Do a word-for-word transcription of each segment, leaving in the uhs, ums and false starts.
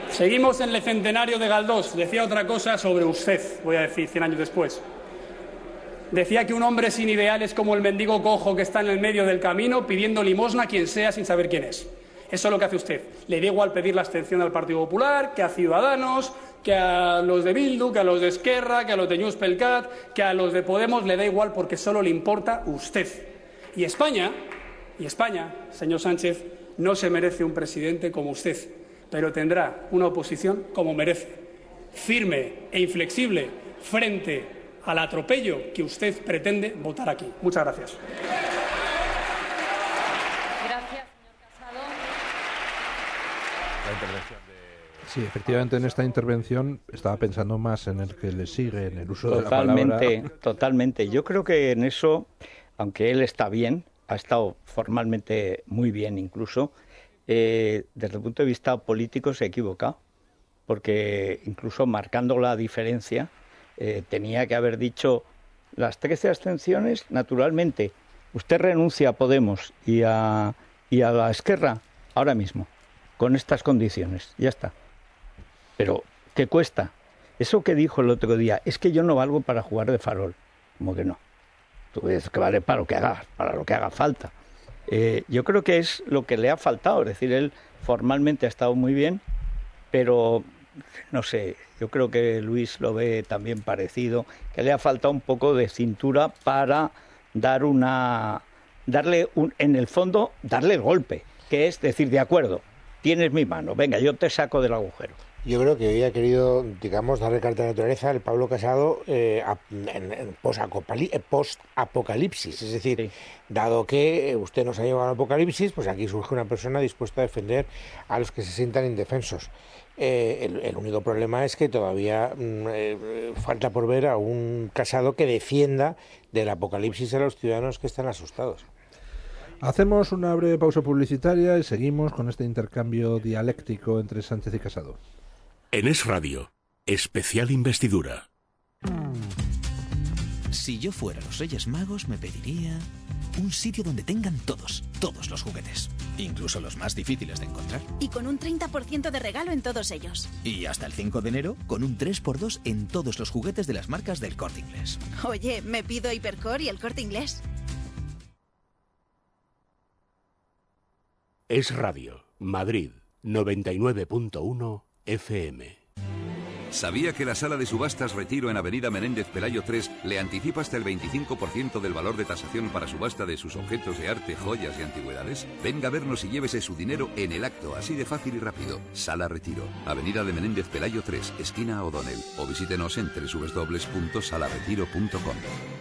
Seguimos en el centenario de Galdós. Decía otra cosa sobre usted, voy a decir, cien años después. Decía que un hombre sin ideales como el mendigo cojo que está en el medio del camino pidiendo limosna a quien sea sin saber quién es. Eso es lo que hace usted. Le da igual pedir la abstención al Partido Popular, que a Ciudadanos, que a los de Bildu, que a los de Esquerra, que a los de Junts pel Cat, que a los de Podemos. Le da igual porque solo le importa usted. Y España, y España, señor Sánchez, no se merece un presidente como usted, pero tendrá una oposición como merece, firme e inflexible frente al atropello que usted pretende votar aquí. Muchas gracias. Gracias, señor Casado. La intervención de... Sí, efectivamente, en esta intervención estaba pensando más en el que le sigue, en el uso Totalmente, de la palabra. Totalmente. Yo creo que en eso, aunque él está bien, ha estado formalmente muy bien incluso, eh, desde el punto de vista político se ha equivocado, porque incluso marcando la diferencia, eh, tenía que haber dicho las trece abstenciones, naturalmente. Usted renuncia a Podemos y a, y a la Esquerra ahora mismo, con estas condiciones, ya está. Pero, ¿qué cuesta? Eso que dijo el otro día, es que yo no valgo para jugar de farol. ¿Cómo que no? Tú ves que vale para lo que haga, para lo que haga falta. Eh, yo creo que es lo que le ha faltado, es decir, él formalmente ha estado muy bien, pero no sé, yo creo que Luis lo ve también parecido, que le ha faltado un poco de cintura para dar una, darle un, en el fondo, darle el golpe, que es decir, de acuerdo, tienes mi mano, venga, yo te saco del agujero. Yo creo que hoy ha querido, digamos, darle carta de naturaleza al Pablo Casado eh, a, en, en post-apocalipsis. Es decir, sí. Dado que usted nos ha llevado al apocalipsis, pues aquí surge una persona dispuesta a defender a los que se sientan indefensos. Eh, el, el único problema es que todavía eh, falta por ver a un Casado que defienda del apocalipsis a los ciudadanos que están asustados. Hacemos una breve pausa publicitaria y seguimos con este intercambio dialéctico entre Sánchez y Casado. En Es Radio, especial investidura. Si yo fuera los Reyes Magos, me pediría un sitio donde tengan todos, todos los juguetes, incluso los más difíciles de encontrar. Y con un treinta por ciento de regalo en todos ellos. Y hasta el cinco de enero, con un tres por dos en todos los juguetes de las marcas del Corte Inglés. Oye, me pido Hipercore y el Corte Inglés. Es Radio, Madrid, noventa y nueve punto uno F M. ¿Sabía que la sala de subastas Retiro en Avenida Menéndez Pelayo tres le anticipa hasta el veinticinco por ciento del valor de tasación para subasta de sus objetos de arte, joyas y antigüedades? Venga a vernos y llévese su dinero en el acto, así de fácil y rápido. Sala Retiro, Avenida de Menéndez Pelayo tres, esquina O'Donnell. O visítenos en doble u doble u doble u punto sala retiro punto com.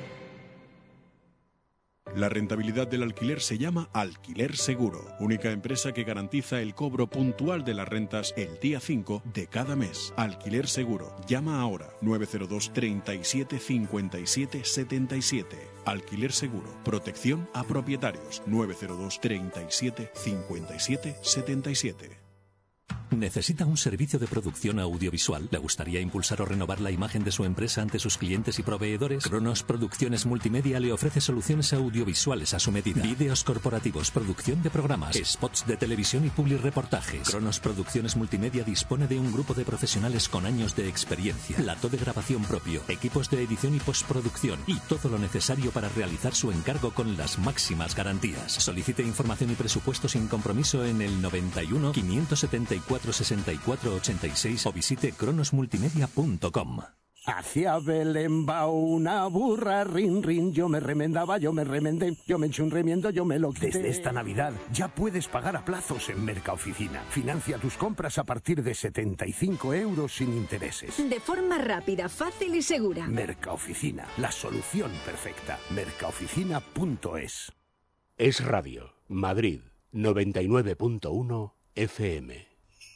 La rentabilidad del alquiler se llama Alquiler Seguro, única empresa que garantiza el cobro puntual de las rentas el día cinco de cada mes. Alquiler Seguro. Llama ahora nueve cero dos, treinta y siete, cincuenta y siete, setenta y siete. Alquiler Seguro. Protección a propietarios. nueve cero dos, treinta y siete, cincuenta y siete, setenta y siete. ¿Necesita un servicio de producción audiovisual? ¿Le gustaría impulsar o renovar la imagen de su empresa ante sus clientes y proveedores? Cronos Producciones Multimedia le ofrece soluciones audiovisuales a su medida. Vídeos corporativos, producción de programas, spots de televisión y publireportajes. Cronos Producciones Multimedia dispone de un grupo de profesionales con años de experiencia, plató de grabación propio, equipos de edición y postproducción y todo lo necesario para realizar su encargo con las máximas garantías. Solicite información y presupuesto sin compromiso en el noventa y uno, quinientos setenta y cuatro, sesenta y cuatro, ochenta y seis o visite cronos multimedia punto com. Hacia Belén va una burra, rin, rin, yo me remendaba, yo me remendé, yo me eché un remiendo, yo me lo quité. Desde esta Navidad ya puedes pagar a plazos en Mercaoficina. Financia tus compras a partir de setenta y cinco euros sin intereses. De forma rápida, fácil y segura. Mercaoficina, la solución perfecta. Mercaoficina punto es. Es Radio, Madrid, noventa y nueve punto uno F M.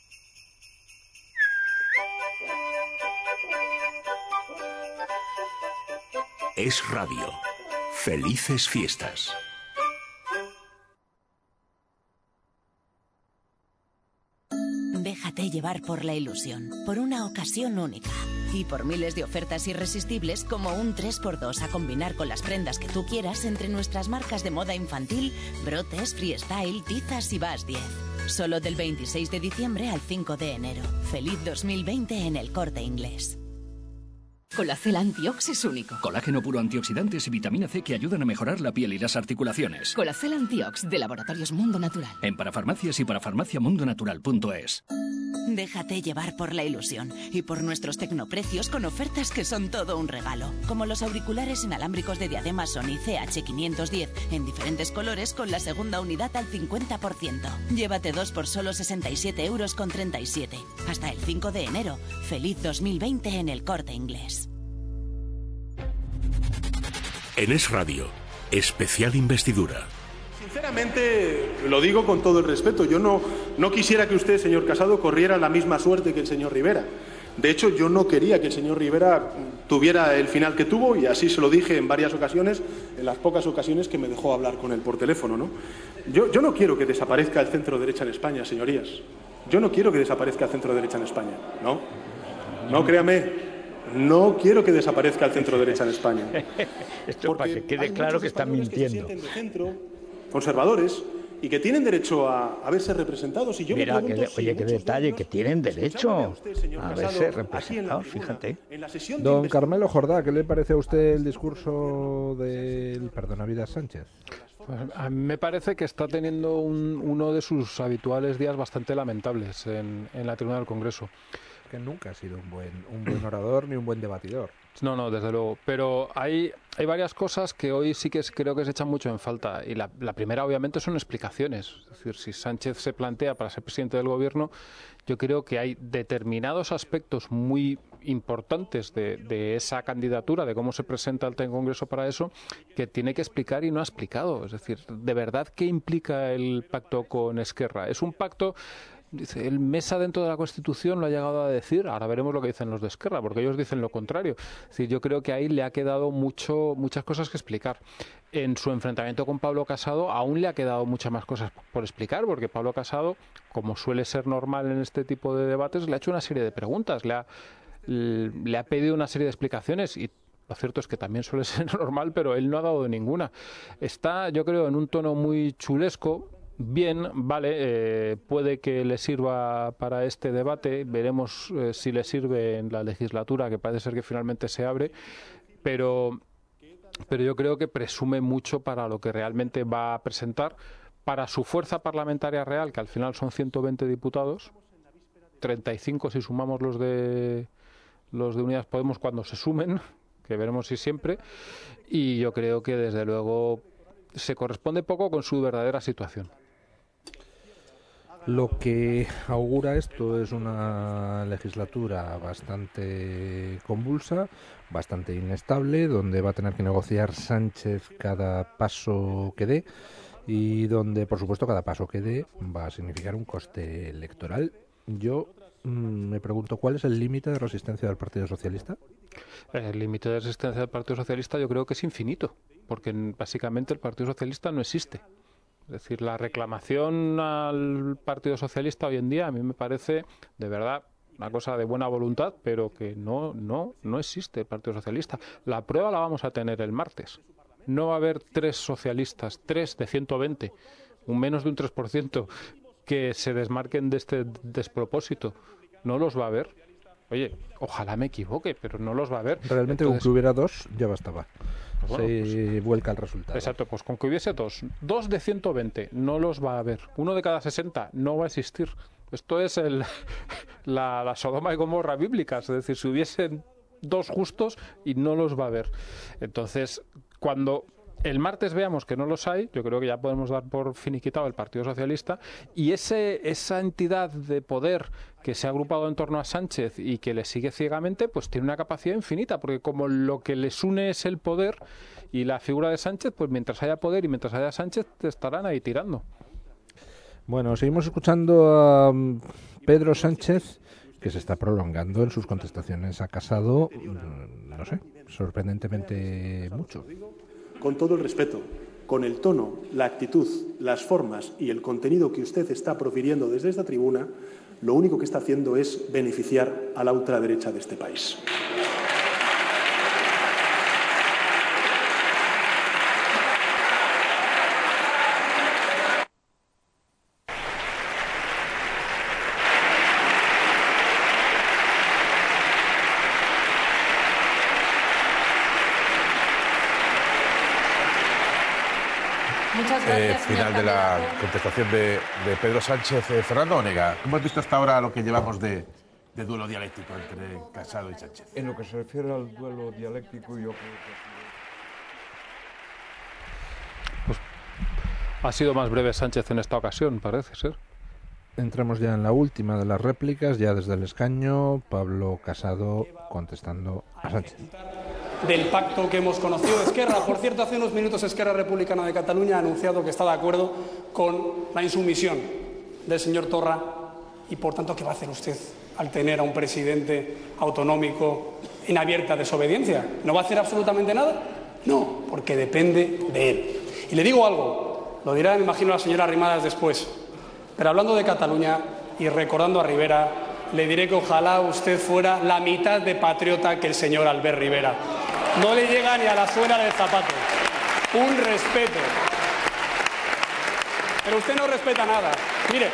Es Radio. Felices fiestas. Déjate llevar por la ilusión, por una ocasión única y por miles de ofertas irresistibles como un tres por dos a combinar con las prendas que tú quieras entre nuestras marcas de moda infantil, Brotes, Freestyle, Tizas y Bas diez. Solo del veintiséis de diciembre al cinco de enero. Feliz dos mil veinte en El Corte Inglés. Colacel Antiox es único. Colágeno puro, antioxidantes y vitamina C que ayudan a mejorar la piel y las articulaciones. Colacel Antiox, de Laboratorios Mundo Natural. En parafarmacias y parafarmaciamundonatural punto es. Déjate llevar por la ilusión y por nuestros tecnoprecios con ofertas que son todo un regalo. Como los auriculares inalámbricos de diadema Sony C H quinientos diez en diferentes colores con la segunda unidad al cincuenta por ciento. Llévate dos por solo sesenta y siete euros con treinta y siete. Hasta el cinco de enero. Feliz dos mil veinte en El Corte Inglés. En Es Radio, especial investidura. Sinceramente, lo digo con todo el respeto, yo no, no quisiera que usted, señor Casado, corriera la misma suerte que el señor Rivera. De hecho, yo no quería que el señor Rivera tuviera el final que tuvo, y así se lo dije en varias ocasiones, en las pocas ocasiones que me dejó hablar con él por teléfono, ¿no? Yo, yo no quiero que desaparezca el centro derecha en España, señorías. Yo no quiero que desaparezca el centro derecha en España, ¿no? No, créame. No quiero que desaparezca el centro derecha en España. Esto para que quede claro que están mintiendo. Que se sienten de centro, conservadores, y que tienen derecho a, a verse representados. Y yo Mira, me pregunto que, si oye, qué detalle, que tienen derecho usted, a Casado, verse representados, fíjate. Don Carmelo Jordá, ¿qué le parece a usted el discurso del Perdonavidas Sánchez? Pues a mí me parece que está teniendo un, uno de sus habituales días bastante lamentables en, en la tribuna del Congreso. Que nunca ha sido un buen, un buen orador ni un buen debatidor. No, no, desde luego. Pero hay, hay varias cosas que hoy sí que es, creo que se echan mucho en falta. Y la, la primera, obviamente, son explicaciones. Es decir, si Sánchez se plantea para ser presidente del Gobierno, yo creo que hay determinados aspectos muy importantes de, de esa candidatura, de cómo se presenta el Congreso para eso, que tiene que explicar y no ha explicado. Es decir, ¿de verdad qué implica el pacto con Esquerra? ¿Es un pacto...? Dice, el Mesa dentro de la Constitución lo ha llegado a decir, ahora veremos lo que dicen los de Esquerra, porque ellos dicen lo contrario. Es decir, yo creo que ahí le ha quedado mucho, muchas cosas que explicar. En su enfrentamiento con Pablo Casado aún le ha quedado muchas más cosas por explicar, porque Pablo Casado, como suele ser normal en este tipo de debates, le ha hecho una serie de preguntas, le ha, le ha pedido una serie de explicaciones y lo cierto es que también suele ser normal, pero él no ha dado ninguna. Está, yo creo, en un tono muy chulesco. Bien, vale, eh, puede que le sirva para este debate, veremos eh, si le sirve en la legislatura, que parece ser que finalmente se abre, pero, pero yo creo que presume mucho para lo que realmente va a presentar, para su fuerza parlamentaria real, que al final son ciento veinte diputados, treinta y cinco si sumamos los de, los de Unidas Podemos cuando se sumen, que veremos si siempre, y yo creo que desde luego se corresponde poco con su verdadera situación. Lo que augura esto es una legislatura bastante convulsa, bastante inestable, donde va a tener que negociar Sánchez cada paso que dé y donde, por supuesto, cada paso que dé va a significar un coste electoral. Yo mmm, me pregunto, ¿cuál es el límite de resistencia del Partido Socialista? El límite de resistencia del Partido Socialista yo creo que es infinito, porque básicamente el Partido Socialista no existe. Es decir, la reclamación al Partido Socialista hoy en día a mí me parece, de verdad, una cosa de buena voluntad, pero que no, no, no existe el Partido Socialista. La prueba la vamos a tener el martes. No va a haber tres socialistas, tres de ciento veinte, un menos de un tres por ciento, que se desmarquen de este despropósito. No los va a haber. Oye, ojalá me equivoque, pero no los va a haber. Realmente, Entonces, con que hubiera dos, ya bastaba. Bueno, se pues, vuelca el resultado. Exacto, pues con que hubiese dos, dos de ciento veinte, no los va a haber. Uno de cada sesenta, no va a existir. Esto es el, la, la Sodoma y Gomorra bíblicas, es decir, si hubiesen dos justos y no los va a haber. Entonces, cuando el martes veamos que no los hay, yo creo que ya podemos dar por finiquitado el Partido Socialista, y ese, esa entidad de poder que se ha agrupado en torno a Sánchez y que le sigue ciegamente, pues tiene una capacidad infinita, porque como lo que les une es el poder y la figura de Sánchez, pues mientras haya poder y mientras haya Sánchez, te estarán ahí tirando. Bueno, seguimos escuchando a Pedro Sánchez, que se está prolongando en sus contestaciones a Casado, no sé, sorprendentemente mucho. Con todo el respeto, con el tono, la actitud, las formas y el contenido que usted está profiriendo desde esta tribuna, lo único que está haciendo es beneficiar a la ultraderecha de este país. Muchas gracias, eh, final de la contestación de, de Pedro Sánchez. Eh, Fernando Onega, ¿cómo has visto hasta ahora lo que llevamos de, de duelo dialéctico entre Casado y Sánchez? En lo que se refiere al duelo dialéctico, yo creo que... Pues ha sido más breve Sánchez en esta ocasión, parece ser. Entramos ya en la última de las réplicas, ya desde el escaño, Pablo Casado contestando a Sánchez. Del pacto que hemos conocido de Esquerra. Por cierto, hace unos minutos Esquerra Republicana de Cataluña ha anunciado que está de acuerdo con la insumisión del señor Torra y, por tanto, ¿qué va a hacer usted al tener a un presidente autonómico en abierta desobediencia? ¿No va a hacer absolutamente nada? No, porque depende de él. Y le digo algo, lo dirá, me imagino, la señora Arrimadas después, pero hablando de Cataluña y recordando a Rivera, le diré que ojalá usted fuera la mitad de patriota que el señor Albert Rivera. No le llega ni a la suela del zapato. Un respeto. Pero usted no respeta nada. Mire,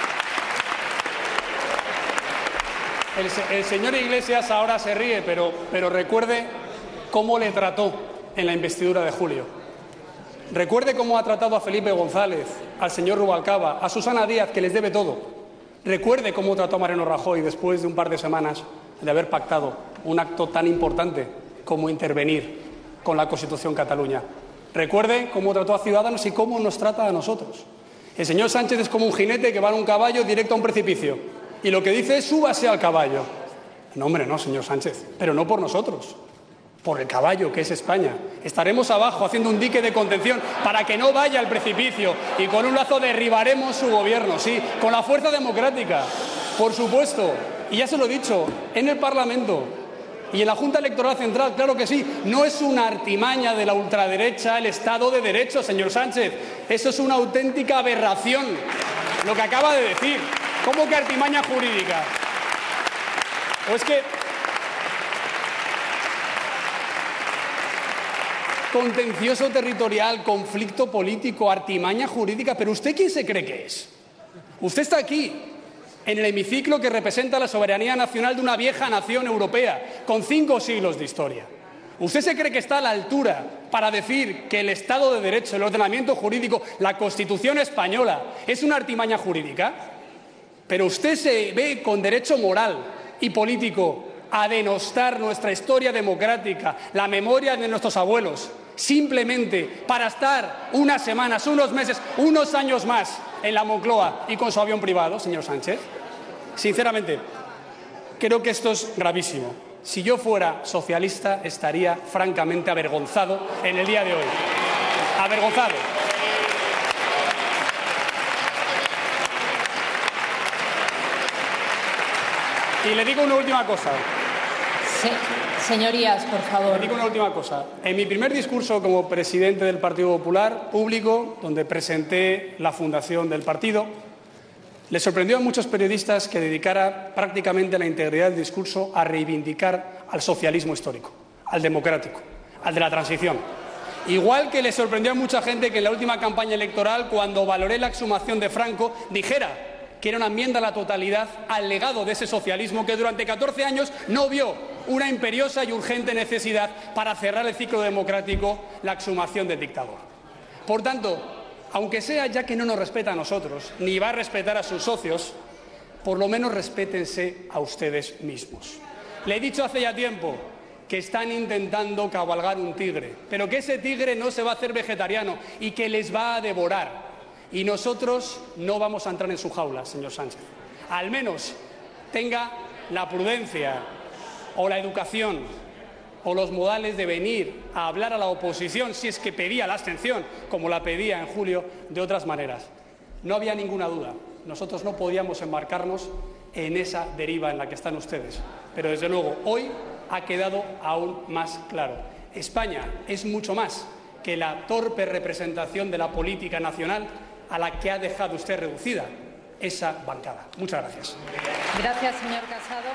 el, el señor Iglesias ahora se ríe, pero, pero recuerde cómo le trató en la investidura de julio. Recuerde cómo ha tratado a Felipe González, al señor Rubalcaba, a Susana Díaz, que les debe todo. Recuerde cómo trató a Mariano Rajoy después de un par de semanas de haber pactado un acto tan importante como intervenir con la Constitución Cataluña. Recuerde cómo trató a Ciudadanos y cómo nos trata a nosotros. El señor Sánchez es como un jinete que va en un caballo directo a un precipicio y lo que dice es súbase al caballo. No, hombre, no, señor Sánchez, pero no por nosotros, por el caballo que es España. Estaremos abajo haciendo un dique de contención para que no vaya al precipicio y con un lazo derribaremos su gobierno, sí, con la fuerza democrática, por supuesto. Y ya se lo he dicho, en el Parlamento y en la Junta Electoral Central, claro que sí, no es una artimaña de la ultraderecha el Estado de Derecho, señor Sánchez. Eso es una auténtica aberración, lo que acaba de decir. ¿Cómo que artimaña jurídica? ¿O es que contencioso territorial, conflicto político, artimaña jurídica? ¿Pero usted quién se cree que es? Usted está aquí, en el hemiciclo que representa la soberanía nacional de una vieja nación europea, con cinco siglos de historia. ¿Usted se cree que está a la altura para decir que el Estado de Derecho, el ordenamiento jurídico, la Constitución española es una artimaña jurídica? Pero usted se ve con derecho moral y político a denostar nuestra historia democrática, la memoria de nuestros abuelos, simplemente para estar unas semanas, unos meses, unos años más en la Moncloa y con su avión privado, señor Sánchez. Sinceramente, creo que esto es gravísimo. Si yo fuera socialista, estaría francamente avergonzado en el día de hoy. Avergonzado. Y le digo una última cosa. Sí. Señorías, por favor. Le digo una última cosa. En mi primer discurso como presidente del Partido Popular, público, donde presenté la fundación del partido, le sorprendió a muchos periodistas que dedicara prácticamente la integridad del discurso a reivindicar al socialismo histórico, al democrático, al de la transición. Igual que le sorprendió a mucha gente que en la última campaña electoral, cuando valoré la exhumación de Franco, dijera que era una enmienda a la totalidad al legado de ese socialismo que durante catorce años no vio una imperiosa y urgente necesidad para cerrar el ciclo democrático, la exhumación del dictador. Por tanto, aunque sea ya que no nos respeta a nosotros, ni va a respetar a sus socios, por lo menos respétense a ustedes mismos. Le he dicho hace ya tiempo que están intentando cabalgar un tigre, pero que ese tigre no se va a hacer vegetariano y que les va a devorar. Y nosotros no vamos a entrar en su jaula, señor Sánchez. Al menos tenga la prudencia o la educación o los modales de venir a hablar a la oposición, si es que pedía la abstención, como la pedía en julio, de otras maneras. No había ninguna duda. Nosotros no podíamos embarcarnos en esa deriva en la que están ustedes. Pero, desde luego, hoy ha quedado aún más claro. España es mucho más que la torpe representación de la política nacional a la que ha dejado usted reducida esa bancada. Muchas gracias. Gracias, señor Casado.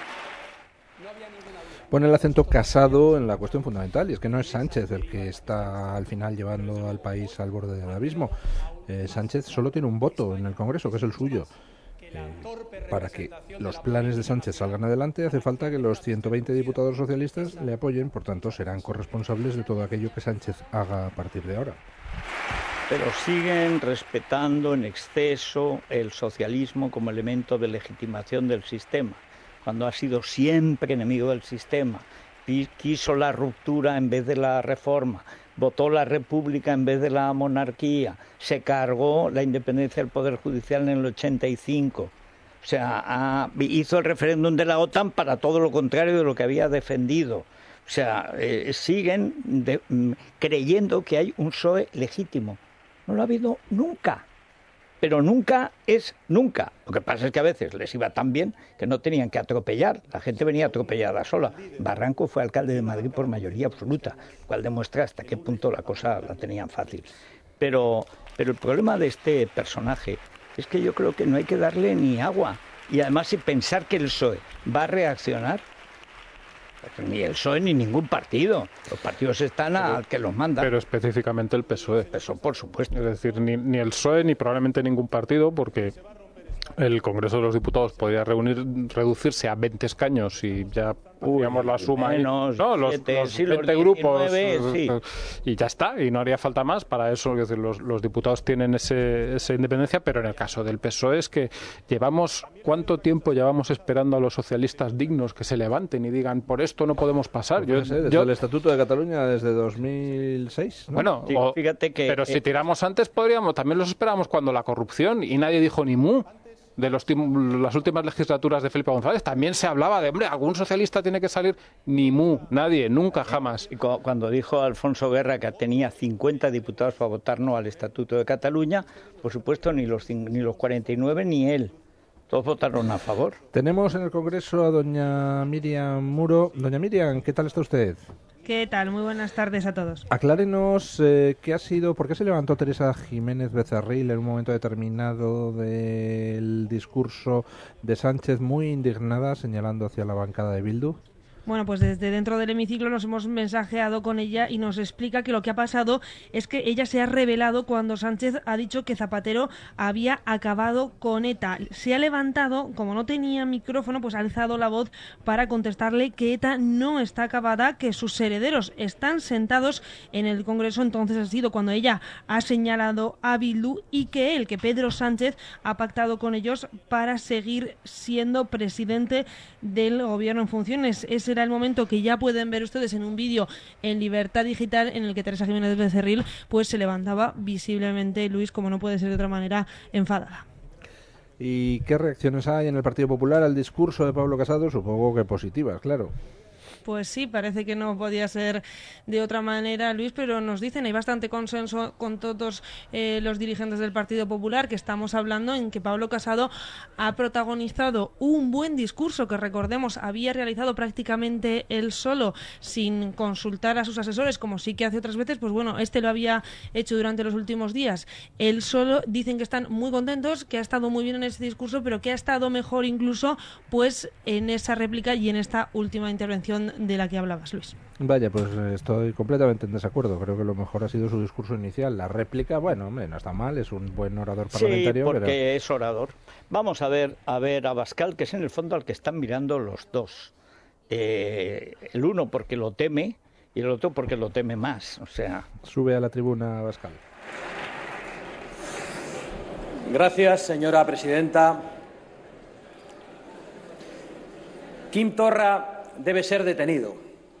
Pone el acento Casado en la cuestión fundamental, y es que no es Sánchez el que está al final llevando al país al borde del abismo. Eh, Sánchez solo tiene un voto en el Congreso, que es el suyo. Eh, para que los planes de Sánchez salgan adelante hace falta que los ciento veinte diputados socialistas le apoyen, por tanto serán corresponsables de todo aquello que Sánchez haga a partir de ahora. pero siguen respetando en exceso el socialismo como elemento de legitimación del sistema, cuando ha sido siempre enemigo del sistema. Quiso la ruptura en vez de la reforma, votó la república en vez de la monarquía, se cargó la independencia del Poder Judicial en el ochenta y cinco. O sea, ha, hizo el referéndum de la OTAN para todo lo contrario de lo que había defendido. O sea, eh, siguen de, mm, creyendo que hay un P S O E legítimo. No lo ha habido nunca, pero nunca es nunca. Lo que pasa es que a veces les iba tan bien que no tenían que atropellar. La gente venía atropellada sola. Barranco fue alcalde de Madrid por mayoría absoluta, lo cual demuestra hasta qué punto la cosa la tenían fácil. Pero, pero el problema de este personaje es que yo creo que no hay que darle ni agua. Y además, si pensar que el P S O E va a reaccionar, ni el P S O E ni ningún partido. Los partidos están pero, al que los manda. Pero específicamente el P S O E. P S O E, por supuesto. Es decir, ni, ni el P S O E ni probablemente ningún partido, porque el Congreso de los Diputados podría reunir, reducirse a veinte escaños y ya digamos la suma menos, y, no, los, siete, los sí, veinte los grupos diecinueve, sí. Y ya está, y no haría falta más para eso. Es decir, los, los diputados tienen ese, esa independencia, pero en el caso del P S O E es que llevamos, ¿cuánto tiempo llevamos esperando a los socialistas dignos que se levanten y digan, por esto no podemos pasar? Yo, sé, desde yo, el Estatuto de Cataluña desde dos mil seis, ¿no? Bueno, sí, o, fíjate que, pero eh, si tiramos antes podríamos, también los esperamos cuando la corrupción y nadie dijo ni mu. De los las últimas legislaturas de Felipe González también se hablaba de, hombre, algún socialista tiene que salir, ni mu, nadie, nunca, jamás. Y cuando dijo Alfonso Guerra que tenía cincuenta diputados para votar no al Estatuto de Cataluña, por supuesto ni los, ni los cuarenta y nueve ni él. Todos votaron a favor. Tenemos en el Congreso a doña Miriam Muro. Doña Miriam, ¿qué tal está usted? ¿Qué tal? Muy buenas tardes a todos. Aclárenos eh, qué ha sido, por qué se levantó Teresa Jiménez Becerril en un momento determinado del discurso de Sánchez, muy indignada, señalando hacia la bancada de Bildu. Bueno, pues desde dentro del hemiciclo nos hemos mensajeado con ella y nos explica que lo que ha pasado es que ella se ha revelado cuando Sánchez ha dicho que Zapatero había acabado con ETA. Se ha levantado, como no tenía micrófono, pues ha alzado la voz para contestarle que ETA no está acabada, que sus herederos están sentados en el Congreso. Entonces ha sido cuando ella ha señalado a Bildu y que él, que Pedro Sánchez, ha pactado con ellos para seguir siendo presidente del gobierno en funciones. Ese era el momento que ya pueden ver ustedes en un vídeo en Libertad Digital en el que Teresa Jiménez Becerril pues se levantaba visiblemente, Luis, como no puede ser de otra manera, enfadada. ¿Y qué reacciones hay en el Partido Popular al discurso de Pablo Casado? Supongo que positivas, claro. Pues sí, parece que no podía ser de otra manera, Luis, pero nos dicen, hay bastante consenso con todos eh, los dirigentes del Partido Popular, que estamos hablando en que Pablo Casado ha protagonizado un buen discurso que, recordemos, había realizado prácticamente él solo, sin consultar a sus asesores, como sí que hace otras veces. Pues bueno, este lo había hecho durante los últimos días. Él solo, dicen que están muy contentos, que ha estado muy bien en ese discurso, pero que ha estado mejor incluso pues en esa réplica y en esta última intervención de la que hablabas, Luis. Vaya, pues estoy completamente en desacuerdo. Creo que lo mejor ha sido su discurso inicial. La réplica, bueno, hombre, no está mal, es un buen orador parlamentario. Sí, porque pero... es orador. Vamos a ver a ver a Abascal, que es en el fondo al que están mirando los dos. Eh, el uno porque lo teme y el otro porque lo teme más. O sea, sube a la tribuna Abascal. Gracias, señora presidenta. Quim Torra debe ser detenido.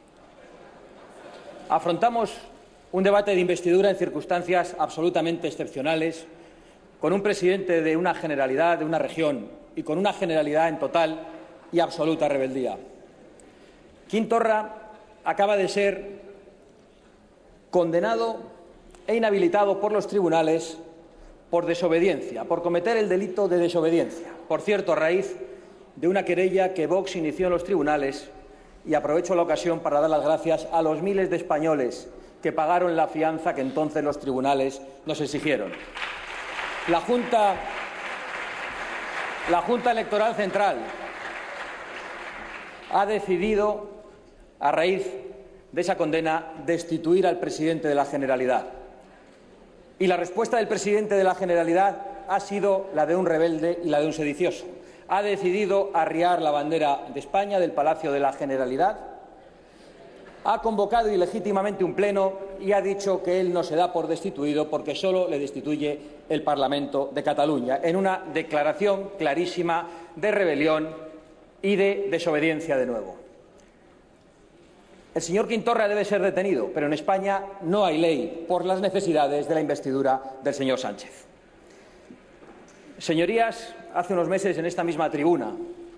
Afrontamos un debate de investidura en circunstancias absolutamente excepcionales, con un presidente de una generalidad, de una región, y con una generalidad en total y absoluta rebeldía. Quim Torra acaba de ser condenado e inhabilitado por los tribunales por desobediencia, por cometer el delito de desobediencia. Por cierto, a raíz de una querella que Vox inició en los tribunales. Y aprovecho la ocasión para dar las gracias a los miles de españoles que pagaron la fianza que entonces los tribunales nos exigieron. La Junta, la Junta Electoral Central ha decidido, a raíz de esa condena, destituir al presidente de la Generalidad. Y la respuesta del presidente de la Generalidad ha sido la de un rebelde y la de un sedicioso. Ha decidido arriar la bandera de España del Palacio de la Generalidad, ha convocado ilegítimamente un pleno y ha dicho que él no se da por destituido porque solo le destituye el Parlamento de Cataluña, en una declaración clarísima de rebelión y de desobediencia de nuevo. El señor Quintorra debe ser detenido, pero en España no hay ley por las necesidades de la investidura del señor Sánchez. Señorías, hace unos meses en esta misma tribuna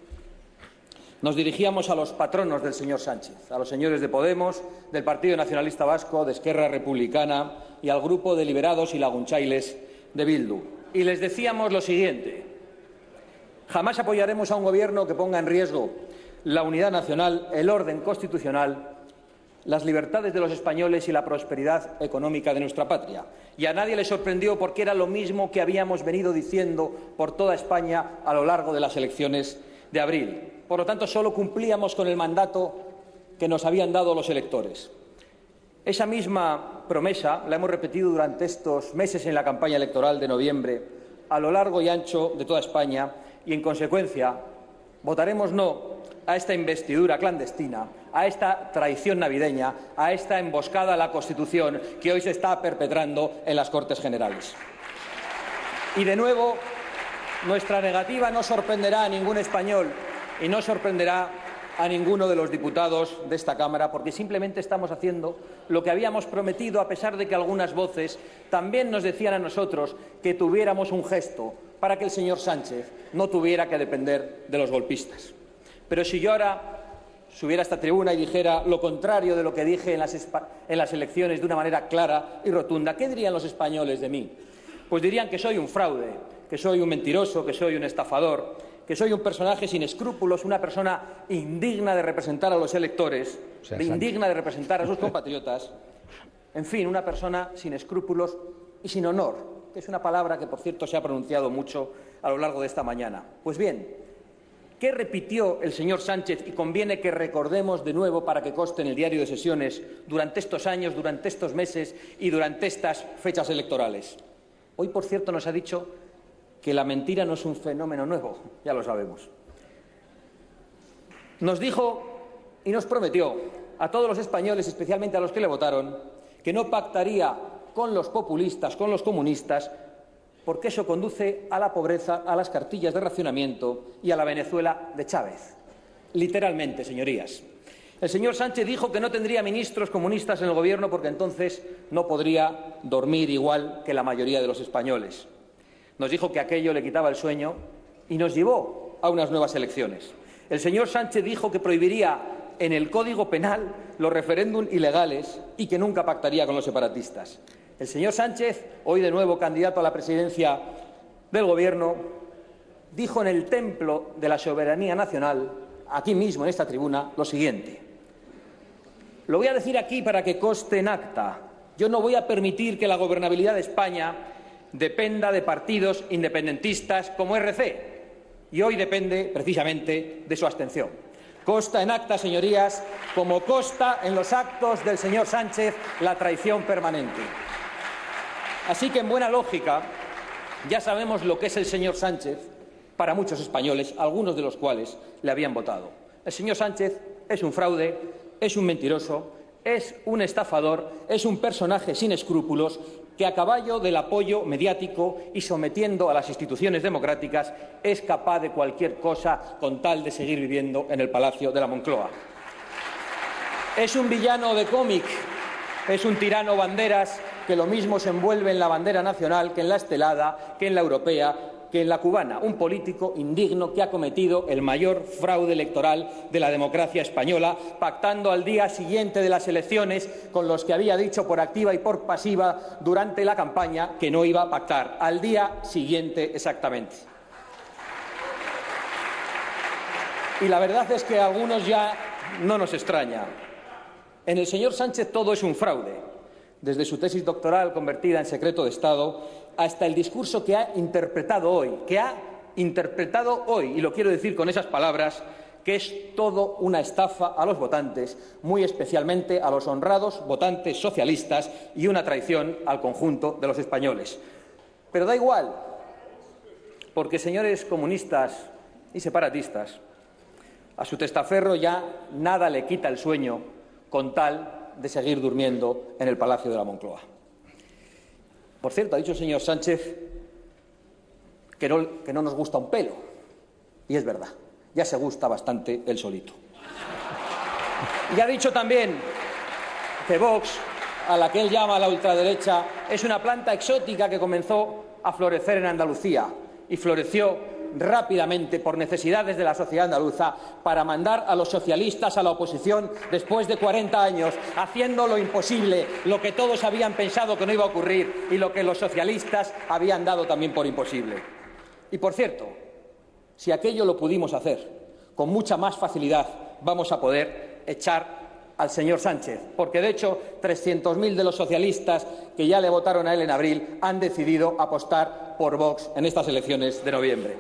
nos dirigíamos a los patronos del señor Sánchez, a los señores de Podemos, del Partido Nacionalista Vasco, de Esquerra Republicana y al grupo de Liberados y Lagunchailes de Bildu. Y les decíamos lo siguiente: jamás apoyaremos a un gobierno que ponga en riesgo la unidad nacional, el orden constitucional, las libertades de los españoles y la prosperidad económica de nuestra patria. Y a nadie le sorprendió porque era lo mismo que habíamos venido diciendo por toda España a lo largo de las elecciones de abril. Por lo tanto, solo cumplíamos con el mandato que nos habían dado los electores. Esa misma promesa la hemos repetido durante estos meses en la campaña electoral de noviembre, a lo largo y ancho de toda España, y, en consecuencia, votaremos no a esta investidura clandestina, a esta traición navideña, a esta emboscada a la Constitución que hoy se está perpetrando en las Cortes Generales. Y, de nuevo, nuestra negativa no sorprenderá a ningún español y no sorprenderá a ninguno de los diputados de esta Cámara, porque simplemente estamos haciendo lo que habíamos prometido, a pesar de que algunas voces también nos decían a nosotros que tuviéramos un gesto para que el señor Sánchez no tuviera que depender de los golpistas. Pero si yo ahora subiera a esta tribuna y dijera lo contrario de lo que dije en las, en las elecciones de una manera clara y rotunda, ¿qué dirían los españoles de mí? Pues dirían que soy un fraude, que soy un mentiroso, que soy un estafador, que soy un personaje sin escrúpulos, una persona indigna de representar a los electores, o sea, indigna de representar a sus compatriotas, en fin, una persona sin escrúpulos y sin honor, que es una palabra que, por cierto, se ha pronunciado mucho a lo largo de esta mañana. Pues bien, ¿qué repitió el señor Sánchez? Y conviene que recordemos de nuevo para que conste en el diario de sesiones durante estos años, durante estos meses y durante estas fechas electorales. Hoy, por cierto, nos ha dicho que la mentira no es un fenómeno nuevo, ya lo sabemos. Nos dijo y nos prometió a todos los españoles, especialmente a los que le votaron, que no pactaría con los populistas, con los comunistas, porque eso conduce a la pobreza, a las cartillas de racionamiento y a la Venezuela de Chávez. Literalmente, señorías. El señor Sánchez dijo que no tendría ministros comunistas en el Gobierno porque entonces no podría dormir igual que la mayoría de los españoles. Nos dijo que aquello le quitaba el sueño y nos llevó a unas nuevas elecciones. El señor Sánchez dijo que prohibiría en el Código Penal los referéndums ilegales y que nunca pactaría con los separatistas. El señor Sánchez, hoy de nuevo candidato a la presidencia del Gobierno, dijo en el templo de la soberanía nacional, aquí mismo en esta tribuna, lo siguiente. Lo voy a decir aquí para que conste en acta. Yo no voy a permitir que la gobernabilidad de España dependa de partidos independentistas como R C, y hoy depende precisamente de su abstención. Consta en acta, señorías, como consta en los actos del señor Sánchez, la traición permanente. Así que, en buena lógica, ya sabemos lo que es el señor Sánchez para muchos españoles, algunos de los cuales le habían votado. El señor Sánchez es un fraude, es un mentiroso, es un estafador, es un personaje sin escrúpulos que, a caballo del apoyo mediático y sometiendo a las instituciones democráticas, es capaz de cualquier cosa con tal de seguir viviendo en el Palacio de la Moncloa. Es un villano de cómic, es un tirano banderas que lo mismo se envuelve en la bandera nacional que en la estelada, que en la europea, que en la cubana. Un político indigno que ha cometido el mayor fraude electoral de la democracia española, pactando al día siguiente de las elecciones con los que había dicho por activa y por pasiva durante la campaña que no iba a pactar. Al día siguiente exactamente. Y la verdad es que a algunos ya no nos extraña. En el señor Sánchez todo es un fraude, desde su tesis doctoral convertida en secreto de Estado hasta el discurso que ha interpretado hoy, que ha interpretado hoy, y lo quiero decir con esas palabras, que es todo una estafa a los votantes, muy especialmente a los honrados votantes socialistas, y una traición al conjunto de los españoles. Pero da igual, porque, señores comunistas y separatistas, a su testaferro ya nada le quita el sueño con tal de seguir durmiendo en el Palacio de la Moncloa. Por cierto, ha dicho el señor Sánchez que no, que no nos gusta un pelo, y es verdad, ya se gusta bastante él solito. Y ha dicho también que Vox, a la que él llama la ultraderecha, es una planta exótica que comenzó a florecer en Andalucía y floreció rápidamente por necesidades de la sociedad andaluza para mandar a los socialistas a la oposición después de cuarenta años, haciendo lo imposible, lo que todos habían pensado que no iba a ocurrir y lo que los socialistas habían dado también por imposible. Y, por cierto, si aquello lo pudimos hacer, con mucha más facilidad vamos a poder echar al señor Sánchez, porque de hecho trescientos mil de los socialistas que ya le votaron a él en abril han decidido apostar por Vox en estas elecciones de noviembre.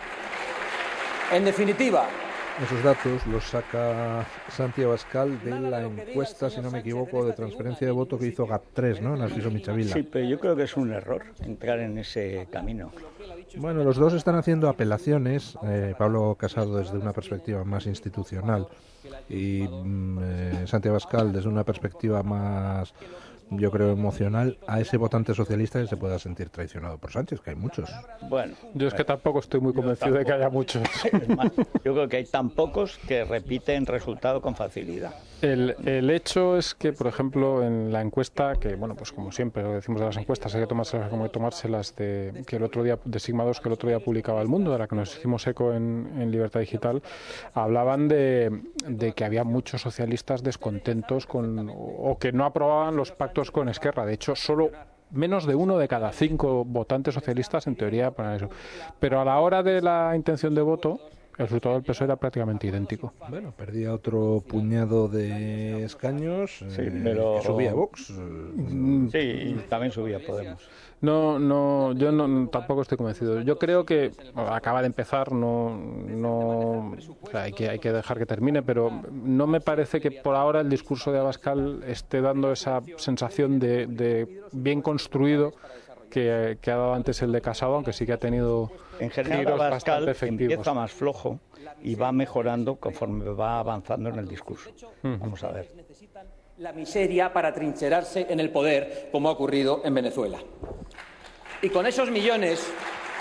En definitiva, esos datos los saca Santi Abascal de la encuesta, si no me equivoco, de transferencia de voto que hizo GAP tres, ¿no?, Narciso Michavila. Sí, pero yo creo que es un error entrar en ese camino. Bueno, los dos están haciendo apelaciones, eh, Pablo Casado desde una perspectiva más institucional y eh, Santi Abascal desde una perspectiva más, yo creo, emocional, a ese votante socialista que se pueda sentir traicionado por Sánchez, que hay muchos. Bueno, yo es que tampoco estoy muy convencido de que haya muchos. Es más, yo creo que hay tan pocos que repiten resultado con facilidad. El, el hecho es que, por ejemplo, en la encuesta, que bueno, pues como siempre lo decimos de las encuestas, hay que tomárselas como hay que tomárselas de que el otro día, de Sigma dos, que el otro día publicaba El Mundo, de la que nos hicimos eco en, en Libertad Digital, hablaban de, de que había muchos socialistas descontentos con, o que no aprobaban los pactos con Esquerra. De hecho, solo menos de uno de cada cinco votantes socialistas, en teoría, para eso. Pero a la hora de la intención de voto, el resultado del P S O E era prácticamente idéntico. Bueno, perdía otro puñado de escaños, sí, eh, pero que subía Vox. Sí, y también subía Podemos. No, no, yo no, tampoco estoy convencido. Yo creo que bueno, acaba de empezar, no, no, o sea, hay que hay que dejar que termine, pero no me parece que por ahora el discurso de Abascal esté dando esa sensación de, de bien construido que, que ha dado antes el de Casado, aunque sí que ha tenido en general giros Abascal bastante efectivos. Empieza más flojo y va mejorando conforme va avanzando en el discurso. Uh-huh. Vamos a ver. La miseria para trincherarse en el poder, como ha ocurrido en Venezuela. Y con esos millones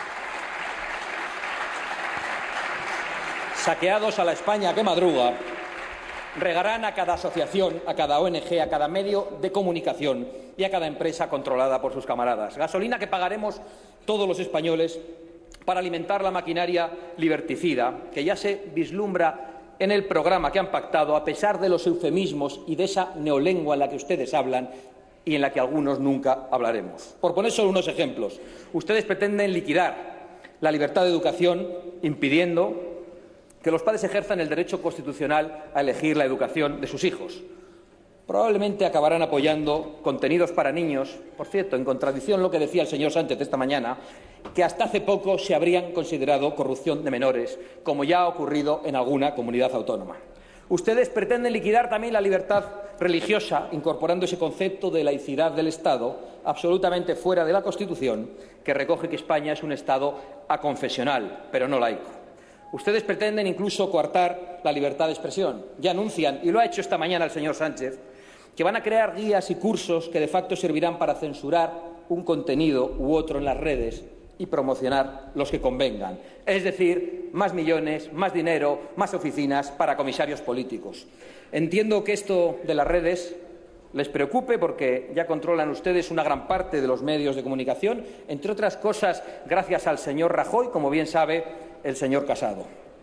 saqueados a la España que madruga, regarán a cada asociación, a cada O N G, a cada medio de comunicación y a cada empresa controlada por sus camaradas. Gasolina que pagaremos todos los españoles para alimentar la maquinaria liberticida, que ya se vislumbra en el programa que han pactado, a pesar de los eufemismos y de esa neolengua en la que ustedes hablan y en la que algunos nunca hablaremos. Por poner solo unos ejemplos, ustedes pretenden liquidar la libertad de educación impidiendo que los padres ejerzan el derecho constitucional a elegir la educación de sus hijos. Probablemente acabarán apoyando contenidos para niños, por cierto, en contradicción a lo que decía el señor Sánchez esta mañana, que hasta hace poco se habrían considerado corrupción de menores, como ya ha ocurrido en alguna comunidad autónoma. Ustedes pretenden liquidar también la libertad religiosa, incorporando ese concepto de laicidad del Estado, absolutamente fuera de la Constitución, que recoge que España es un Estado aconfesional, pero no laico. Ustedes pretenden incluso coartar la libertad de expresión. Ya anuncian, y lo ha hecho esta mañana el señor Sánchez, que van a crear guías y cursos que de facto servirán para censurar un contenido u otro en las redes y promocionar los que convengan. Es decir, más millones, más dinero, más oficinas para comisarios políticos. Entiendo que esto de las redes les preocupe porque ya controlan ustedes una gran parte de los medios de comunicación, entre otras cosas gracias al señor Rajoy, como bien sabe el señor Casado.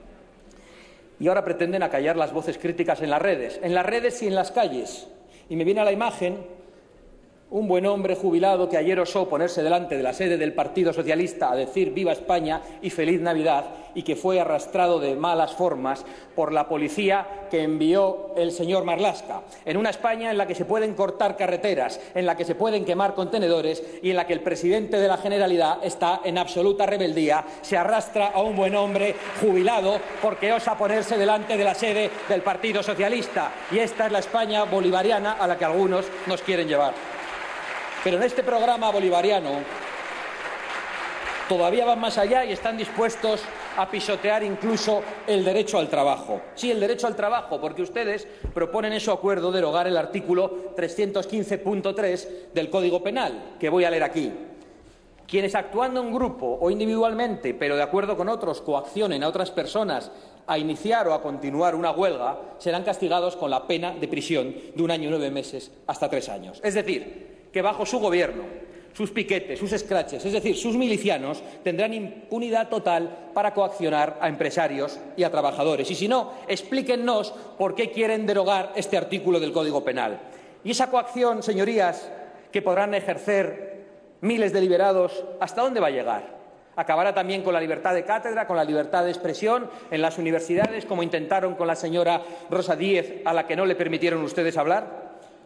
Y ahora pretenden acallar las voces críticas en las redes, en las redes y en las calles. Y me viene a la imagen un buen hombre jubilado que ayer osó ponerse delante de la sede del Partido Socialista a decir «Viva España» y «Feliz Navidad» y que fue arrastrado de malas formas por la policía que envió el señor Marlaska, en una España en la que se pueden cortar carreteras, en la que se pueden quemar contenedores y en la que el presidente de la Generalidad está en absoluta rebeldía, se arrastra a un buen hombre jubilado porque osa ponerse delante de la sede del Partido Socialista. Y esta es la España bolivariana a la que algunos nos quieren llevar. Pero en este programa bolivariano todavía van más allá y están dispuestos a pisotear incluso el derecho al trabajo. Sí, el derecho al trabajo, porque ustedes proponen en su acuerdo derogar el artículo trescientos quince punto tres del Código Penal, que voy a leer aquí. Quienes actuando en grupo o individualmente, pero de acuerdo con otros, coaccionen a otras personas a iniciar o a continuar una huelga, serán castigados con la pena de prisión de un año y nueve meses hasta tres años. Es decir, que bajo su gobierno, sus piquetes, sus escraches, es decir, sus milicianos, tendrán impunidad total para coaccionar a empresarios y a trabajadores. Y si no, explíquennos por qué quieren derogar este artículo del Código Penal. Y esa coacción, señorías, que podrán ejercer miles de liberados, ¿hasta dónde va a llegar? ¿Acabará también con la libertad de cátedra, con la libertad de expresión en las universidades, como intentaron con la señora Rosa Díez, a la que no le permitieron ustedes hablar?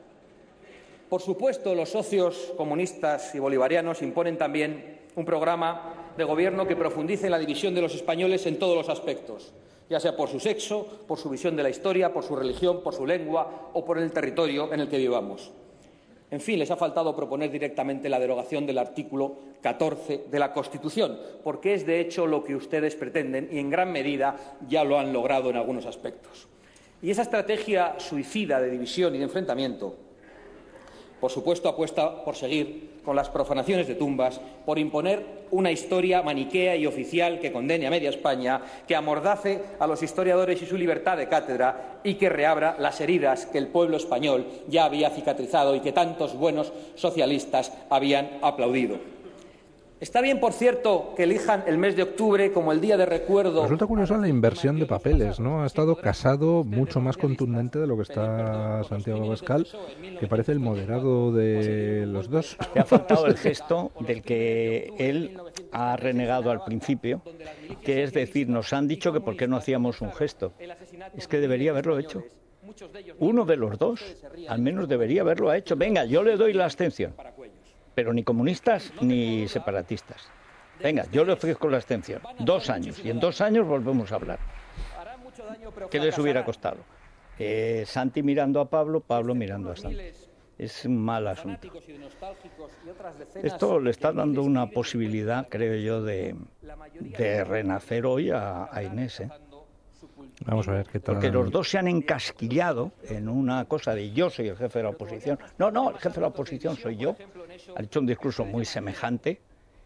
Por supuesto, los socios comunistas y bolivarianos imponen también un programa de gobierno que profundice en la división de los españoles en todos los aspectos, ya sea por su sexo, por su visión de la historia, por su religión, por su lengua o por el territorio en el que vivamos. En fin, les ha faltado proponer directamente la derogación del artículo catorce de la Constitución, porque es de hecho lo que ustedes pretenden y en gran medida ya lo han logrado en algunos aspectos. Y esa estrategia suicida de división y de enfrentamiento, por supuesto, apuesta por seguir con las profanaciones de tumbas, por imponer una historia maniquea y oficial que condene a media España, que amordace a los historiadores y su libertad de cátedra y que reabra las heridas que el pueblo español ya había cicatrizado y que tantos buenos socialistas habían aplaudido. Está bien, por cierto, que elijan el mes de octubre como el día de recuerdo. Resulta curiosa la inversión de papeles, ¿no? Ha estado Casado mucho más contundente de lo que está Santiago Abascal, que parece el moderado de los dos. Le ha faltado el gesto del que él ha renegado al principio, que es decir, nos han dicho que por qué no hacíamos un gesto. Es que debería haberlo hecho. Uno de los dos, al menos debería haberlo hecho. Venga, yo le doy la abstención. Pero ni comunistas ni separatistas. Venga, yo le ofrezco la abstención. Dos años. Y en dos años volvemos a hablar. ¿Qué les hubiera costado? Eh, Santi mirando a Pablo, Pablo mirando a Santi. Es un mal asunto. Esto le está dando una posibilidad, creo yo, de, de renacer hoy a, a Inés, ¿eh? Vamos a ver qué tal. Porque los dos se han encasquillado en una cosa de yo soy el jefe de la oposición. No, no, el jefe de la oposición soy yo. Ha hecho un discurso muy semejante.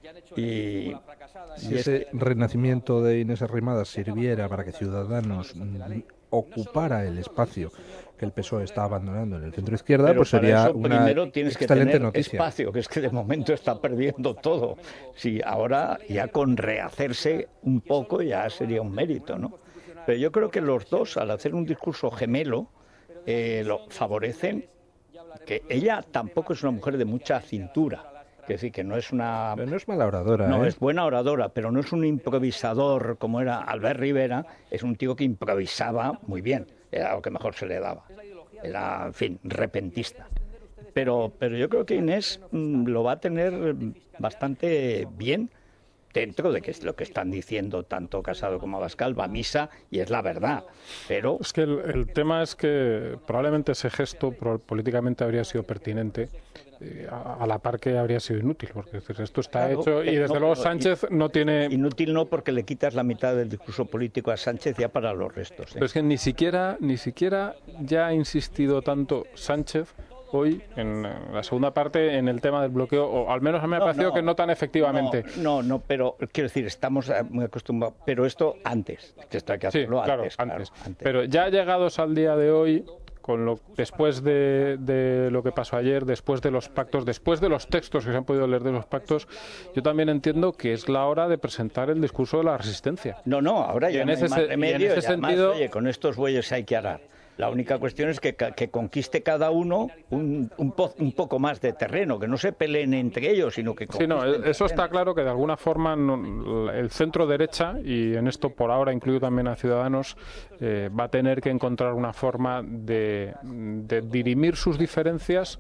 Y si ese renacimiento de Inés Arrimadas sirviera para que Ciudadanos ocupara el espacio que el P S O E está abandonando en el centro izquierda, pero pues sería eso, una primero tienes excelente que tener noticia. Espacio, que es que de momento está perdiendo todo. Sí, ahora ya con rehacerse un poco ya sería un mérito, ¿no? Pero yo creo que los dos, al hacer un discurso gemelo, eh, lo favorecen, que ella tampoco es una mujer de mucha cintura. Es decir, que no es una... Pero no es mala oradora, No, ¿eh? es buena oradora, pero no es un improvisador como era Albert Rivera. Es un tío que improvisaba muy bien, era lo que mejor se le daba. Era, en fin, repentista. Pero, pero yo creo que Inés mmm, lo va a tener bastante bien, dentro de que es lo que están diciendo tanto Casado como Abascal, va a misa y es la verdad. Pero es que el, el tema es que probablemente ese gesto políticamente habría sido pertinente, eh, a, a la par que habría sido inútil, porque es decir, esto está claro, hecho y desde no, luego Sánchez no tiene... Inútil no, porque le quitas la mitad del discurso político a Sánchez ya para los restos, ¿eh? Pero es que ni siquiera, ni siquiera ya ha insistido tanto Sánchez hoy, en la segunda parte, en el tema del bloqueo, o al menos a mí me ha no, parecido no, que no tan efectivamente. No, no, no, pero quiero decir, estamos muy acostumbrados, pero esto antes, que esto hay que hacerlo sí, claro, antes, antes. Claro, antes. Pero ya llegados al día de hoy, con lo después de, de lo que pasó ayer, después de los pactos, después de los textos que se han podido leer de los pactos, yo también entiendo que es la hora de presentar el discurso de la resistencia. No, no, ahora ya en no ese hay más remedio, y en ese y además, sentido, oye, con estos bueyes hay que arar. La única cuestión es que, que conquiste cada uno un, un, po, un poco más de terreno, que no se peleen entre ellos, sino que sí, no, eso está claro, que de alguna forma no, el centro derecha, y en esto por ahora incluyo también a Ciudadanos, eh, va a tener que encontrar una forma de, de dirimir sus diferencias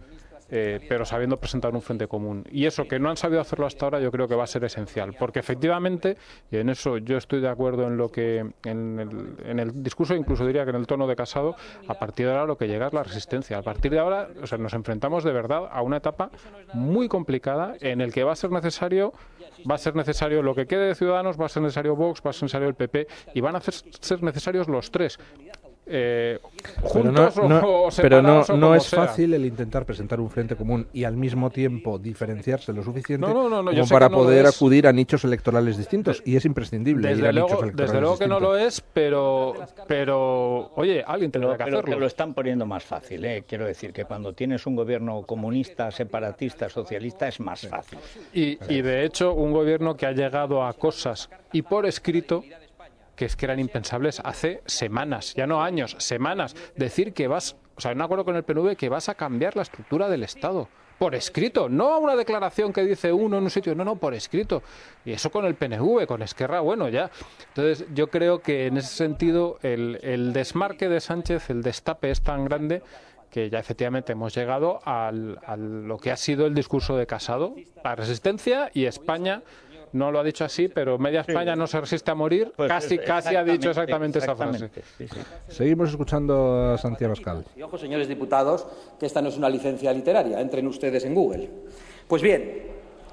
eh, pero sabiendo presentar un frente común. Y eso, que no han sabido hacerlo hasta ahora, yo creo que va a ser esencial, porque efectivamente, y en eso yo estoy de acuerdo en lo que en el, en el discurso, incluso diría que en el tono de Casado, a partir de ahora lo que llega es la resistencia. A partir de ahora, o sea, nos enfrentamos de verdad a una etapa muy complicada en el que va a ser necesario, va a ser necesario lo que quede de Ciudadanos, va a ser necesario Vox, va a ser necesario el P P, y van a hacer, ser necesarios los tres. Eh, juntos pero no, no, o, o pero no, separados o no como es sea. fácil el intentar presentar un frente común y al mismo tiempo diferenciarse lo suficiente no, no, no, no, como sé para que no poder es. acudir a nichos electorales distintos, y es imprescindible Desde ir a luego, nichos electorales desde luego que distintos. no lo es, pero, pero oye, alguien tendrá que Pero hacerlo. que lo están poniendo más fácil, ¿eh? Quiero decir que cuando tienes un gobierno comunista, separatista, socialista, es más fácil. Y, y de hecho, un gobierno que ha llegado a cosas y por escrito que es que eran impensables hace semanas, ya no años, semanas. Decir que vas, o sea, no acuerdo con el P N V, que vas a cambiar la estructura del Estado. Por escrito, no a una declaración que dice uno en un sitio, no, no, por escrito. Y eso con el P N V, con Esquerra, bueno, ya. Entonces, yo creo que en ese sentido el, el desmarque de Sánchez, el destape es tan grande que ya efectivamente hemos llegado al, a lo que ha sido el discurso de Casado, la resistencia, y España. No lo ha dicho así, pero media España no se resiste a morir. Pues casi, casi ha dicho exactamente, exactamente esa frase. Sí, sí. Seguimos escuchando a Santiago Abascal. Y ojo, señores diputados, que esta no es una licencia literaria. Entren ustedes en Google. Pues bien,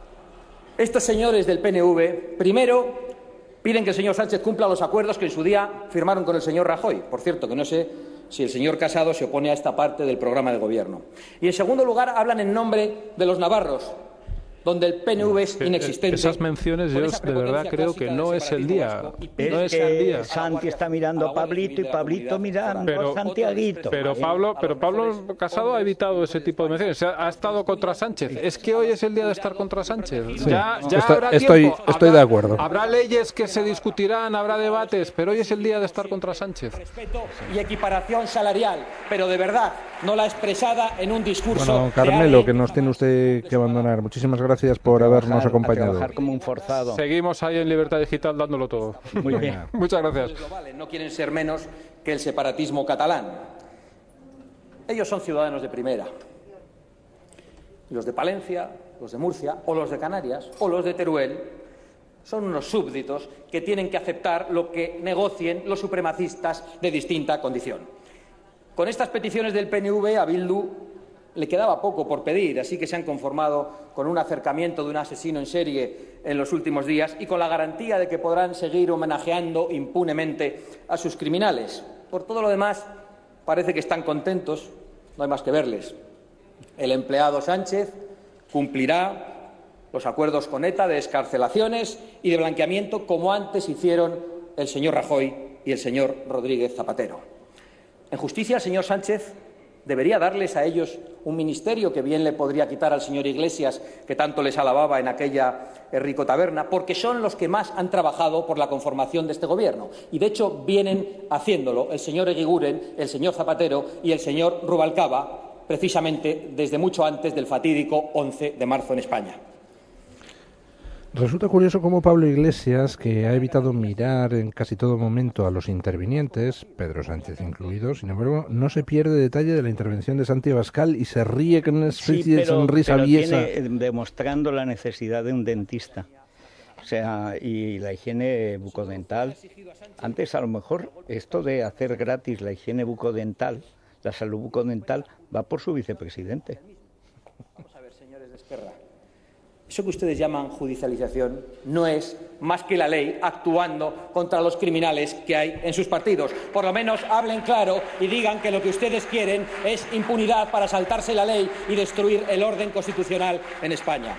estos señores del P N V, primero, piden que el señor Sánchez cumpla los acuerdos que en su día firmaron con el señor Rajoy. Por cierto, que no sé si el señor Casado se opone a esta parte del programa de gobierno. Y, en segundo lugar, hablan en nombre de los navarros, donde el P N V es inexistente. Esas menciones yo de verdad creo que no es el día. Es, no es que el día. Santi está mirando a Pablito y Pablito mirando pero, a Santiaguito. Pero Pablo, pero Pablo Casado ha evitado ese tipo de menciones. Ha, ha estado contra Sánchez. Es que hoy es el día de estar contra Sánchez. Sí. Ya, ya estoy, habrá estoy, tiempo. estoy habrá, de acuerdo. Habrá leyes que se discutirán, habrá debates, pero hoy es el día de estar contra Sánchez. Respeto y equiparación salarial, pero de verdad, no la expresada en un discurso. Bueno, Carmelo, que nos tiene usted que abandonar. Muchísimas gracias por habernos nos acompañado. A trabajar como un forzado. Seguimos ahí en Libertad Digital dándolo todo. Muy bien. Muchas gracias. No quieren ser menos que el separatismo catalán. Ellos son ciudadanos de primera. Los de Palencia, los de Murcia, o los de Canarias, o los de Teruel, son unos súbditos que tienen que aceptar lo que negocien los supremacistas de distinta condición. Con estas peticiones del P N V a Bildu le quedaba poco por pedir, así que se han conformado con un acercamiento de un asesino en serie en los últimos días y con la garantía de que podrán seguir homenajeando impunemente a sus criminales. Por todo lo demás, parece que están contentos, no hay más que verles. El empleado Sánchez cumplirá los acuerdos con ETA de excarcelaciones y de blanqueamiento, como antes hicieron el señor Rajoy y el señor Rodríguez Zapatero. En justicia, el señor Sánchez debería darles a ellos un ministerio que bien le podría quitar al señor Iglesias, que tanto les alababa en aquella rico taberna, porque son los que más han trabajado por la conformación de este gobierno. Y, de hecho, vienen haciéndolo el señor Eguiguren, el señor Zapatero y el señor Rubalcaba, precisamente desde mucho antes del fatídico once de marzo en España. Resulta curioso cómo Pablo Iglesias, que ha evitado mirar en casi todo momento a los intervinientes, Pedro Sánchez incluido, sin embargo, no se pierde detalle de la intervención de Santiago Abascal y se ríe con una especie sí, pero, de sonrisa pero aviesa. Tiene, demostrando la necesidad de un dentista. O sea, y la higiene bucodental. Antes, a lo mejor, esto de hacer gratis la higiene bucodental, la salud bucodental, va por su vicepresidente. Vamos a ver, señores de Esquerra. Eso que ustedes llaman judicialización no es más que la ley actuando contra los criminales que hay en sus partidos. Por lo menos hablen claro y digan que lo que ustedes quieren es impunidad para saltarse la ley y destruir el orden constitucional en España.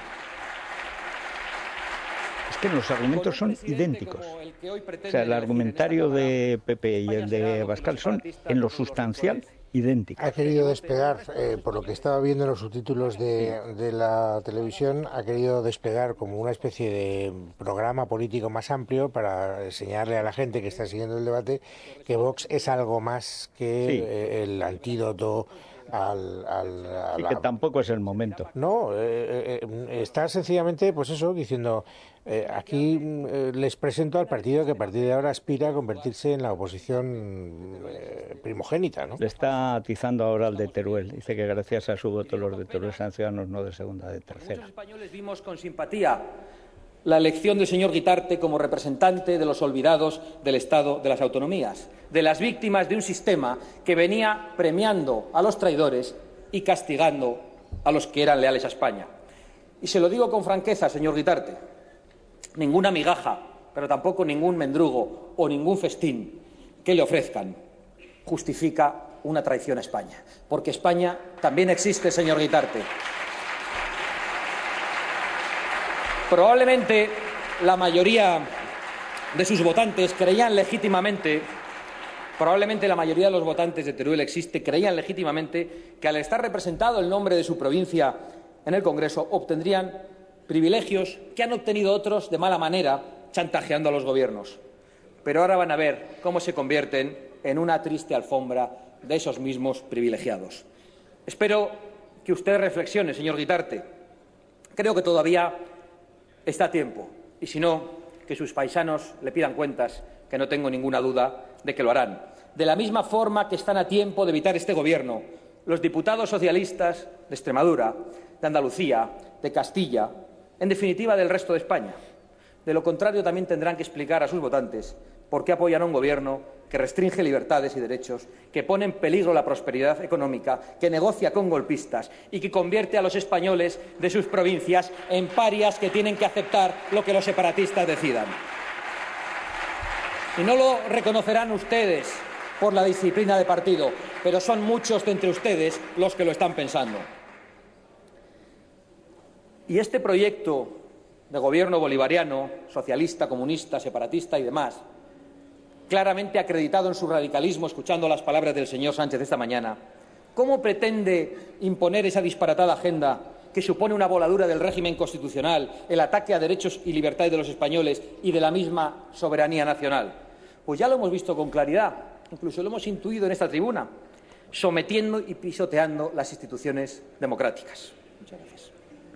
Es que los argumentos son idénticos. O sea, el argumentario de P P y el de Abascal son en lo sustancial idénticos. Ha querido despegar, eh, por lo que estaba viendo en los subtítulos de, de la televisión, ha querido despegar como una especie de programa político más amplio para enseñarle a la gente que está siguiendo el debate que Vox es algo más que sí. eh, el antídoto al... al a sí, la... que tampoco es el momento. No, eh, eh, está sencillamente, pues eso, diciendo, eh, aquí eh, les presento al partido que a partir de ahora aspira a convertirse en la oposición eh, primogénita, ¿no? Le está atizando ahora al de Teruel. Dice que gracias a su voto los de Teruel sean ciudadanos no de segunda, de tercera. Muchos españoles vimos con simpatía la elección del señor Guitarte como representante de los olvidados del Estado de las autonomías, de las víctimas de un sistema que venía premiando a los traidores y castigando a los que eran leales a España. Y se lo digo con franqueza, señor Guitarte, ninguna migaja, pero tampoco ningún mendrugo o ningún festín que le ofrezcan justifica una traición a España, porque España también existe, señor Guitarte. Probablemente la mayoría de sus votantes creían legítimamente, probablemente la mayoría de los votantes de Teruel existe, creían legítimamente que al estar representado el nombre de su provincia en el Congreso obtendrían privilegios que han obtenido otros de mala manera, chantajeando a los gobiernos. Pero ahora van a ver cómo se convierten en una triste alfombra de esos mismos privilegiados. Espero que usted reflexione, señor Guitarte. Creo que todavía está a tiempo, y si no, que sus paisanos le pidan cuentas, que no tengo ninguna duda de que lo harán. De la misma forma que están a tiempo de evitar este Gobierno los diputados socialistas de Extremadura, de Andalucía, de Castilla, en definitiva del resto de España. De lo contrario, también tendrán que explicar a sus votantes por qué apoyan a un Gobierno que restringe libertades y derechos, que pone en peligro la prosperidad económica, que negocia con golpistas y que convierte a los españoles de sus provincias en parias que tienen que aceptar lo que los separatistas decidan. Y no lo reconocerán ustedes por la disciplina de partido, pero son muchos de entre ustedes los que lo están pensando. Y este proyecto de gobierno bolivariano, socialista, comunista, separatista y demás, claramente acreditado en su radicalismo, escuchando las palabras del señor Sánchez esta mañana, ¿cómo pretende imponer esa disparatada agenda que supone una voladura del régimen constitucional, el ataque a derechos y libertades de los españoles y de la misma soberanía nacional? Pues ya lo hemos visto con claridad, incluso lo hemos intuido en esta tribuna, sometiendo y pisoteando las instituciones democráticas. Muchas gracias.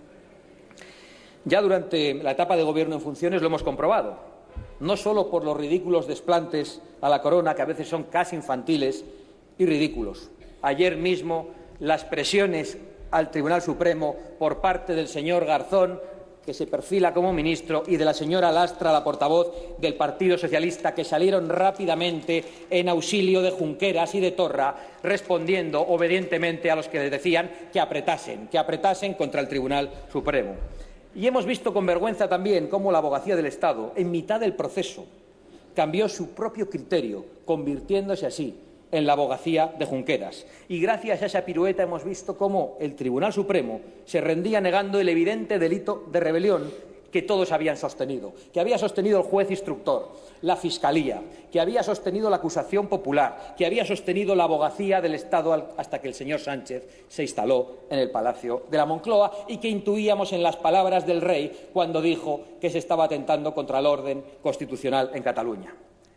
Ya durante la etapa de gobierno en funciones lo hemos comprobado, no solo por los ridículos desplantes a la corona, que a veces son casi infantiles y ridículos. Ayer mismo las presiones al Tribunal Supremo por parte del señor Garzón, que se perfila como ministro, y de la señora Lastra, la portavoz del Partido Socialista, que salieron rápidamente en auxilio de Junqueras y de Torra, respondiendo obedientemente a los que les decían que apretasen, que apretasen contra el Tribunal Supremo. Y hemos visto con vergüenza también cómo la abogacía del Estado, en mitad del proceso, cambió su propio criterio, convirtiéndose así en la abogacía de Junqueras. Y gracias a esa pirueta hemos visto cómo el Tribunal Supremo se rendía negando el evidente delito de rebelión que todos habían sostenido, que había sostenido el juez instructor, la Fiscalía, que había sostenido la acusación popular, que había sostenido la abogacía del Estado hasta que el señor Sánchez se instaló en el Palacio de la Moncloa y que intuíamos en las palabras del rey cuando dijo que se estaba atentando contra el orden constitucional en Cataluña.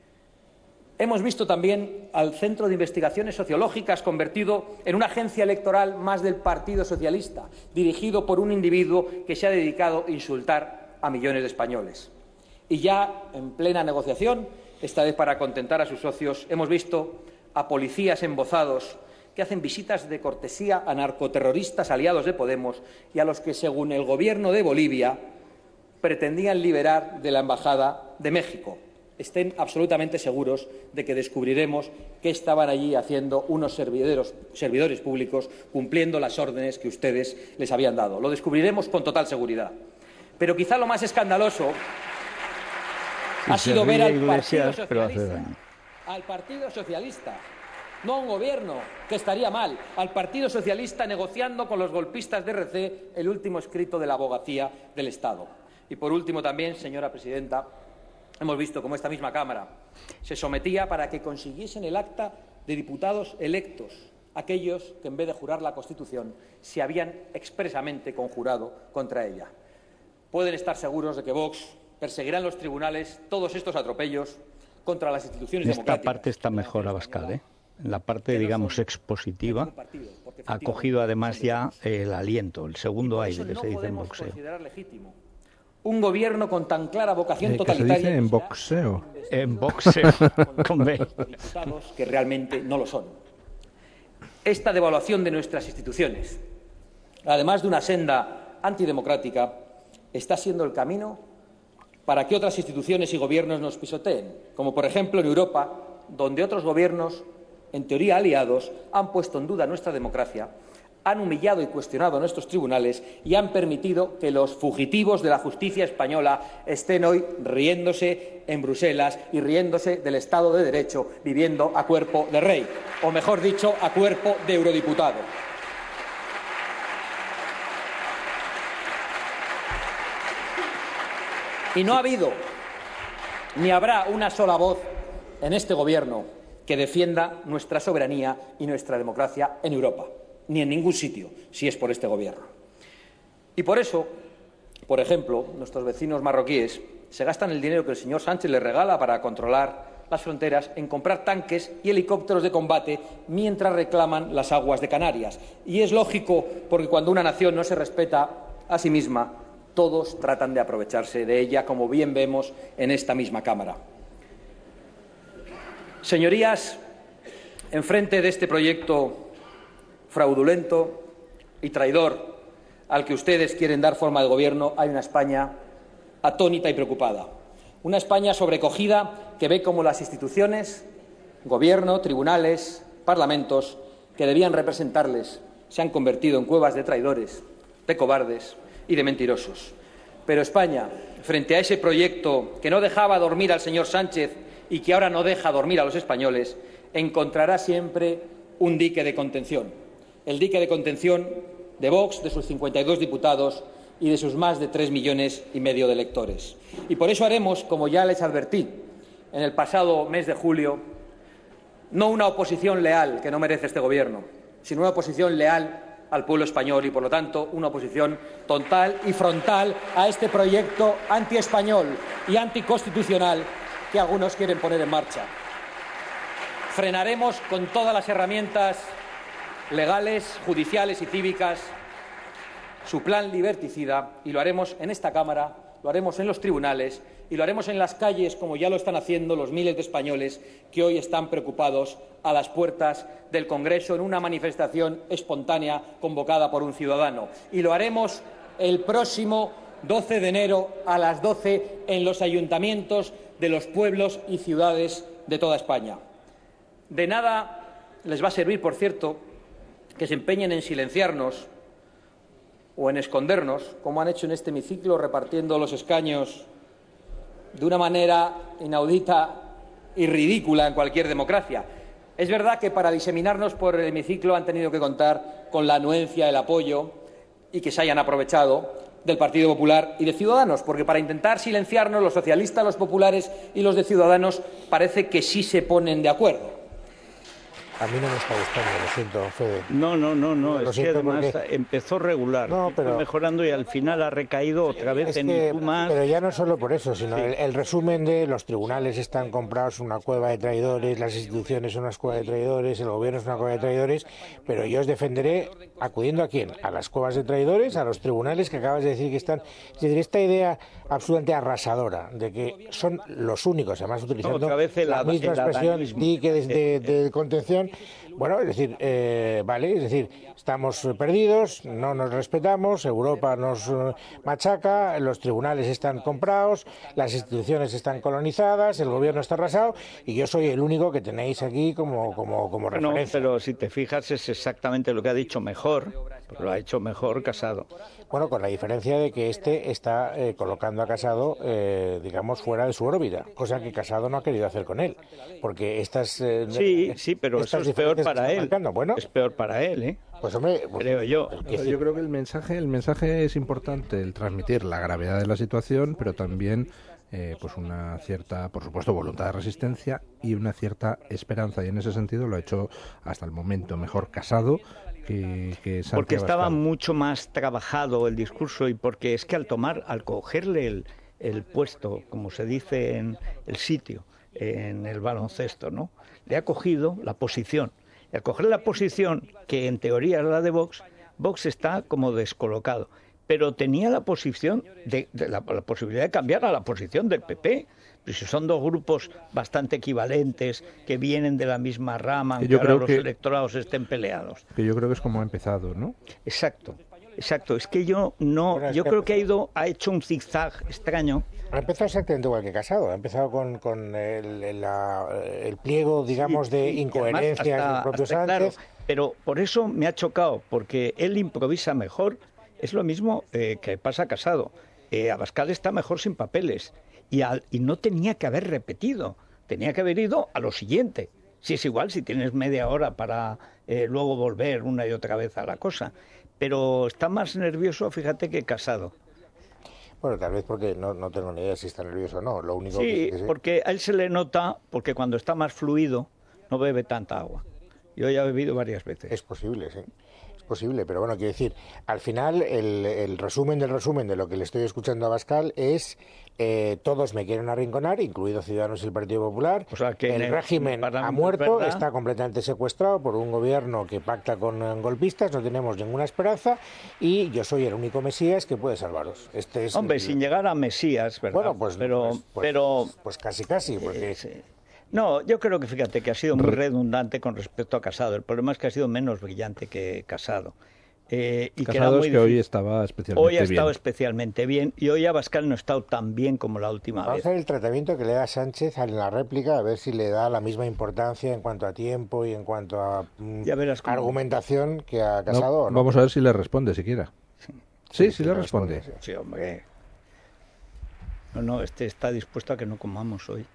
Hemos visto también al Centro de Investigaciones Sociológicas convertido en una agencia electoral más del Partido Socialista, dirigido por un individuo que se ha dedicado a insultar a millones de españoles. Y ya en plena negociación, esta vez para contentar a sus socios, hemos visto a policías embozados que hacen visitas de cortesía a narcoterroristas aliados de Podemos y a los que, según el Gobierno de Bolivia, pretendían liberar de la Embajada de México. Estén absolutamente seguros de que descubriremos qué estaban allí haciendo unos servidores públicos cumpliendo las órdenes que ustedes les habían dado. Lo descubriremos con total seguridad. Pero quizá lo más escandaloso ha sido ver al Partido Socialista, al Partido Socialista, no a un gobierno, que estaría mal, al Partido Socialista negociando con los golpistas de R C el último escrito de la abogacía del Estado. Y por último también, señora presidenta, hemos visto cómo esta misma Cámara se sometía para que consiguiesen el acta de diputados electos, aquellos que en vez de jurar la Constitución se habían expresamente conjurado contra ella. Pueden estar seguros de que Vox perseguirá en los tribunales todos estos atropellos contra las instituciones democráticas. democráticas. Esta parte está mejor, Abascal, ¿eh? En la parte, digamos, expositiva, ha cogido además ya el aliento, el segundo aire que se dice en boxeo. Un gobierno con tan clara vocación eh, totalitaria. ¿Qué se dice en boxeo? En boxeo, con B. Diputados que realmente no lo son. Esta devaluación de nuestras instituciones, además de una senda antidemocrática, está siendo el camino para que otras instituciones y gobiernos nos pisoteen, como por ejemplo en Europa, donde otros gobiernos, en teoría aliados, han puesto en duda nuestra democracia, han humillado y cuestionado nuestros tribunales y han permitido que los fugitivos de la justicia española estén hoy riéndose en Bruselas y riéndose del Estado de Derecho, viviendo a cuerpo de rey, o mejor dicho, a cuerpo de eurodiputado. Y no ha habido ni habrá una sola voz en este Gobierno que defienda nuestra soberanía y nuestra democracia en Europa, ni en ningún sitio, si es por este Gobierno. Y por eso, por ejemplo, nuestros vecinos marroquíes se gastan el dinero que el señor Sánchez les regala para controlar las fronteras en comprar tanques y helicópteros de combate mientras reclaman las aguas de Canarias. Y es lógico, porque cuando una nación no se respeta a sí misma, todos tratan de aprovecharse de ella, como bien vemos en esta misma Cámara. Señorías, enfrente de este proyecto fraudulento y traidor al que ustedes quieren dar forma de gobierno, hay una España atónita y preocupada. Una España sobrecogida que ve cómo las instituciones, gobierno, tribunales, parlamentos, que debían representarles, se han convertido en cuevas de traidores, de cobardes y de mentirosos. Pero España, frente a ese proyecto que no dejaba dormir al señor Sánchez y que ahora no deja dormir a los españoles, encontrará siempre un dique de contención. El dique de contención de Vox, de sus cincuenta y dos diputados y de sus más de tres millones y medio de electores. Y por eso haremos, como ya les advertí en el pasado mes de julio, no una oposición leal, que no merece este Gobierno, sino una oposición leal al pueblo español y, por lo tanto, una oposición total y frontal a este proyecto antiespañol y anticonstitucional que algunos quieren poner en marcha. Frenaremos con todas las herramientas legales, judiciales y cívicas su plan liberticida y lo haremos en esta Cámara, lo haremos en los tribunales y lo haremos en las calles, como ya lo están haciendo los miles de españoles que hoy están preocupados a las puertas del Congreso en una manifestación espontánea convocada por un ciudadano. Y lo haremos el próximo doce de enero a las doce en los ayuntamientos de los pueblos y ciudades de toda España. De nada les va a servir, por cierto, que se empeñen en silenciarnos o en escondernos, como han hecho en este hemiciclo, repartiendo los escaños de una manera inaudita y ridícula en cualquier democracia. Es verdad que para diseminarnos por el hemiciclo han tenido que contar con la anuencia, el apoyo y que se hayan aprovechado del Partido Popular y de Ciudadanos, porque para intentar silenciarnos los socialistas, los populares y los de Ciudadanos parece que sí se ponen de acuerdo. A mí no me está gustando, lo siento, Fede. No, no, no, no, Lo es que siento además porque- empezó regular, No, pero- fue mejorando y al final ha recaído otra vez Es en que- tú más. Pero ya no solo por eso, sino el, el resumen de los tribunales están comprados una cueva de traidores, las instituciones son unas cuevas de traidores, el gobierno es una cueva de traidores, pero yo os defenderé acudiendo a quién, a las cuevas de traidores, a los tribunales que acabas de decir que están. Es decir, esta idea absolutamente arrasadora de que son los únicos, además utilizando Otra vez el la ad- misma el expresión, adanismo. dique de, de- de contención. Bueno, es decir, eh, vale, es decir, estamos eh, perdidos, no nos respetamos, Europa nos eh, machaca, los tribunales están comprados, las instituciones están colonizadas, el gobierno está arrasado y yo soy el único que tenéis aquí como, como, como No, referencia. pero si te fijas es exactamente lo que ha dicho mejor, porque lo ha hecho mejor Casado. Bueno, con la diferencia de que este está eh, colocando a Casado, eh, digamos, fuera de su órbita, cosa que Casado no ha querido hacer con él, porque estas... eh, Sí, sí, pero estas eso es peor diferencias que para está él. marcando, bueno, Es peor para él, ¿eh? pues hombre, creo yo. Pero yo creo que el mensaje, el mensaje es importante, el transmitir la gravedad de la situación, pero también eh, pues una cierta, por supuesto, voluntad de resistencia y una cierta esperanza. Y en ese sentido lo ha hecho hasta el momento mejor Casado que, que Santi Porque estaba Abascal. mucho más trabajado el discurso y porque es que al tomar, al cogerle el, el puesto, como se dice en el sitio, en el baloncesto, ¿no? Le ha cogido la posición Y al coger la posición, que en teoría es la de Vox, Vox está como descolocado. Pero tenía la posición de, de la, la posibilidad de cambiar a la posición del P P. Pero si son dos grupos bastante equivalentes, que vienen de la misma rama, aunque ahora los que, electorados estén peleados. Que yo creo que es como ha empezado, ¿no? Exacto, exacto. Es que yo no, bueno, yo que creo que ha ido, ha hecho un zigzag extraño. Ha empezado exactamente igual que Casado. Ha empezado con, con el, el, la, el pliego, digamos, sí, de sí, incoherencias del propio hasta, Sánchez. Claro, pero por eso me ha chocado, porque él improvisa mejor. Es lo mismo eh, que pasa a Casado. Eh, Abascal está mejor sin papeles y, al, y no tenía que haber repetido, tenía que haber ido a lo siguiente. Si es igual, si tienes media hora para eh, luego volver una y otra vez a la cosa. Pero está más nervioso, fíjate, que Casado. Bueno, tal vez porque no, no tengo ni idea si está nervioso o no. Lo único sí, que, que porque a él se le nota, porque cuando está más fluido no bebe tanta agua. Yo ya he bebido varias veces. Es posible, sí. Posible, pero bueno, quiero decir, al final el, el resumen del resumen de lo que le estoy escuchando a Abascal es eh, todos me quieren arrinconar, incluido Ciudadanos y el Partido Popular. O sea, que el el, régimen ha muerto, ¿verdad? Está completamente secuestrado por un gobierno que pacta con golpistas, no tenemos ninguna esperanza y yo soy el único Mesías que puede salvaros. Este es Hombre, el... sin llegar a Mesías, ¿verdad? Bueno, pues, pero, pues, pues, pero... pues casi casi, porque... Eh, sí. No, yo creo que, fíjate, que ha sido muy redundante con respecto a Casado. El problema es que ha sido menos brillante que Casado. Eh, y Casado que es que hoy estaba especialmente Hoy ha bien. estado especialmente bien y hoy Abascal no ha estado tan bien como la última Vamos vez. a ver el tratamiento que le da Sánchez en la réplica, a ver si le da la misma importancia en cuanto a tiempo y en cuanto a mm, argumentación que ha Casado. No, ¿no? Vamos a ver si le responde siquiera. Sí, sí, sí, sí le responde. responde. Sí, hombre. No, no, este está dispuesto a que no comamos hoy.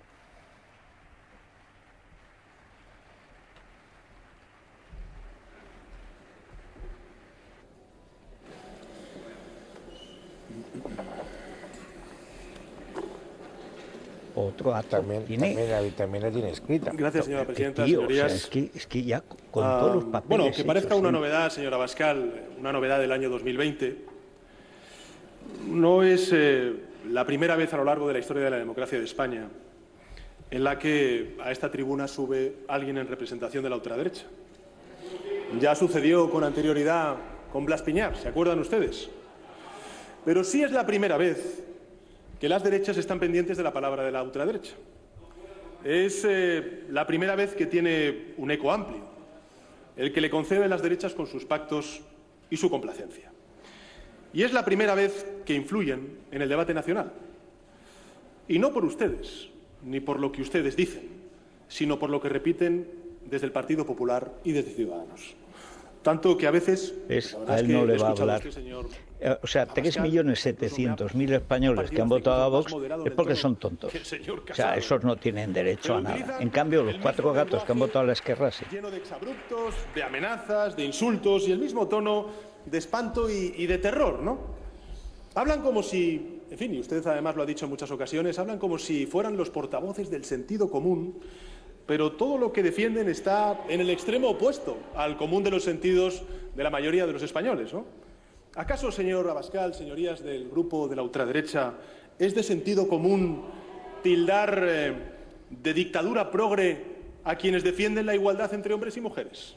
Otro acto también, tiene... también, la, también la tiene escrita. Gracias, señora presidenta, tío, señorías. O sea, es, que, es que ya con ah, todos los papeles... Bueno, que parezca hechos, una ¿sí? novedad, señora Abascal, una novedad del año dos mil veinte, no es eh, la primera vez a lo largo de la historia de la democracia de España en la que a esta tribuna sube alguien en representación de la ultraderecha. Ya sucedió con anterioridad con Blas Piñar, ¿se acuerdan ustedes? Pero sí es la primera vez que las derechas están pendientes de la palabra de la ultraderecha. Es eh, la primera vez que tiene un eco amplio, el que le conceden las derechas con sus pactos y su complacencia. Y es la primera vez que influyen en el debate nacional. Y no por ustedes, ni por lo que ustedes dicen, sino por lo que repiten desde el Partido Popular y desde Ciudadanos. Tanto que a veces... Es, a él no le va a hablar. Este señor, eh, o sea, tres millones setecientos mil españoles que han votado a Vox es porque son tontos. O sea, esos no tienen derecho a nada. En cambio, los cuatro gatos que han votado a la Esquerra sí. Lleno de exabruptos, de amenazas, de insultos y el mismo tono de espanto y, y de terror, ¿no? Hablan como si, en fin, y usted además lo ha dicho en muchas ocasiones, hablan como si fueran los portavoces del sentido común, pero todo lo que defienden está en el extremo opuesto al común de los sentidos de la mayoría de los españoles, ¿no? ¿Acaso, señor Abascal, señorías del grupo de la ultraderecha, es de sentido común tildar eh, de dictadura progre a quienes defienden la igualdad entre hombres y mujeres?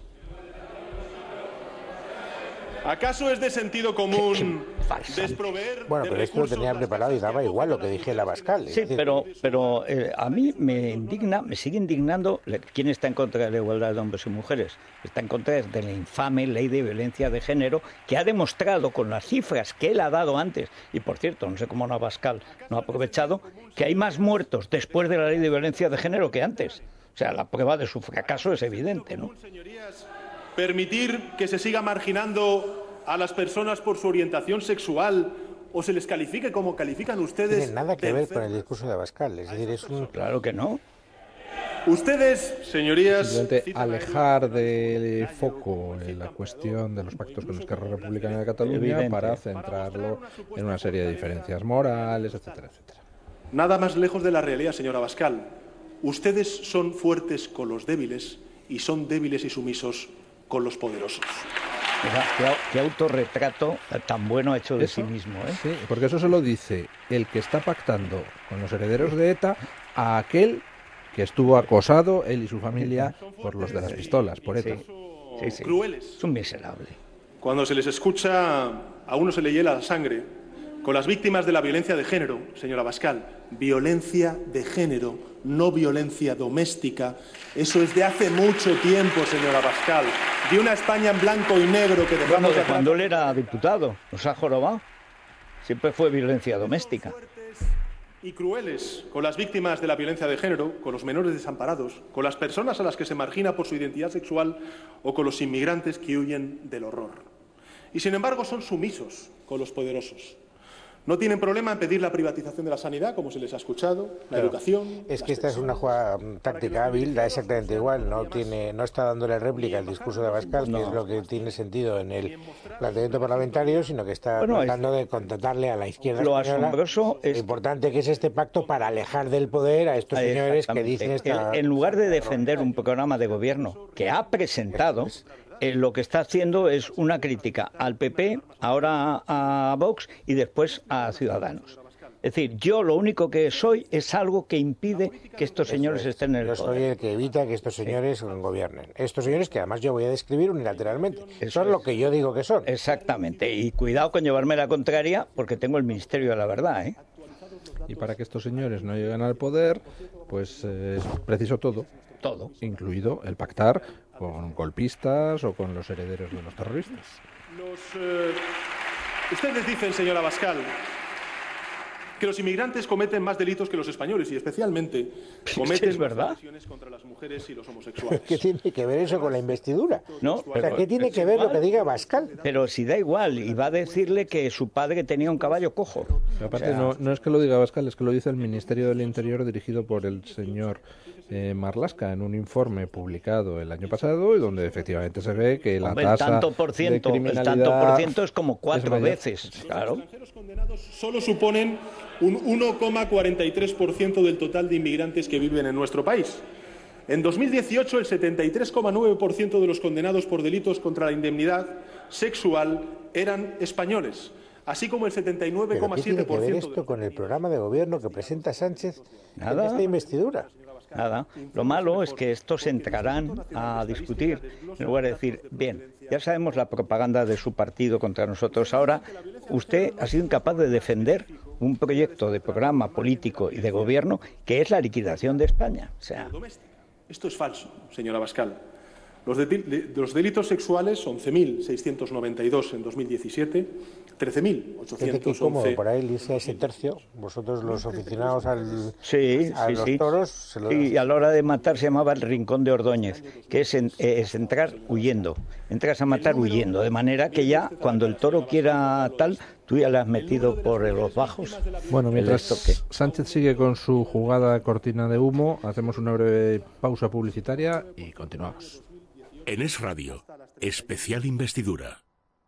¿Acaso es de sentido común desproveer Bueno, pero de esto lo tenía preparado y daba igual lo que dije el Abascal. Sí, pero, pero eh, a mí me indigna, me sigue indignando quién está en contra de la igualdad de hombres y mujeres. Está en contra de la infame ley de violencia de género que ha demostrado con las cifras que él ha dado antes, y por cierto, no sé cómo no Abascal no ha aprovechado, que hay más muertos después de la ley de violencia de género que antes. O sea, la prueba de su fracaso es evidente, ¿no? Permitir que se siga marginando a las personas por su orientación sexual o se les califique como califican ustedes. No tiene nada que ver con el discurso de Abascal, es decir, es un... Claro que no. Ustedes, señorías... Simplemente alejar del foco la cuestión de los pactos con Esquerra Republicana de Cataluña Evidente. Para centrarlo en una serie de diferencias morales, etcétera, etcétera. Nada más lejos de la realidad, señor Abascal. Ustedes son fuertes con los débiles y son débiles y sumisos con los poderosos. O sea, qué, qué autorretrato tan bueno ha hecho de ¿Eso? sí mismo, ¿eh? Sí, porque eso se lo dice el que está pactando con los herederos de ETA a aquel que estuvo acosado, él y su familia, por los de las pistolas, por ETA. Sí, sí, sí. Crueles. Es un miserable. Cuando se les escucha, a uno se le hiela la sangre con las víctimas de la violencia de género, señora Abascal. Violencia de género, no violencia doméstica. Eso es de hace mucho tiempo, señora Abascal. De una España en blanco y negro que dejamos Bueno, de de atrás. cuando él era diputado, nos ha jorobado. Siempre fue violencia doméstica. Y crueles con las víctimas de la violencia de género, con los menores desamparados, con las personas a las que se margina por su identidad sexual o con los inmigrantes que huyen del horror. Y sin embargo son sumisos con los poderosos. No tienen problema en pedir la privatización de la sanidad, como se les ha escuchado, la Claro. educación. Es que esta es una jugada táctica hábil, da exactamente igual, no tiene, no está dándole réplica al discurso de Abascal, No. que es lo que tiene sentido en el planteamiento parlamentario, sino que está Bueno, tratando de contratarle a la izquierda lo española asombroso es- lo importante que es este pacto para alejar del poder a estos señores que dicen esta... En lugar de defender un programa de gobierno que ha presentado, eh, lo que está haciendo es una crítica al P P, ahora a Vox y después a Ciudadanos. Es decir, yo lo único que soy es algo que impide que estos señores estén en el Yo soy poder. el que evita que estos señores gobiernen. Estos señores que además yo voy a describir unilateralmente. Eso son es. lo que yo digo que son. Exactamente. Y cuidado con llevarme la contraria porque tengo el Ministerio de la Verdad, ¿eh? Y para que estos señores no lleguen al poder, pues eh, es preciso todo. Todo. Incluido el pactar con golpistas o con los herederos de los terroristas. Los, eh, ustedes dicen, señora Abascal, que los inmigrantes cometen más delitos que los españoles y especialmente cometen es verdad. agresiones contra las mujeres y los homosexuales. ¿Qué tiene que ver eso con la investidura? No, O sea, ¿qué tiene que ver lo que diga Abascal? Pero si da igual, y va a decirle que su padre tenía un caballo cojo. Pero aparte, O sea, no, no es que lo diga Abascal, es que lo dice el Ministerio del Interior dirigido por el señor eh, Marlaska en un informe publicado el año pasado y donde efectivamente se ve que la hombre, el tasa tanto por de ciento, el criminalidad tanto por ciento es como cuatro mayor. veces, claro. Solo suponen un uno coma cuarenta y tres por ciento del total de inmigrantes que viven en nuestro país. En dos mil dieciocho, el setenta y tres coma nueve por ciento de los condenados por delitos contra la indemnidad sexual eran españoles, así como el setenta y nueve ¿Pero coma qué siete tiene que por ver ciento esto con el programa de gobierno que presenta Sánchez en Nada. esta investidura? Nada. Lo malo es que estos entrarán a discutir en lugar de decir, bien, ya sabemos la propaganda de su partido contra nosotros. Ahora, usted ha sido incapaz de defender un proyecto de programa político y de gobierno que es la liquidación de España. O sea, Esto es falso, señora Abascal. Los, de, de, los delitos sexuales, once mil seiscientos noventa y dos en dos mil diecisiete, trece mil ochocientos once. Cómodo por ahí irse a ese tercio, vosotros los aficionados al, sí, a sí, los sí. toros... Se lo... Sí, y a la hora de matar se llamaba el Rincón de Ordóñez, que es, en, es entrar huyendo. Entras a matar huyendo, de manera que ya cuando el toro quiera tal, tú ya le has metido por los bajos. Bueno, mientras el estoque. Sánchez sigue con su jugada cortina de humo, hacemos una breve pausa publicitaria y continuamos. En Es Radio, especial investidura.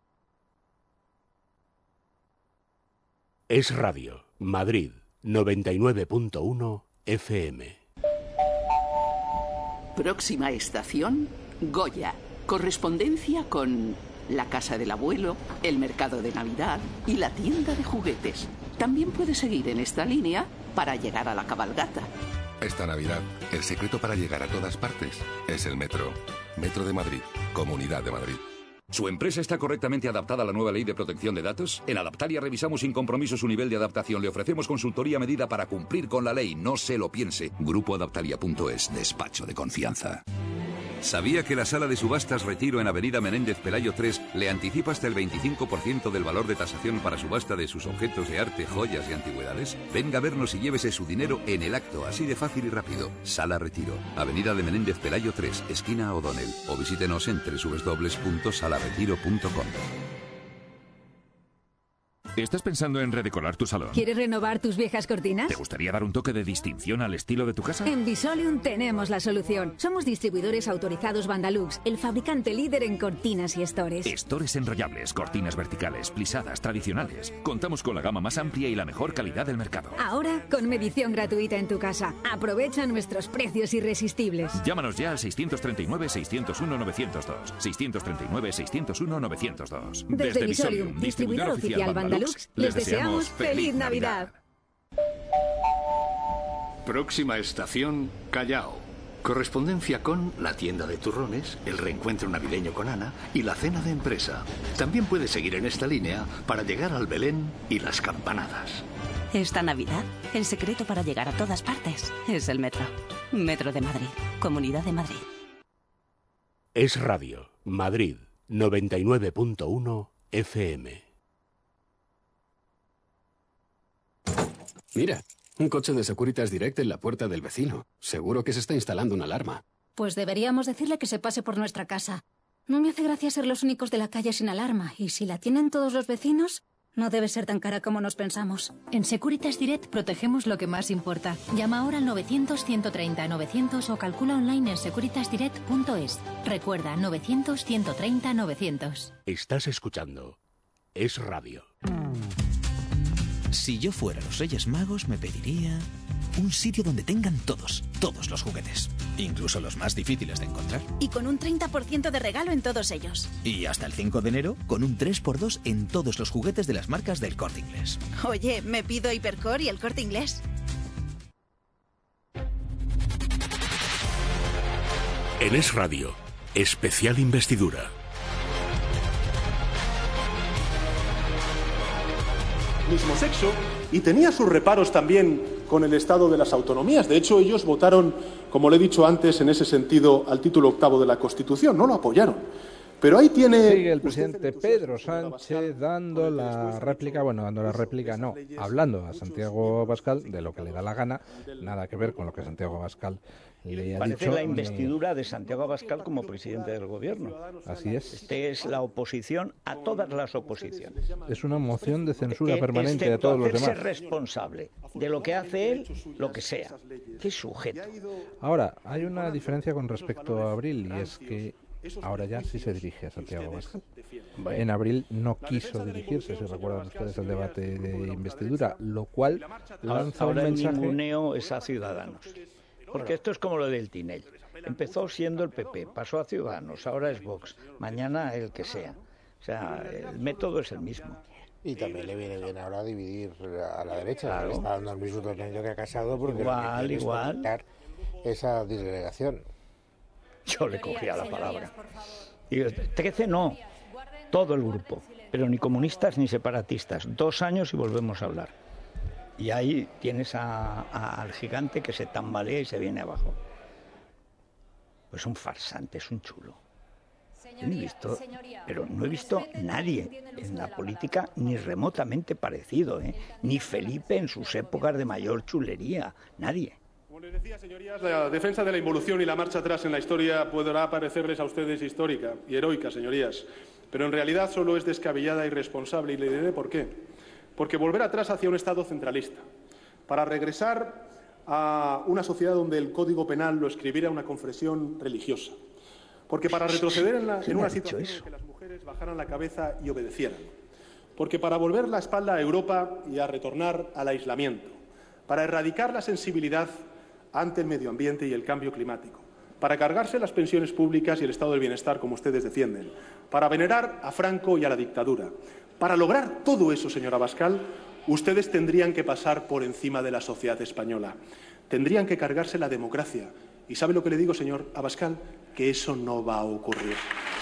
Es Radio, Madrid, noventa y nueve punto uno F M. Próxima estación, Goya. Correspondencia con la casa del abuelo, el mercado de Navidad y la tienda de juguetes. También puede seguir en esta línea para llegar a la cabalgata. Esta Navidad, el secreto para llegar a todas partes es el metro. Metro de Madrid, Comunidad de Madrid. ¿Su empresa está correctamente adaptada a la nueva ley de protección de datos? En Adaptalia revisamos sin compromiso su nivel de adaptación. Le ofrecemos consultoría a medida para cumplir con la ley. No se lo piense. Grupo Adaptalia punto es, despacho de confianza. ¿Sabía que la sala de subastas Retiro en Avenida Menéndez Pelayo tres le anticipa hasta el veinticinco por ciento del valor de tasación para subasta de sus objetos de arte, joyas y antigüedades? Venga a vernos y llévese su dinero en el acto, así de fácil y rápido. Sala Retiro, Avenida de Menéndez Pelayo tres, esquina O'Donnell. O visítenos en doble u doble u doble u punto sala retiro punto com. ¿Estás pensando en redecorar tu salón? ¿Quieres renovar tus viejas cortinas? ¿Te gustaría dar un toque de distinción al estilo de tu casa? En Visolium tenemos la solución. Somos distribuidores autorizados Vandalux, el fabricante líder en cortinas y estores. Estores enrollables, cortinas verticales, plisadas, tradicionales. Contamos con la gama más amplia y la mejor calidad del mercado. Ahora con medición gratuita en tu casa. Aprovecha nuestros precios irresistibles. Llámanos ya al seiscientos treinta y nueve, seiscientos uno, novecientos dos. seiscientos treinta y nueve, seiscientos uno, novecientos dos. Desde Visolium, distribuidor oficial Vandalux, les deseamos feliz Navidad. Próxima estación, Callao. Correspondencia con la tienda de turrones, el reencuentro navideño con Ana y la cena de empresa. También puedes seguir en esta línea para llegar al Belén y las campanadas. Esta Navidad, el secreto para llegar a todas partes es el metro. Metro de Madrid, Comunidad de Madrid. Es Radio, Madrid, noventa y nueve punto uno F M. Mira, un coche de Securitas Direct en la puerta del vecino. Seguro que se está instalando una alarma. Pues deberíamos decirle que se pase por nuestra casa. No me hace gracia ser los únicos de la calle sin alarma. Y si la tienen todos los vecinos, no debe ser tan cara como nos pensamos. En Securitas Direct protegemos lo que más importa. Llama ahora al novecientos, ciento treinta, novecientos o calcula online en securitas direct punto es. Recuerda, novecientos, ciento treinta, novecientos. Estás escuchando Es Radio. Si yo fuera los Reyes Magos, me pediría un sitio donde tengan todos, todos los juguetes, incluso los más difíciles de encontrar. Y con un treinta por ciento de regalo en todos ellos. Y hasta el cinco de enero, con un tres por dos en todos los juguetes de las marcas del Corte Inglés. Oye, me pido Hipercore y el Corte Inglés. En Es Radio, especial investidura. Mismo sexo, y tenía sus reparos también con el estado de las autonomías. De hecho, ellos votaron, como le he dicho antes, en ese sentido, al título octavo de la Constitución. No lo apoyaron. Pero ahí tiene... Sigue el presidente Pedro Sánchez dando la réplica, bueno, dando la réplica, no, hablando a Santiago Abascal de lo que le da la gana, nada que ver con lo que Santiago Abascal le ha Parece dicho. la investidura de Santiago Abascal como presidente del gobierno. Así es. Este es la oposición a todas las oposiciones. Es una moción de censura Que, permanente de todos los hacerse demás. responsable de lo que hace él, lo que sea. Qué sujeto. Ahora, hay una diferencia con respecto a abril, y es que ahora ya sí se dirige a Santiago Abascal. En abril no quiso dirigirse, si recuerdan ustedes el debate de investidura, lo cual lanza Ahora un el mensaje. ninguneo es a Ciudadanos. Porque esto es como lo del Tinel. Empezó siendo el P P, pasó a Ciudadanos, ahora es Vox, mañana el que sea. O sea, el método es el mismo. Y también le viene bien ahora dividir a la derecha, Claro. le está dando el mismo tratamiento que ha Casado, porque Igual, lo que quiere es igual. fomentar esa disgregación. Yo le cogía la palabra. Y trece no, todo el grupo, pero ni comunistas ni separatistas. Dos años y volvemos a hablar. Y ahí tienes a, a, al gigante que se tambalea y se viene abajo. Pues un farsante, es un chulo. Yo no he visto, pero no he visto nadie en la política ni remotamente parecido, ¿eh? Ni Felipe en sus épocas de mayor chulería, nadie. Como les decía, señorías, la defensa de la involución y la marcha atrás en la historia podrá parecerles a ustedes histórica y heroica, señorías, pero en realidad solo es descabellada e irresponsable, y le diré por qué. Porque volver atrás hacia un Estado centralista, para regresar a una sociedad donde el Código Penal lo escribiera una confesión religiosa, porque para retroceder en, la, en una situación en que las mujeres bajaran la cabeza y obedecieran, porque para volver la espalda a Europa y a retornar al aislamiento, para erradicar la sensibilidad ante el medio ambiente y el cambio climático, para cargarse las pensiones públicas y el estado del bienestar como ustedes defienden, para venerar a Franco y a la dictadura. Para lograr todo eso, señor Abascal, ustedes tendrían que pasar por encima de la sociedad española. Tendrían que cargarse la democracia. ¿Y sabe lo que le digo, señor Abascal? Que eso no va a ocurrir.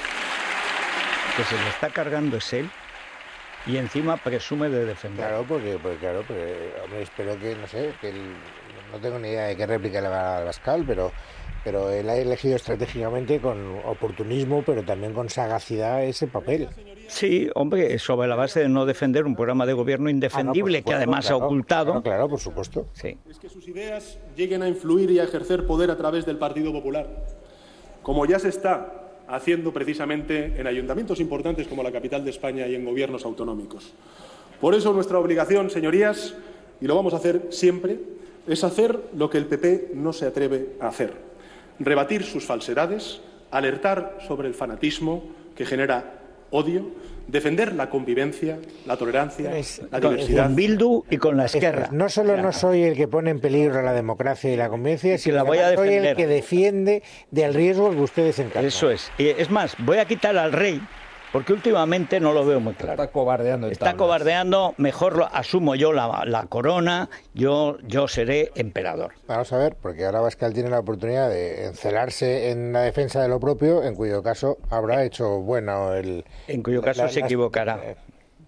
Que se le está cargando es él y encima presume de defender. Claro, porque, porque claro, porque, hombre, espero que, no sé, que el, no tengo ni idea de qué réplica le va a dar a Abascal, pero, pero él ha elegido estratégicamente con oportunismo, pero también con sagacidad ese papel. Sí, hombre, sobre la base de no defender un programa de gobierno indefendible, ah, no, que además claro, ha ocultado. Claro, claro, por supuesto. Sí. Es que sus ideas lleguen a influir y a ejercer poder a través del Partido Popular, como ya se está haciendo precisamente en ayuntamientos importantes como la capital de España y en gobiernos autonómicos. Por eso nuestra obligación, señorías, y lo vamos a hacer siempre, es hacer lo que el P P no se atreve a hacer: rebatir sus falsedades, alertar sobre el fanatismo que genera odio, defender la convivencia, la tolerancia, es, la diversidad. Con Bildu y con la Esquerra. No solo no soy el que pone en peligro la democracia y la convivencia, sino la voy a soy defender. el que defiende del riesgo que ustedes encargan. Eso es. Y es más, voy a quitar al rey Porque últimamente no lo veo muy claro. Está cobardeando. Está tablas. cobardeando, mejor lo, asumo yo la, la corona, yo, yo seré emperador. Vamos a ver, porque ahora Abascal tiene la oportunidad de encelarse en la defensa de lo propio, en cuyo caso habrá hecho bueno el... En cuyo caso la, se la, equivocará. Eh,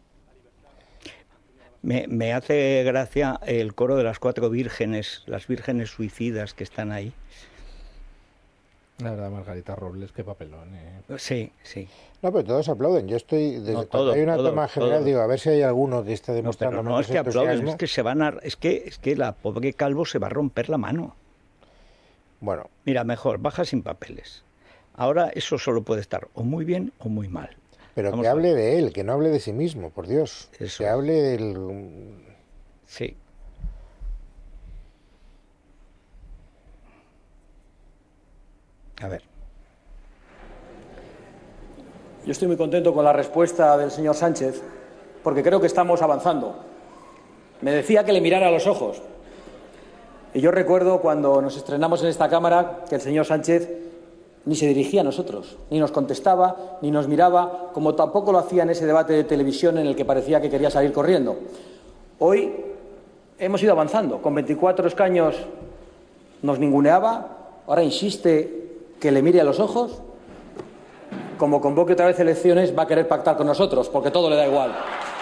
me, me hace gracia el coro de las cuatro vírgenes, las vírgenes suicidas que están ahí. La verdad, Margarita Robles, qué papelón. Eh. Sí, sí. No, pero todos aplauden. Yo estoy, desde no, cuando todo, hay una todo, toma general, todo. digo, a ver si hay alguno que esté demostrando no, no es que aplauden, es que se van a, es que, es que la pobre Calvo se va a romper la mano. Bueno. Mira, mejor, baja sin papeles. Ahora eso solo puede estar o muy bien o muy mal. Pero Vamos que hable de él, que no hable de sí mismo, por Dios. Eso. Que hable del... Sí. A ver. Yo estoy muy contento con la respuesta del señor Sánchez, porque creo que estamos avanzando. Me decía que le mirara a los ojos. Y yo recuerdo cuando nos estrenamos en esta Cámara que el señor Sánchez ni se dirigía a nosotros, ni nos contestaba, ni nos miraba, como tampoco lo hacía en ese debate de televisión en el que parecía que quería salir corriendo. Hoy hemos ido avanzando. Con veinticuatro escaños nos ninguneaba, ahora insiste que le mire a los ojos. Como convoque otra vez elecciones, va a querer pactar con nosotros, porque todo le da igual.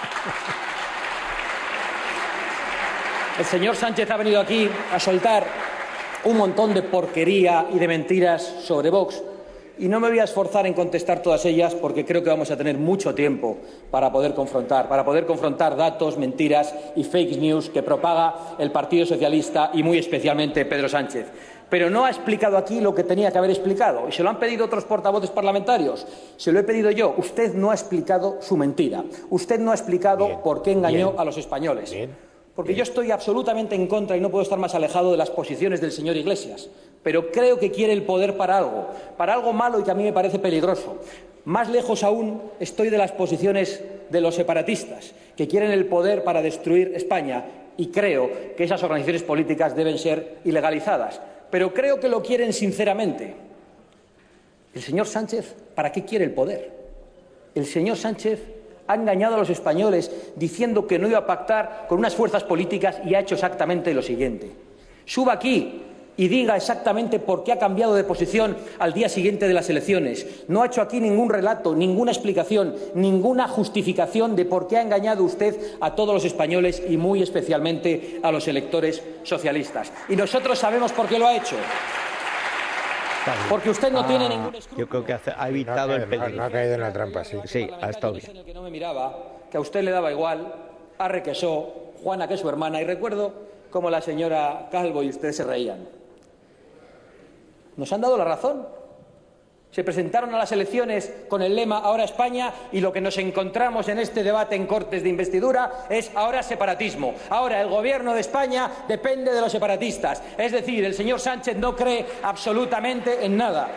El señor Sánchez ha venido aquí a soltar un montón de porquería y de mentiras sobre Vox, y no me voy a esforzar en contestar todas ellas, porque creo que vamos a tener mucho tiempo para poder confrontar, para poder confrontar datos, mentiras y fake news que propaga el Partido Socialista y muy especialmente Pedro Sánchez. Pero no ha explicado aquí lo que tenía que haber explicado. Y se lo han pedido otros portavoces parlamentarios. Se lo he pedido yo. Usted no ha explicado su mentira. Usted no ha explicado bien, por qué engañó bien, a los españoles. Bien, Porque bien. yo estoy absolutamente en contra y no puedo estar más alejado de las posiciones del señor Iglesias. Pero creo que quiere el poder para algo, para algo malo y que a mí me parece peligroso. Más lejos aún estoy de las posiciones de los separatistas, que quieren el poder para destruir España. Y creo que esas organizaciones políticas deben ser ilegalizadas. Pero creo que lo quieren sinceramente. El señor Sánchez, ¿para qué quiere el poder? El señor Sánchez ha engañado a los españoles diciendo que no iba a pactar con unas fuerzas políticas y ha hecho exactamente lo siguiente. Suba aquí y diga exactamente por qué ha cambiado de posición al día siguiente de las elecciones. No ha hecho aquí ningún relato, ninguna explicación, ninguna justificación de por qué ha engañado usted a todos los españoles y muy especialmente a los electores socialistas. Y nosotros sabemos por qué lo ha hecho. Porque usted no ah, tiene ningún escrúpulo. Yo creo que ha evitado no, el peligro. No ha caído en la trampa, sí. Sí, ha estado bien. En el que no me miraba, que a usted le daba igual, a Requesó, Juana, que es su hermana, y recuerdo cómo la señora Calvo y usted se reían. Nos han dado la razón. Se presentaron a las elecciones con el lema Ahora España y lo que nos encontramos en este debate en Cortes de Investidura es ahora separatismo. Ahora el gobierno de España depende de los separatistas. Es decir, el señor Sánchez no cree absolutamente en nada.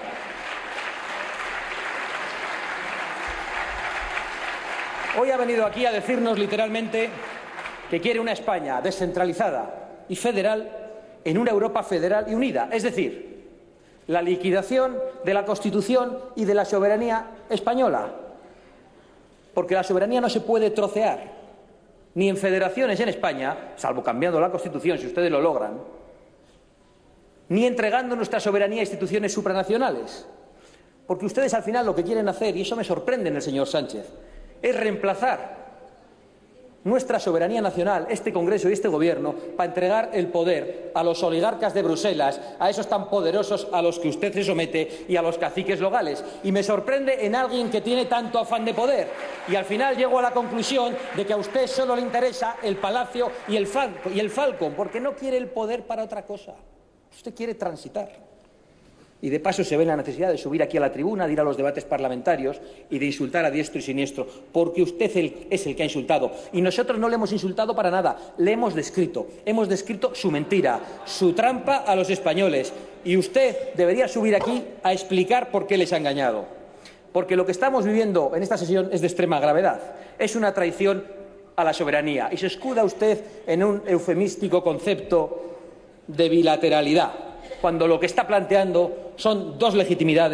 Hoy ha venido aquí a decirnos literalmente que quiere una España descentralizada y federal en una Europa federal y unida. Es decir, la liquidación de la Constitución y de la soberanía española. Porque la soberanía no se puede trocear, ni en federaciones en España, salvo cambiando la Constitución, si ustedes lo logran, ni entregando nuestra soberanía a instituciones supranacionales. Porque ustedes al final lo que quieren hacer, y eso me sorprende en el señor Sánchez, es reemplazar nuestra soberanía nacional, este Congreso y este Gobierno, para entregar el poder a los oligarcas de Bruselas, a esos tan poderosos a los que usted se somete y a los caciques locales. Y me sorprende en alguien que tiene tanto afán de poder. Y al final llego a la conclusión de que a usted solo le interesa el Palacio y el Falcon, y el Falcon, porque no quiere el poder para otra cosa. Usted quiere transitar. Y de paso se ve la necesidad de subir aquí a la tribuna, de ir a los debates parlamentarios y de insultar a diestro y siniestro, porque usted es el que ha insultado. Y nosotros no le hemos insultado para nada, le hemos descrito. Hemos descrito su mentira, su trampa a los españoles. Y usted debería subir aquí a explicar por qué les ha engañado. Porque lo que estamos viviendo en esta sesión es de extrema gravedad. Es una traición a la soberanía. Y se escuda usted en un eufemístico concepto de bilateralidad, cuando lo que está planteando son dos legitimidades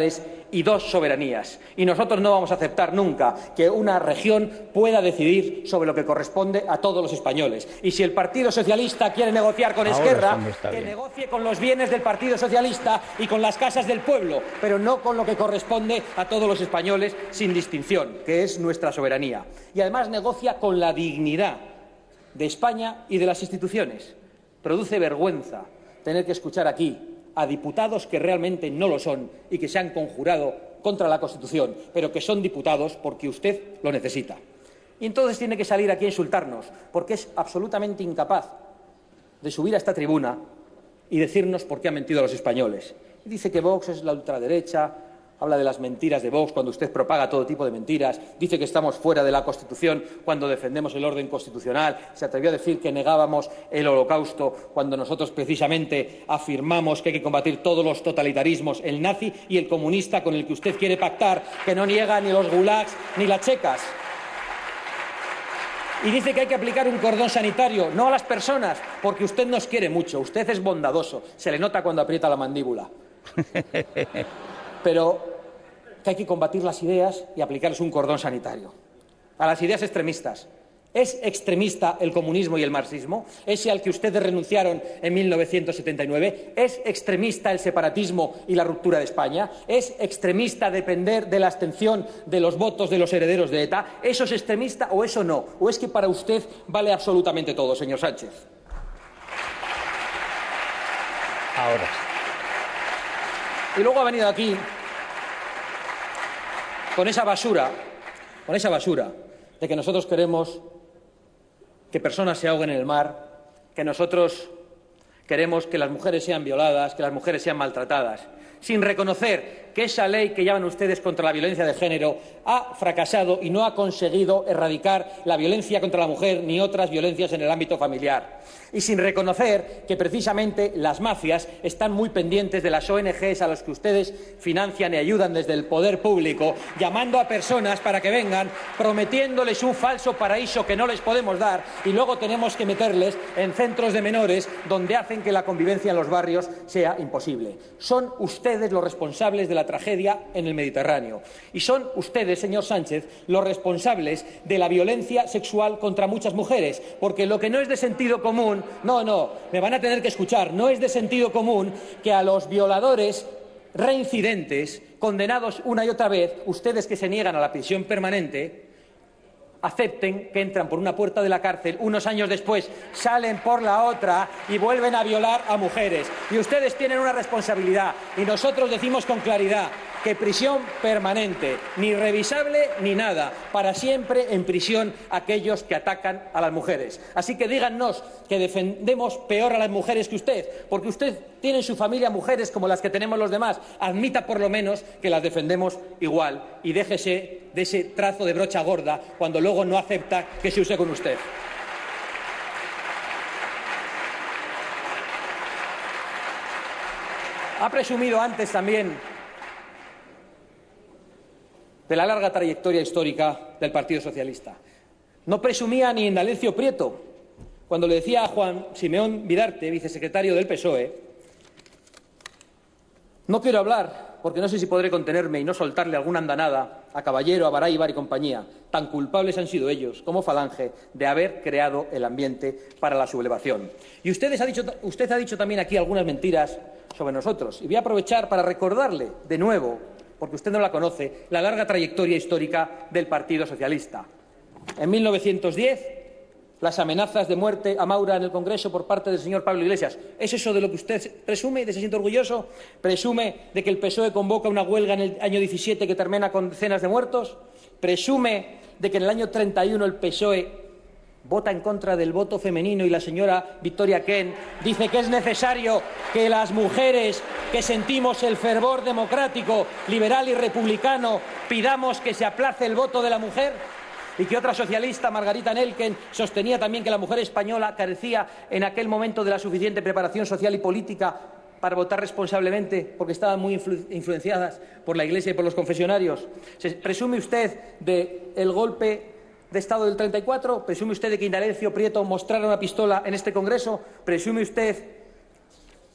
y dos soberanías. Y nosotros no vamos a aceptar nunca que una región pueda decidir sobre lo que corresponde a todos los españoles. Y si el Partido Socialista quiere negociar con Ahora Esquerra, está que bien. negocie con los bienes del Partido Socialista y con las casas del pueblo, pero no con lo que corresponde a todos los españoles sin distinción, que es nuestra soberanía. Y además negocia con la dignidad de España y de las instituciones. Produce vergüenza tener que escuchar aquí a diputados que realmente no lo son y que se han conjurado contra la Constitución, pero que son diputados porque usted lo necesita. Y entonces tiene que salir aquí a insultarnos, porque es absolutamente incapaz de subir a esta tribuna y decirnos por qué ha mentido a los españoles. Y dice que Vox es la ultraderecha, habla de las mentiras de Vox cuando usted propaga todo tipo de mentiras, dice que estamos fuera de la Constitución cuando defendemos el orden constitucional, se atrevió a decir que negábamos el Holocausto cuando nosotros precisamente afirmamos que hay que combatir todos los totalitarismos, el nazi y el comunista con el que usted quiere pactar, que no niega ni los gulags ni las checas. Y dice que hay que aplicar un cordón sanitario, no a las personas, porque usted nos quiere mucho, usted es bondadoso, se le nota cuando aprieta la mandíbula. Pero que hay que combatir las ideas y aplicarles un cordón sanitario. A las ideas extremistas. ¿Es extremista el comunismo y el marxismo? ¿Ese al que ustedes renunciaron en mil novecientos setenta y nueve? ¿Es extremista el separatismo y la ruptura de España? ¿Es extremista depender de la abstención de los votos de los herederos de ETA? ¿Eso es extremista o eso no? ¿O es que para usted vale absolutamente todo, señor Sánchez? Ahora. Y luego ha venido aquí con esa basura, con esa basura de que nosotros queremos que personas se ahoguen en el mar, que nosotros queremos que las mujeres sean violadas, que las mujeres sean maltratadas, sin reconocer que esa ley que llaman ustedes contra la violencia de género ha fracasado y no ha conseguido erradicar la violencia contra la mujer ni otras violencias en el ámbito familiar. Y sin reconocer que precisamente las mafias están muy pendientes de las O N Ges a las que ustedes financian y ayudan desde el poder público, llamando a personas para que vengan, prometiéndoles un falso paraíso que no les podemos dar y luego tenemos que meterles en centros de menores donde hacen que la convivencia en los barrios sea imposible. Son ustedes los responsables de la tragedia en el Mediterráneo. Y son ustedes, señor Sánchez, los responsables de la violencia sexual contra muchas mujeres, porque lo que no es de sentido común, no, no, me van a tener que escuchar, no es de sentido común que a los violadores reincidentes, condenados una y otra vez, ustedes que se niegan a la prisión permanente, acepten que entran por una puerta de la cárcel, unos años después salen por la otra y vuelven a violar a mujeres. Y ustedes tienen una responsabilidad y nosotros decimos con claridad que prisión permanente, ni revisable ni nada, para siempre en prisión aquellos que atacan a las mujeres. Así que díganos que defendemos peor a las mujeres que usted, porque usted tiene en su familia mujeres como las que tenemos los demás. Admita por lo menos que las defendemos igual y déjese de ese trazo de brocha gorda cuando luego no acepta que se use con usted. Ha presumido antes también de la larga trayectoria histórica del Partido Socialista. No presumía ni Indalecio Prieto cuando le decía a Juan Simeón Vidarte, vicesecretario del P S O E, no quiero hablar porque no sé si podré contenerme y no soltarle alguna andanada a Caballero, a Baráibar y compañía. Tan culpables han sido ellos como Falange de haber creado el ambiente para la sublevación. Y ustedes ha dicho, usted ha dicho también aquí algunas mentiras sobre nosotros. Y voy a aprovechar para recordarle de nuevo, porque usted no la conoce, la larga trayectoria histórica del Partido Socialista. En mil novecientos diez, las amenazas de muerte a Maura en el Congreso por parte del señor Pablo Iglesias. ¿Es eso de lo que usted presume y de se siente orgulloso? ¿Presume de que el P S O E convoca una huelga en el año diecisiete que termina con decenas de muertos? ¿Presume de que en el año treinta y uno el P S O E vota en contra del voto femenino y la señora Victoria Kent dice que es necesario que las mujeres que sentimos el fervor democrático, liberal y republicano pidamos que se aplace el voto de la mujer? Y que otra socialista, Margarita Nelken, sostenía también que la mujer española carecía en aquel momento de la suficiente preparación social y política para votar responsablemente porque estaban muy influ influenciadas por la Iglesia y por los confesionarios. ¿Se presume usted del golpe de Estado del treinta y cuatro? ¿Presume usted de que Indalecio Prieto mostrara una pistola en este Congreso? ¿Presume usted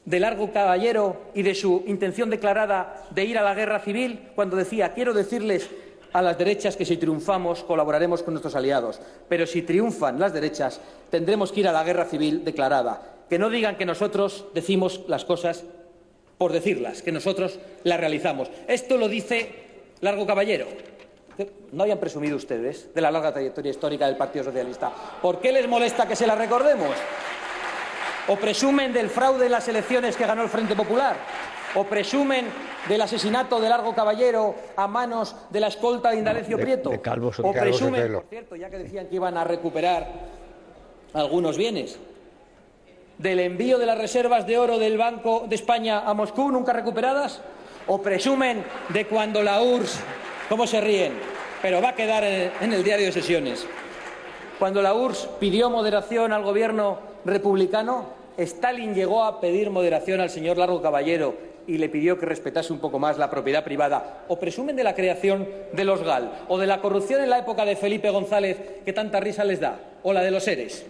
de Largo Caballero y de su intención declarada de ir a la guerra civil, cuando decía: quiero decirles a las derechas que si triunfamos colaboraremos con nuestros aliados, pero si triunfan las derechas tendremos que ir a la guerra civil declarada. Que no digan que nosotros decimos las cosas por decirlas, que nosotros las realizamos. Esto lo dice Largo Caballero. ¿No habían presumido ustedes de la larga trayectoria histórica del Partido Socialista? ¿Por qué les molesta que se la recordemos? ¿O presumen del fraude en las elecciones que ganó el Frente Popular? ¿O presumen del asesinato de Largo Caballero a manos de la escolta de Indalecio de, Prieto? De Calvo ¿O presumen, por cierto, ya que decían que iban a recuperar algunos bienes, del envío de las reservas de oro del Banco de España a Moscú, nunca recuperadas? ¿O presumen de cuando la U R S... ¿Cómo se ríen? Pero va a quedar en, en el diario de sesiones. Cuando la U R S S pidió moderación al gobierno republicano, Stalin llegó a pedir moderación al señor Largo Caballero y le pidió que respetase un poco más la propiedad privada. ¿O presumen de la creación de los G A L? ¿O de la corrupción en la época de Felipe González, que tanta risa les da? ¿O la de los ERES?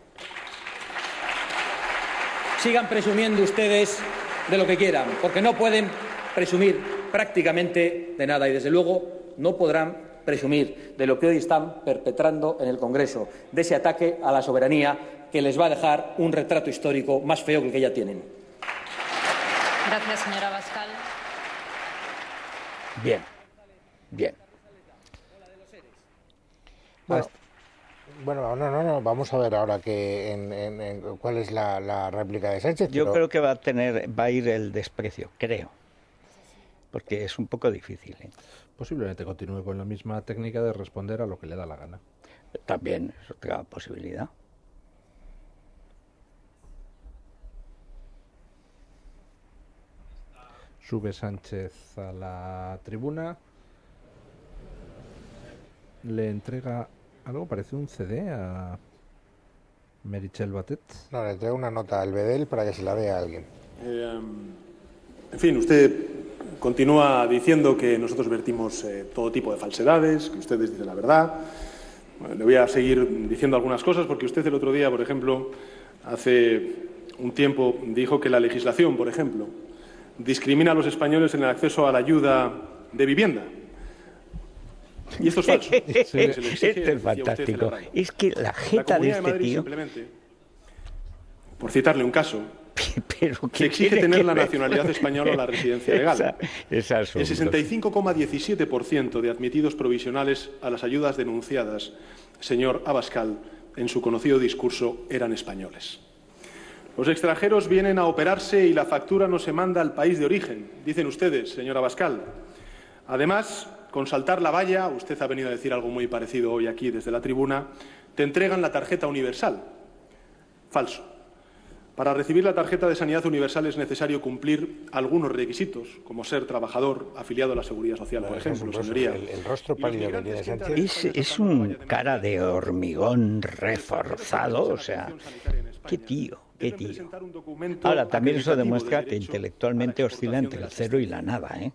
Sigan presumiendo ustedes de lo que quieran, porque no pueden presumir prácticamente de nada y, desde luego, no podrán presumir de lo que hoy están perpetrando en el Congreso, de ese ataque a la soberanía que les va a dejar un retrato histórico más feo que el que ya tienen. Gracias, señora Abascal. Bien, bien. Bueno, bueno, no, no, no, vamos a ver ahora que en, en, en, cuál es la, la réplica de Sánchez. Yo pero... creo que va a tener, va a ir el desprecio, creo, porque es un poco difícil, ¿eh? Posiblemente continúe con la misma técnica de responder a lo que le da la gana. También es otra posibilidad. Sube Sánchez a la tribuna, le entrega algo, parece un C D a Meritxell Batet. No, le entrega una nota al Bedel para que se la dé a alguien. Eh, en fin, usted continúa diciendo que nosotros vertimos eh, todo tipo de falsedades, que ustedes dicen la verdad. Bueno, le voy a seguir diciendo algunas cosas, porque usted el otro día, por ejemplo, hace un tiempo dijo que la legislación, por ejemplo, discrimina a los españoles en el acceso a la ayuda de vivienda. Y esto es falso. Sí, esto es fantástico. Es que la jeta de este tío... Por citarle un caso, Pero se exige tener la ver? nacionalidad española o la residencia legal. Esa, esa es el sesenta y cinco coma diecisiete por ciento de admitidos provisionales a las ayudas denunciadas, señor Abascal, en su conocido discurso, eran españoles. Los extranjeros vienen a operarse y la factura no se manda al país de origen, dicen ustedes, señor Abascal. Además, con saltar la valla, usted ha venido a decir algo muy parecido hoy aquí desde la tribuna, te entregan la tarjeta universal. Falso. Para recibir la tarjeta de sanidad universal es necesario cumplir algunos requisitos, como ser trabajador afiliado a la Seguridad Social, por ejemplo, señoría. El, el rostro pálido que tiene Sánchez. Es, es un cara de hormigón reforzado, o sea, qué tío, qué tío. Ahora, también eso demuestra que intelectualmente oscila entre el cero y la nada, ¿eh?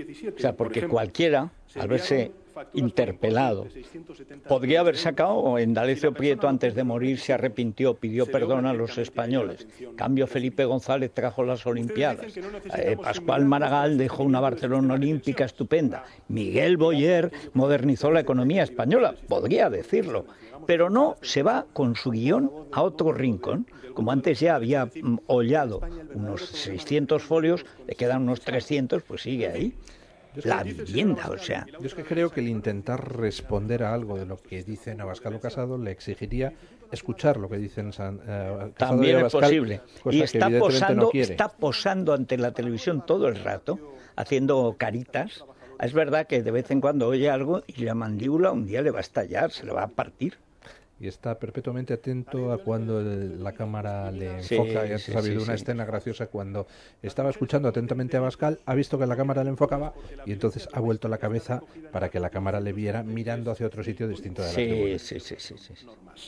O sea, porque cualquiera, al verse interpelado, podría haber sacado, en Indalecio Prieto antes de morir se arrepintió, pidió perdón a los españoles. En cambio, Felipe González trajo las Olimpiadas. Eh, Pascual Maragall dejó una Barcelona olímpica estupenda. Miguel Boyer modernizó la economía española, podría decirlo. Pero no, se va con su guión a otro rincón. Como antes ya había mm, hollado unos seiscientos folios, le quedan unos trescientos, pues sigue ahí. La vivienda, o sea. Yo es que creo que el intentar responder a algo de lo que dicen Abascal o Casado le exigiría escuchar lo que dicen San, eh, Casado También y Abascal, es posible. Y está posando, no quiere. está posando ante la televisión todo el rato, haciendo caritas. Es verdad que de vez en cuando oye algo y la mandíbula un día le va a estallar, se le va a partir. Y está perpetuamente atento a cuando el, la cámara le Sí, enfoca. Y sí, ha habido sí, una sí. escena graciosa cuando estaba escuchando atentamente a Abascal, ha visto que la cámara le enfocaba y entonces ha vuelto la cabeza para que la cámara le viera mirando hacia otro sitio distinto de la Sí, tribuna. sí, sí, sí, sí.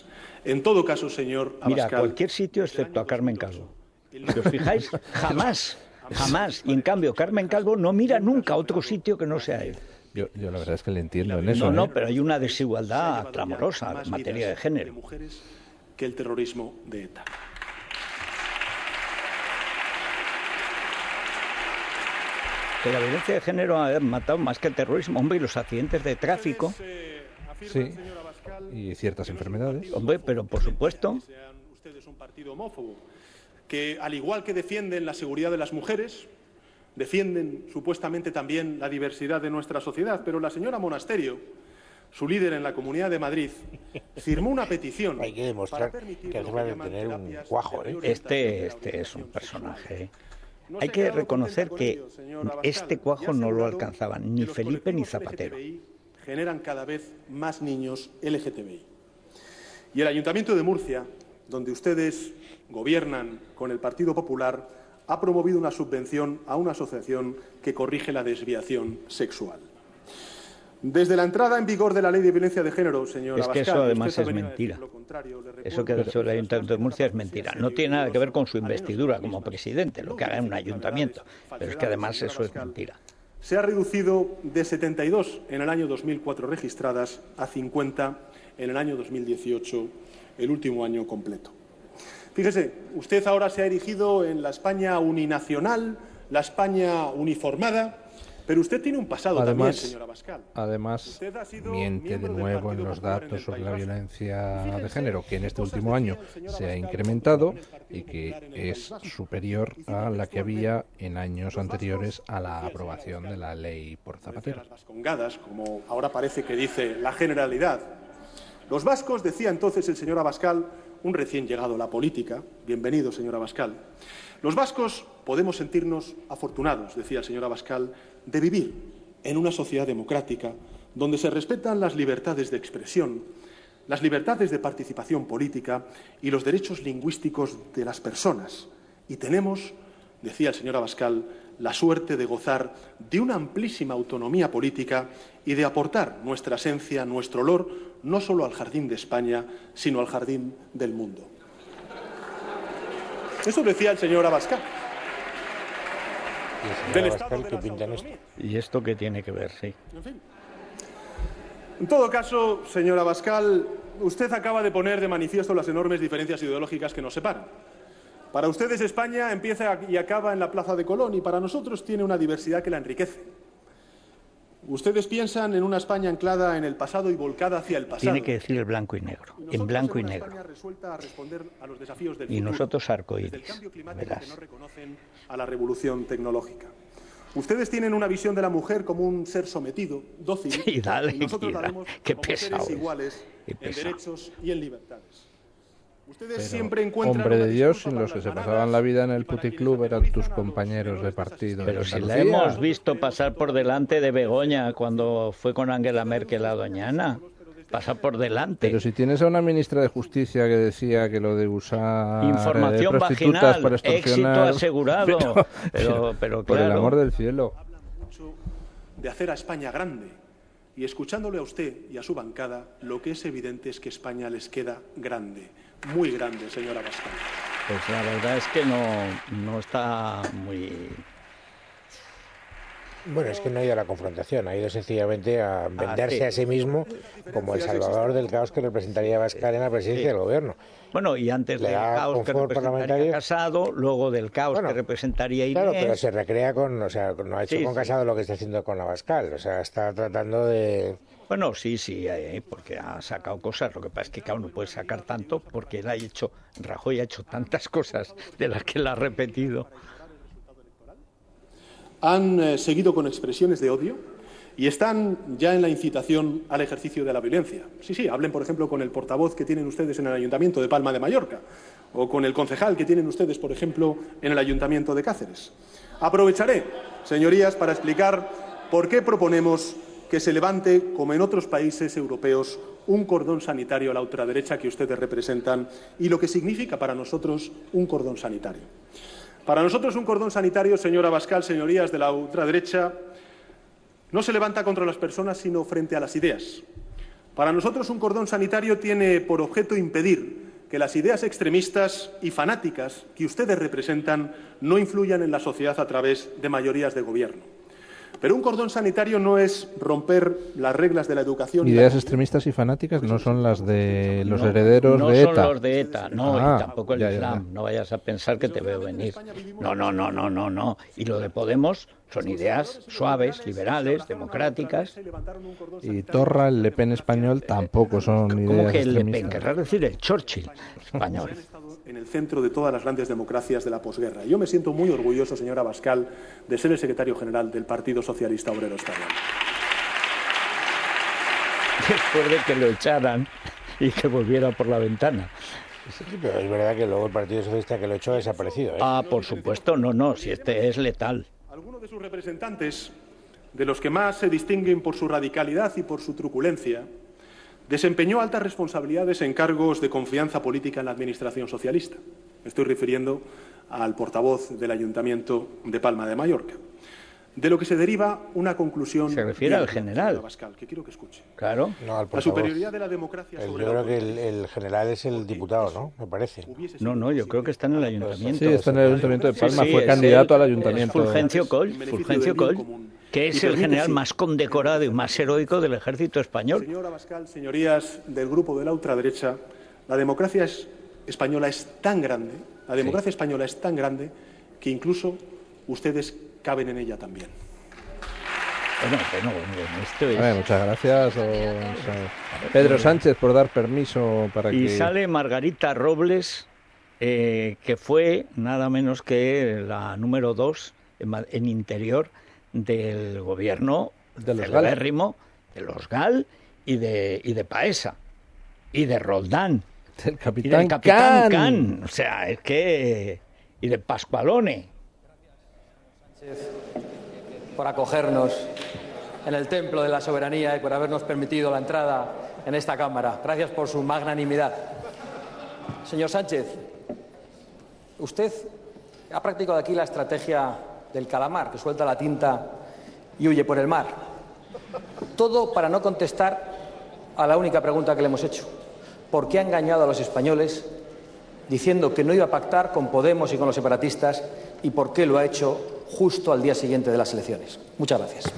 En todo caso, señor Abascal... Mira, cualquier sitio excepto a Carmen Calvo. Si os fijáis, jamás, jamás. Y en cambio, Carmen Calvo no mira nunca a otro sitio que no sea él. Yo, yo la verdad es que le entiendo en eso. No, no, ¿eh? pero hay una desigualdad clamorosa en materia de género. mujeres que el terrorismo de ETA. Que la violencia de género ha matado más que el terrorismo, hombre, y los accidentes de tráfico. Sí, y ciertas enfermedades. Hombre, pero por supuesto. Ustedes un partido homófobo, que al igual que defienden la seguridad de las mujeres, defienden supuestamente también la diversidad de nuestra sociedad, pero la señora Monasterio, su líder en la Comunidad de Madrid, firmó una petición. Hay que demostrar que hace falta tener un cuajo, ¿eh? Este, este es un personaje, ¿eh? Hay que reconocer que este cuajo no lo alcanzaban ni Felipe ni Zapatero. Generan cada vez más niños L G T B I. Y el Ayuntamiento de Murcia, donde ustedes gobiernan con el Partido Popular, ha promovido una subvención a una asociación que corrige la desviación sexual. Desde la entrada en vigor de la Ley de Violencia de Género, señora Abascal... Es que eso además es mentira. Eso que ha dicho el Ayuntamiento de Murcia es mentira. No tiene nada que ver con su investidura como presidente, lo que haga en un ayuntamiento. Pero es que además eso es mentira. Se ha reducido de setenta y dos en el año dos mil cuatro registradas a cincuenta en el año dos mil dieciocho, el último año completo. Fíjese, usted ahora se ha erigido en la España uninacional, la España uniformada, pero usted tiene un pasado además, también, señora Abascal. Además, miente de nuevo en los datos sobre la violencia de género, que en este último año se ha incrementado y que es superior a la que había en años anteriores a la aprobación de la ley por Zapatero. Las vascongadas, como ahora parece que dice la Generalidad. Los vascos, decía entonces el señor Abascal, un recién llegado a la política, bienvenido, señor Abascal. Los vascos podemos sentirnos afortunados, decía el señor Abascal, de vivir en una sociedad democrática donde se respetan las libertades de expresión, las libertades de participación política y los derechos lingüísticos de las personas. Y tenemos, decía el señor Abascal, la suerte de gozar de una amplísima autonomía política y de aportar nuestra esencia, nuestro olor, no solo al jardín de España, sino al jardín del mundo. Eso decía el señor Abascal. ¿Y el señor Abascal qué pinta en esto? ¿Y esto qué tiene que ver? Sí. En fin. En todo caso, señor Abascal, usted acaba de poner de manifiesto las enormes diferencias ideológicas que nos separan. Para ustedes España empieza y acaba en la Plaza de Colón y para nosotros tiene una diversidad que la enriquece. Ustedes piensan en una España anclada en el pasado y volcada hacia el pasado. Tiene que decir el blanco y negro, en blanco y negro. Y nosotros arcoíris, del cambio climático que no reconocen a la revolución tecnológica. Ustedes tienen una visión de la mujer como un ser sometido, dócil, sí, dale, y nosotros la daremos qué como pesado seres iguales qué en pesado. derechos y en libertades. Ustedes Pero, siempre encuentran hombre una de Dios, disculpa sin los para que se las pasaban la vida en el y para puticlub quienes eran tus aterrorizan a los compañeros de partido. Pero de si la Andalucía. hemos visto pasar por delante de Begoña cuando fue con Angela Merkel a Doñana. Pasa por delante. Pero si tienes a una ministra de Justicia que decía que lo de usar información eh, prostitutas vaginal, para extorsionar... éxito asegurado. Pero, pero, pero por claro. el amor del cielo. de hacer a España grande. Y escuchándole a usted y a su bancada, lo que es evidente es que España les queda grande, muy grande, señora Abascal. Pues la verdad es que no, no está muy... Bueno, es que no ha ido a la confrontación, ha ido sencillamente a venderse Ah, sí. a sí mismo como el salvador del caos que representaría Abascal en la presidencia Sí. del gobierno. Bueno, y antes Le del da caos que confort representaría parlamentario. Casado, luego del caos Bueno, que representaría Inés... Claro, pero se recrea con, o sea, no ha hecho Sí, con sí. Casado lo que está haciendo con Abascal, o sea, está tratando de... Bueno, sí, sí, eh, porque ha sacado cosas. Lo que pasa es que, claro, no puede sacar tanto porque él ha hecho, Rajoy ha hecho tantas cosas de las que él ha repetido. Han eh, seguido con expresiones de odio y están ya en la incitación al ejercicio de la violencia. Sí, sí, hablen, por ejemplo, con el portavoz que tienen ustedes en el Ayuntamiento de Palma de Mallorca o con el concejal que tienen ustedes, por ejemplo, en el Ayuntamiento de Cáceres. Aprovecharé, señorías, para explicar por qué proponemos que se levante, como en otros países europeos, un cordón sanitario a la ultraderecha que ustedes representan y lo que significa para nosotros un cordón sanitario. Para nosotros un cordón sanitario, señora Abascal, señorías de la ultraderecha, no se levanta contra las personas, sino frente a las ideas. Para nosotros un cordón sanitario tiene por objeto impedir que las ideas extremistas y fanáticas que ustedes representan no influyan en la sociedad a través de mayorías de gobierno. Pero un cordón sanitario no es romper las reglas de la educación. Ideas extremistas y fanáticas no son las de los No, herederos no de ETA. No son los de ETA, no, Ah, y tampoco el ya, ya, Islam. ya. No vayas a pensar que te veo venir. No, no, no, no, no, no. Y lo de Podemos Son ideas suaves, liberales, democráticas. Y Torra, el Le Pen español, tampoco son ideas ¿Cómo que el Le extremistas? Pen? Querrás decir el Churchill español. En el centro de todas las grandes democracias de la posguerra. Yo me siento muy orgulloso, señora Abascal, de ser el secretario general del Partido Socialista Obrero Español. Después de que lo echaran y que volviera por la ventana. Sí, pero es verdad que luego el Partido Socialista que lo echó ha desaparecido, ¿eh? Ah, por supuesto, no, no, si este es letal. Algunos de sus representantes, de los que más se distinguen por su radicalidad y por su truculencia, desempeñó altas responsabilidades en cargos de confianza política en la administración socialista. Me estoy refiriendo al portavoz del Ayuntamiento de Palma de Mallorca. De lo que se deriva una conclusión... Se refiere al general. Abascal, que quiero que escuche. Claro. No, al La portavoz. superioridad de la democracia El- sobre Yo la creo que el, el general es el diputado, ¿no? Me parece. No, no, yo creo que está en el ayuntamiento. Sí, está en el ayuntamiento de Palma, Sí, fue es candidato él, al ayuntamiento. es Fulgencio Coll, Fulgencio Coll, que es el general más condecorado y más heroico del ejército español. Señor Abascal, señorías del grupo de la ultraderecha, la democracia es- española es tan grande, la democracia española es tan grande que incluso ustedes caben en ella también. Bueno, bueno, bueno, esto es... A ver, muchas gracias, don- don Pedro Sánchez, por dar permiso para Y que... sale Margarita Robles, eh, que fue nada menos que la número dos en, ma- en interior del gobierno De los celebérrimo, de los Gal y de, y de Paesa, y de Roldán, Del y capitán, del Capitán Can. Can. O sea, es que... y de Pascualone. por acogernos en el templo de la soberanía y por habernos permitido la entrada en esta Cámara. Gracias por su magnanimidad. Señor Sánchez, usted ha practicado aquí la estrategia del calamar, que suelta la tinta y huye por el mar. Todo para no contestar a la única pregunta que le hemos hecho. ¿Por qué ha engañado a los españoles diciendo que no iba a pactar con Podemos y con los separatistas y por qué lo ha hecho justo al día siguiente de las elecciones? Muchas gracias.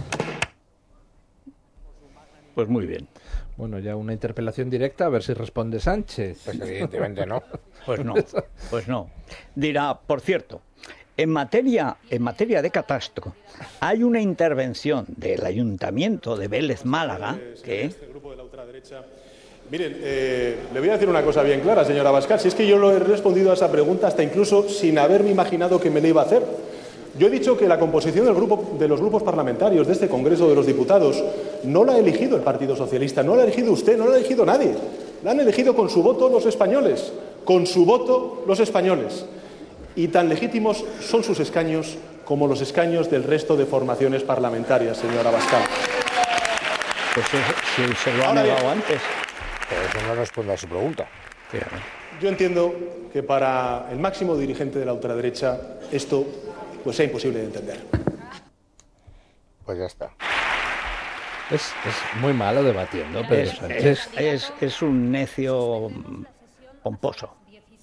Pues muy bien. Bueno, ya una interpelación directa, a ver si responde Sánchez. Pues evidentemente no. Pues no, pues no. Dirá, por cierto, en materia, en materia de catastro, hay una intervención del Ayuntamiento de Vélez Málaga que... Este grupo de la ultraderecha. Miren, eh, le voy a decir una cosa bien clara, señora Abascal, si es que yo lo he respondido a esa pregunta hasta incluso sin haberme imaginado que me la iba a hacer. Yo he dicho que la composición del grupo, de los grupos parlamentarios de este Congreso de los Diputados no la ha elegido el Partido Socialista, no la ha elegido usted, no la ha elegido nadie. La han elegido con su voto los españoles, con su voto los españoles. Y tan legítimos son sus escaños como los escaños del resto de formaciones parlamentarias, señora Abascal. Pues si se lo ha Ahora bien, negado antes. Pero eso no responde a su pregunta. Yo entiendo que para el máximo dirigente de la ultraderecha esto pues sea imposible de entender. Pues ya está. Es, es muy malo debatiendo, Pedro Es, Sánchez. es, es, es un necio pomposo.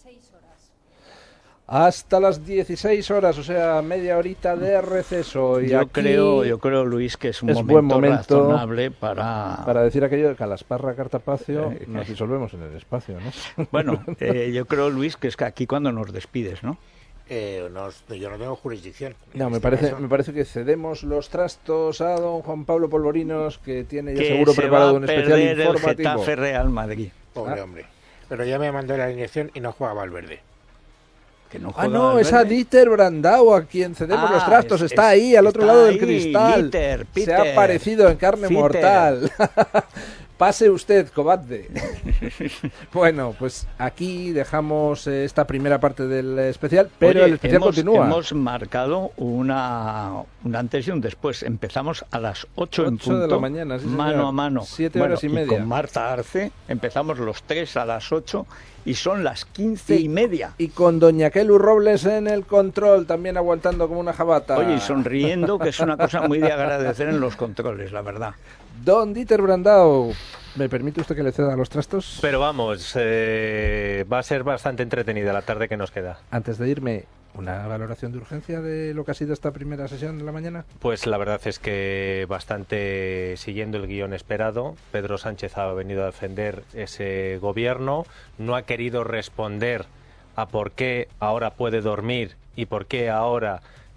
Hasta las dieciséis horas, o sea, media horita de receso. Y Yo aquí creo, yo creo, Luis, que es un es momento, buen momento razonable para... para decir aquello de Calasparra, Cartapacio, nos disolvemos en el espacio, ¿no? Bueno, eh, yo creo, Luis, que es que aquí cuando nos despides, ¿no? Eh, no, yo no tengo jurisdicción. en No, me este parece, caso. me parece que cedemos los trastos a don Juan Pablo Polvorinos, que tiene ya Que seguro se preparado va un a especial perder el informativo. Getafe Real Madrid. Pobre Ah. hombre. Pero ya me mandó la alineación y no juega Valverde. Que no Ah, juega no, es a Valverde. Dieter Brandao a quien cedemos Ah, los trastos. es- Está es- ahí, al otro está lado del ahí, cristal. Dieter, Se Peter, ha aparecido en carne Peter. mortal. Pase usted, cobarde. Bueno, pues aquí dejamos eh, esta primera parte del especial, pero Oye, el especial hemos, continúa. Hemos marcado una, un antes y un después. Empezamos a las ocho en Ocho punto, de la mañana, sí, mano señor. a mano. Siete Bueno, horas y media. con Marta Arce empezamos los tres a las ocho y son las quince y media. Y con doña Kelu Robles en el control, también aguantando como una jabata. Oye, y sonriendo, que es una cosa muy de agradecer en los controles, la verdad. Don Dieter Brandao, ¿me permite usted que le ceda los trastos? Pero vamos, eh, va a ser bastante entretenida la tarde que nos queda. Antes de irme, ¿una valoración de urgencia de lo que ha sido esta primera sesión de la mañana? Pues la verdad es que bastante siguiendo el guión esperado. Pedro Sánchez ha venido a defender ese gobierno, no ha querido responder a por qué ahora puede dormir y por qué ahora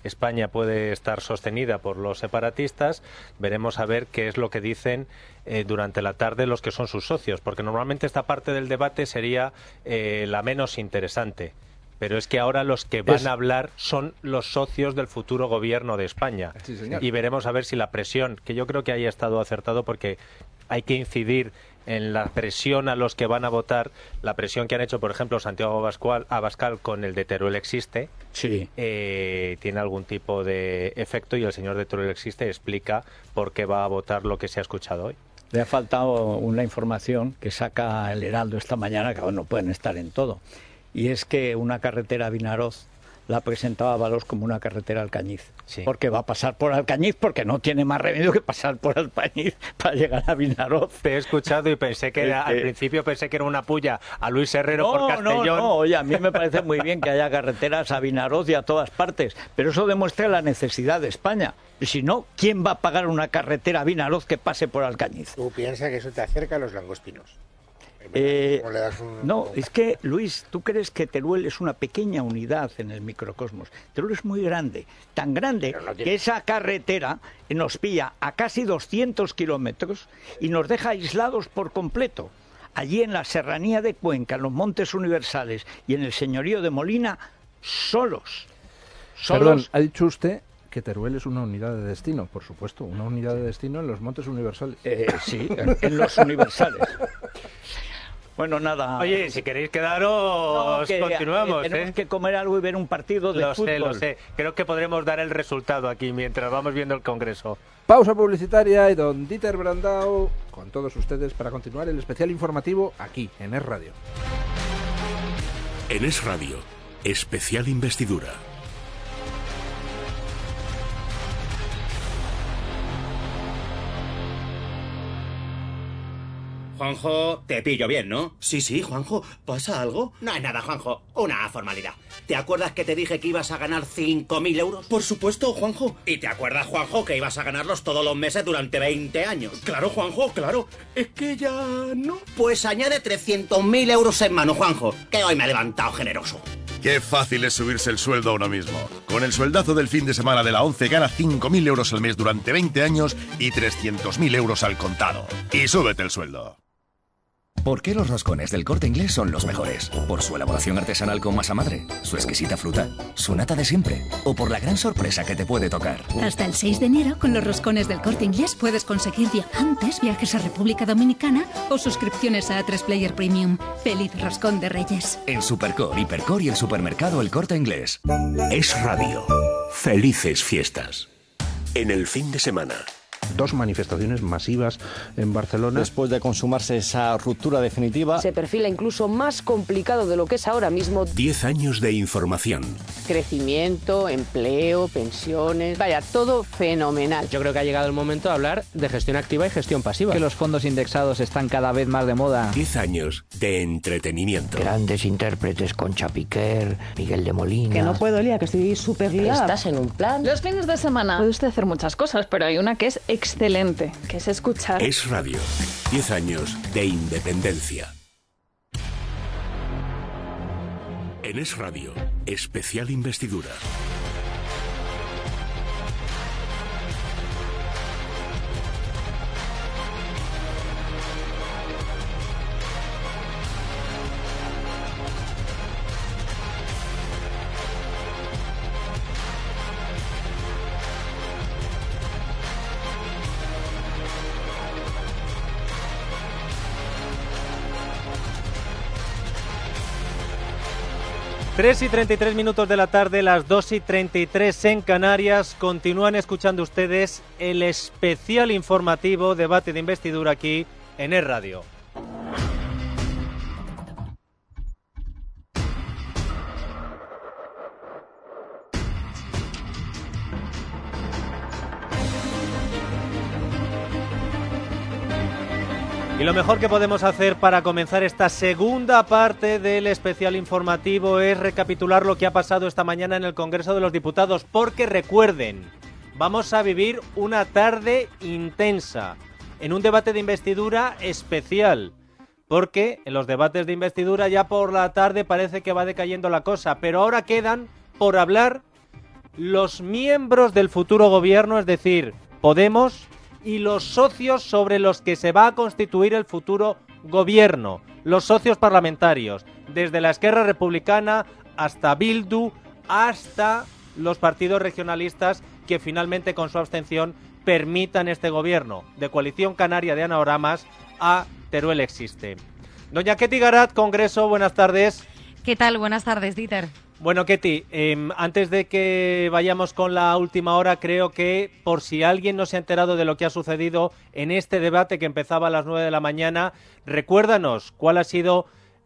España puede estar sostenida por los separatistas. Veremos a ver qué es lo que dicen eh, durante la tarde los que son sus socios, porque normalmente esta parte del debate sería eh, la menos interesante. Pero es que ahora los que van es... a hablar son los socios del futuro gobierno de España. Sí, señor. Y veremos a ver si la presión, que yo creo que haya estado acertado porque hay que incidir en la presión a los que van a votar, la presión que han hecho, por ejemplo, Santiago Abascal, Abascal con el de Teruel Existe, sí. eh, tiene algún tipo de efecto y el señor de Teruel Existe explica por qué va a votar lo que se ha escuchado hoy. Le ha faltado una información que saca el Heraldo esta mañana, que aún no pueden estar en todo, y es que una carretera a Vinaroz la presentaba Ábalos como una carretera Alcañiz, sí. porque va a pasar por Alcañiz, porque no tiene más remedio que pasar por Alcañiz para llegar a Vinaroz. Te he escuchado y pensé que era, al principio pensé que era una puya a Luis Herrero no, por Castellón. No, no, oye, a mí me parece muy bien que haya carreteras a Vinaroz y a todas partes, pero eso demuestra la necesidad de España. Y si no, ¿quién va a pagar una carretera a Vinaroz que pase por Alcañiz? Tú piensas que eso te acerca a los langostinos. Eh, un... No, es que, Luis, ¿tú crees que Teruel es una pequeña unidad en el microcosmos? Teruel es muy grande, tan grande no tiene... que esa carretera nos pilla a casi doscientos kilómetros y nos deja aislados por completo. Allí en la serranía de Cuenca, en los Montes Universales y en el señorío de Molina, solos. solos... Perdón, ha dicho usted que Teruel es una unidad de destino, por supuesto, una unidad de destino en los Montes Universales. Eh, sí, en, en los Universales. Bueno, nada. Oye, si queréis quedaros, no, que, continuamos. Eh, tenemos ¿eh? que comer algo y ver un partido de lo fútbol. Lo sé, lo sé. Creo que podremos dar el resultado aquí mientras vamos viendo el Congreso. Pausa publicitaria y don Dieter Brandau con todos ustedes para continuar el especial informativo aquí, en Es Radio. En Es Radio, especial investidura. Juanjo, te pillo bien, ¿no? Sí, sí, Juanjo, ¿pasa algo? No es nada, Juanjo, una formalidad. ¿Te acuerdas que te dije que ibas a ganar cinco mil euros? Por supuesto, Juanjo. ¿Y te acuerdas, Juanjo, que ibas a ganarlos todos los meses durante veinte años? Claro, Juanjo, claro. Es que ya no... Pues añade trescientos mil euros en mano, Juanjo, que hoy me ha levantado generoso. Qué fácil es subirse el sueldo a uno mismo. Con el sueldazo del fin de semana de la ONCE gana cinco mil euros al mes durante veinte años y trescientos mil euros al contado. Y súbete el sueldo. ¿Por qué los roscones del Corte Inglés son los mejores? ¿Por su elaboración artesanal con masa madre? ¿Su exquisita fruta? ¿Su nata de siempre? ¿O por la gran sorpresa que te puede tocar? Hasta el seis de enero, con los roscones del Corte Inglés puedes conseguir diamantes, viajes a República Dominicana o suscripciones a A tres Player Premium. ¡Feliz Roscón de Reyes! En Supercor, Hipercor y el supermercado El Corte Inglés. Es Radio. Felices fiestas. En el fin de semana. Dos manifestaciones masivas en Barcelona. Después de consumarse esa ruptura definitiva, se perfila incluso más complicado de lo que es ahora mismo. Diez años de información. Crecimiento, empleo, pensiones, vaya, todo fenomenal. Yo creo que ha llegado el momento de hablar de gestión activa y gestión pasiva. Que los fondos indexados están cada vez más de moda. Diez años de entretenimiento. Grandes intérpretes, Concha Piquer, Miguel de Molina. Que no puedo, Elia, que estoy súper liada. ¿Estás en un plan? Los fines de semana puede usted hacer muchas cosas, pero hay una que es excelente, que es escuchar. Es Radio. Diez años de independencia. En Es Radio, especial investidura. tres y treinta y tres minutos de la tarde, las dos y treinta y tres en Canarias. Continúan escuchando ustedes el especial informativo debate de investidura aquí en Es Radio. Y lo mejor que podemos hacer para comenzar esta segunda parte del especial informativo es recapitular lo que ha pasado esta mañana en el Congreso de los Diputados, porque recuerden, vamos a vivir una tarde intensa en un debate de investidura especial, porque en los debates de investidura ya por la tarde parece que va decayendo la cosa, pero ahora quedan por hablar los miembros del futuro gobierno, es decir, Podemos, y los socios sobre los que se va a constituir el futuro gobierno, los socios parlamentarios, desde la Esquerra Republicana hasta Bildu, hasta los partidos regionalistas que finalmente con su abstención permitan este gobierno de coalición canaria de anagramas a Teruel existe. Doña Ketty Garat, Congreso, buenas tardes. ¿Qué tal? Buenas tardes, Dieter. Bueno, Ketty, eh, antes de que vayamos con la última hora, creo que por si alguien no se ha enterado de lo que ha sucedido en este debate que empezaba a las nueve de la mañana, recuérdanos cuál ha sido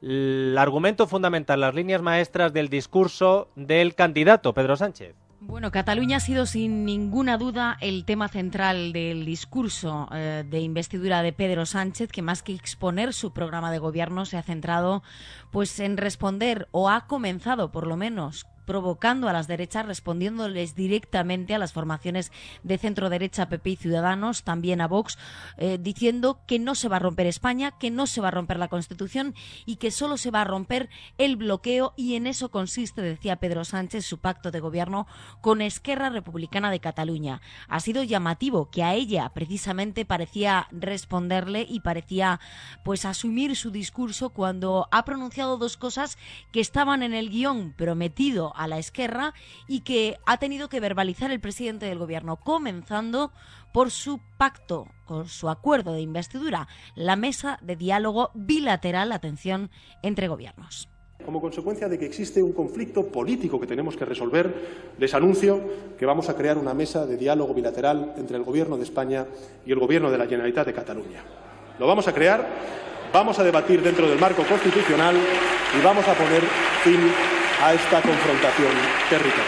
el argumento fundamental, las líneas maestras del discurso del candidato, Pedro Sánchez. Bueno, Cataluña ha sido sin ninguna duda el tema central del discurso eh, de investidura de Pedro Sánchez, que más que exponer su programa de gobierno se ha centrado pues en responder, o ha comenzado por lo menos provocando a las derechas, respondiéndoles directamente a las formaciones de centro-derecha, P P y Ciudadanos, también a Vox, eh, diciendo que no se va a romper España, que no se va a romper la Constitución y que solo se va a romper el bloqueo, y en eso consiste, decía Pedro Sánchez, su pacto de gobierno con Esquerra Republicana de Cataluña. Ha sido llamativo que a ella precisamente parecía responderle y parecía pues asumir su discurso cuando ha pronunciado dos cosas que estaban en el guión prometido a la Esquerra y que ha tenido que verbalizar el presidente del gobierno, comenzando por su pacto, con su acuerdo de investidura, la mesa de diálogo bilateral, atención, entre gobiernos. Como consecuencia de que existe un conflicto político que tenemos que resolver, les anuncio que vamos a crear una mesa de diálogo bilateral entre el Gobierno de España y el Gobierno de la Generalitat de Cataluña. Lo vamos a crear, vamos a debatir dentro del marco constitucional y vamos a poner fin a esta confrontación territorial.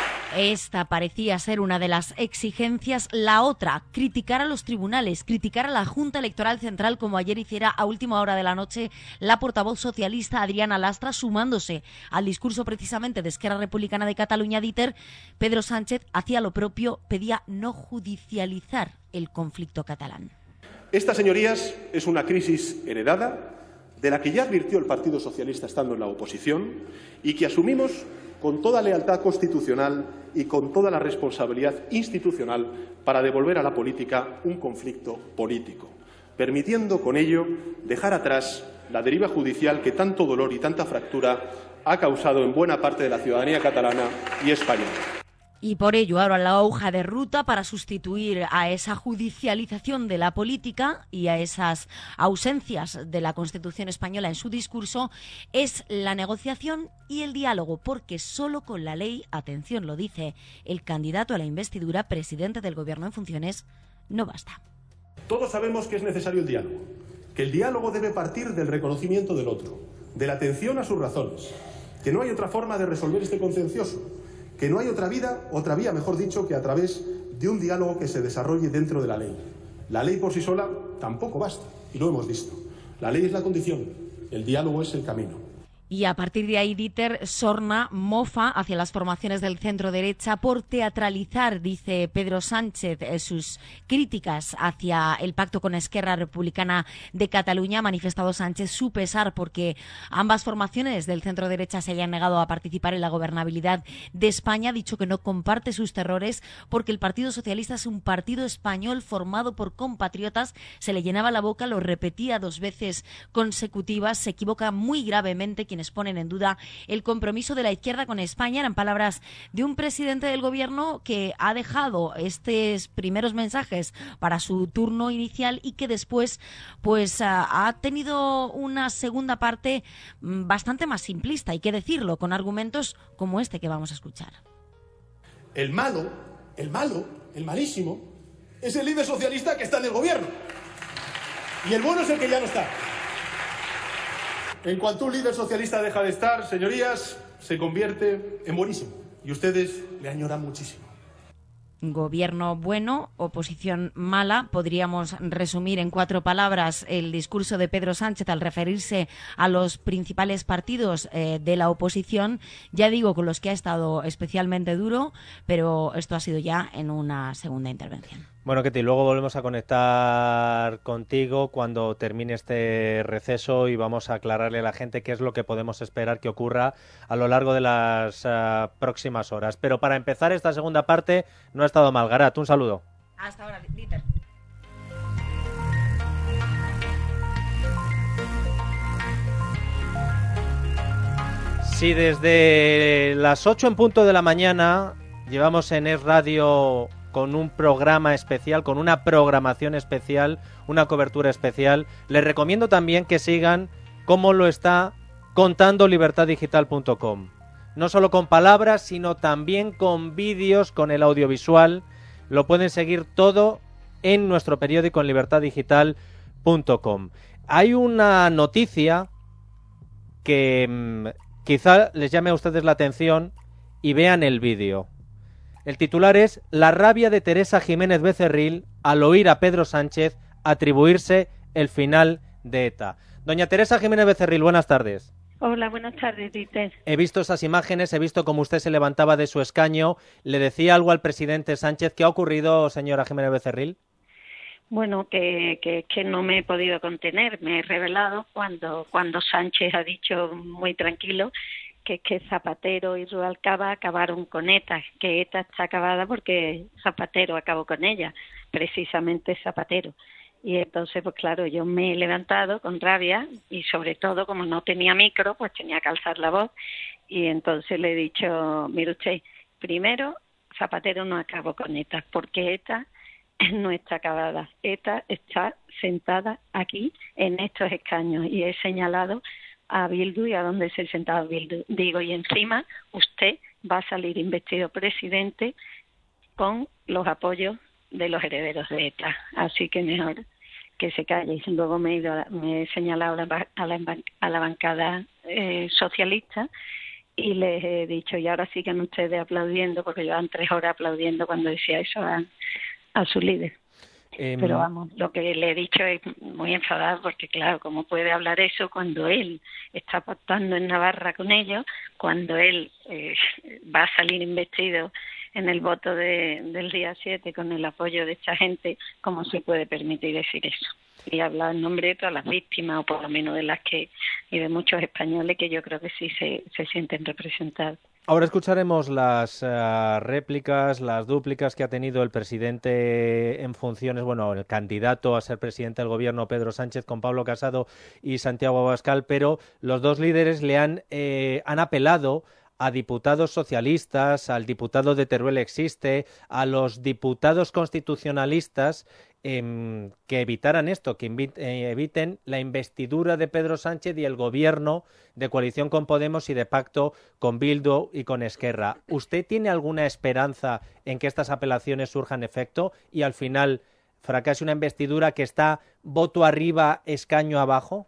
Esta parecía ser una de las exigencias. La otra, criticar a los tribunales, criticar a la Junta Electoral Central, como ayer hiciera a última hora de la noche la portavoz socialista Adriana Lastra, sumándose al discurso precisamente de Esquerra Republicana de Cataluña. Dieter, Pedro Sánchez hacía lo propio, pedía no judicializar el conflicto catalán. Esta, señorías, es una crisis heredada de la que ya advirtió el Partido Socialista estando en la oposición y que asumimos con toda lealtad constitucional y con toda la responsabilidad institucional para devolver a la política un conflicto político, permitiendo con ello dejar atrás la deriva judicial que tanto dolor y tanta fractura ha causado en buena parte de la ciudadanía catalana y española. Y por ello, ahora la hoja de ruta para sustituir a esa judicialización de la política y a esas ausencias de la Constitución española en su discurso es la negociación y el diálogo, porque solo con la ley, atención, lo dice el candidato a la investidura, presidente del Gobierno en funciones, no basta. Todos sabemos que es necesario el diálogo, que el diálogo debe partir del reconocimiento del otro, de la atención a sus razones, que no hay otra forma de resolver este contencioso, que no hay otra vida, otra vía, mejor dicho, que a través de un diálogo que se desarrolle dentro de la ley. La ley por sí sola tampoco basta, y lo hemos visto. La ley es la condición, el diálogo es el camino. Y a partir de ahí, Dieter, sorna, mofa hacia las formaciones del centro-derecha por teatralizar, dice Pedro Sánchez, eh, sus críticas hacia el pacto con Esquerra Republicana de Cataluña. Ha manifestado Sánchez su pesar porque ambas formaciones del centro-derecha se hayan negado a participar en la gobernabilidad de España. Ha dicho que no comparte sus terrores porque el Partido Socialista es un partido español formado por compatriotas. Se le llenaba la boca, lo repetía dos veces consecutivas. Se equivoca muy gravemente quien ponen en duda el compromiso de la izquierda con España. Eran palabras de un presidente del gobierno que ha dejado estos primeros mensajes para su turno inicial y que después pues ha tenido una segunda parte bastante más simplista, hay que decirlo, con argumentos como este que vamos a escuchar. El malo, el malo, el malísimo, es el líder socialista que está en el gobierno. Y el bueno es el que ya no está. En cuanto un líder socialista deja de estar, señorías, se convierte en buenísimo. Y ustedes le añoran muchísimo. Gobierno bueno, oposición mala. Podríamos resumir en cuatro palabras el discurso de Pedro Sánchez al referirse a los principales partidos eh, de la oposición. Ya digo, con los que ha estado especialmente duro, pero esto ha sido ya en una segunda intervención. Bueno, Ketty, luego volvemos a conectar contigo cuando termine este receso y vamos a aclararle a la gente qué es lo que podemos esperar que ocurra a lo largo de las uh, próximas horas. Pero para empezar esta segunda parte, no ha estado mal. Garat, un saludo. Hasta ahora, Dieter. Si desde las ocho en punto de la mañana llevamos en Es Radio con un programa especial, con una programación especial, una cobertura especial, les recomiendo también que sigan cómo lo está contando libertad digital punto com. No solo con palabras, sino también con vídeos, con el audiovisual. Lo pueden seguir todo en nuestro periódico en libertad digital punto com. Hay una noticia que mmm, quizá les llame a ustedes la atención y vean el vídeo. El titular es La rabia de Teresa Jiménez Becerril al oír a Pedro Sánchez atribuirse el final de ETA. Doña Teresa Jiménez Becerril, buenas tardes. Hola, buenas tardes, Dieter. He visto esas imágenes, he visto cómo usted se levantaba de su escaño. ¿Le decía algo al presidente Sánchez? ¿Qué ha ocurrido, señora Jiménez Becerril? Bueno, que, que, que no me he podido contener. Me he revelado cuando, cuando Sánchez ha dicho muy tranquilo que que Zapatero y Rubalcaba acabaron con ETA, que ETA está acabada porque Zapatero acabó con ella, precisamente Zapatero. Y entonces, pues claro, yo me he levantado con rabia y sobre todo, como no tenía micro, pues tenía que alzar la voz y entonces le he dicho, mire usted, primero, Zapatero no acabó con ETA, porque ETA no está acabada. ETA está sentada aquí en estos escaños y he señalado a Bildu y a dónde se sentaba Bildu. Digo, y encima usted va a salir investido presidente con los apoyos de los herederos de ETA. Así que mejor que se calle. Y luego me he, ido a, me he señalado a la, a la, a la bancada eh, socialista y les he dicho, y ahora siguen ustedes aplaudiendo, porque llevan tres horas aplaudiendo cuando decía eso a, a su líder. Eh, Pero vamos, lo que le he dicho es muy enfadado porque, claro, ¿cómo puede hablar eso cuando él está pactando en Navarra con ellos, cuando él eh, va a salir investido en el voto de, del día siete con el apoyo de esta gente? ¿Cómo se puede permitir decir eso? Y hablar en nombre de todas las víctimas, o por lo menos de las que, y de muchos españoles que yo creo que sí se, se sienten representados. Ahora escucharemos las uh, réplicas, las dúplicas que ha tenido el presidente en funciones, bueno, el candidato a ser presidente del gobierno, Pedro Sánchez, con Pablo Casado y Santiago Abascal, pero los dos líderes le han, eh, han apelado a diputados socialistas, al diputado de Teruel Existe, a los diputados constitucionalistas, eh, que evitaran esto, que eh, eviten la investidura de Pedro Sánchez y el gobierno de coalición con Podemos y de pacto con Bildu y con Esquerra. ¿Usted tiene alguna esperanza en que estas apelaciones surjan efecto y al final fracase una investidura que está voto arriba, escaño abajo?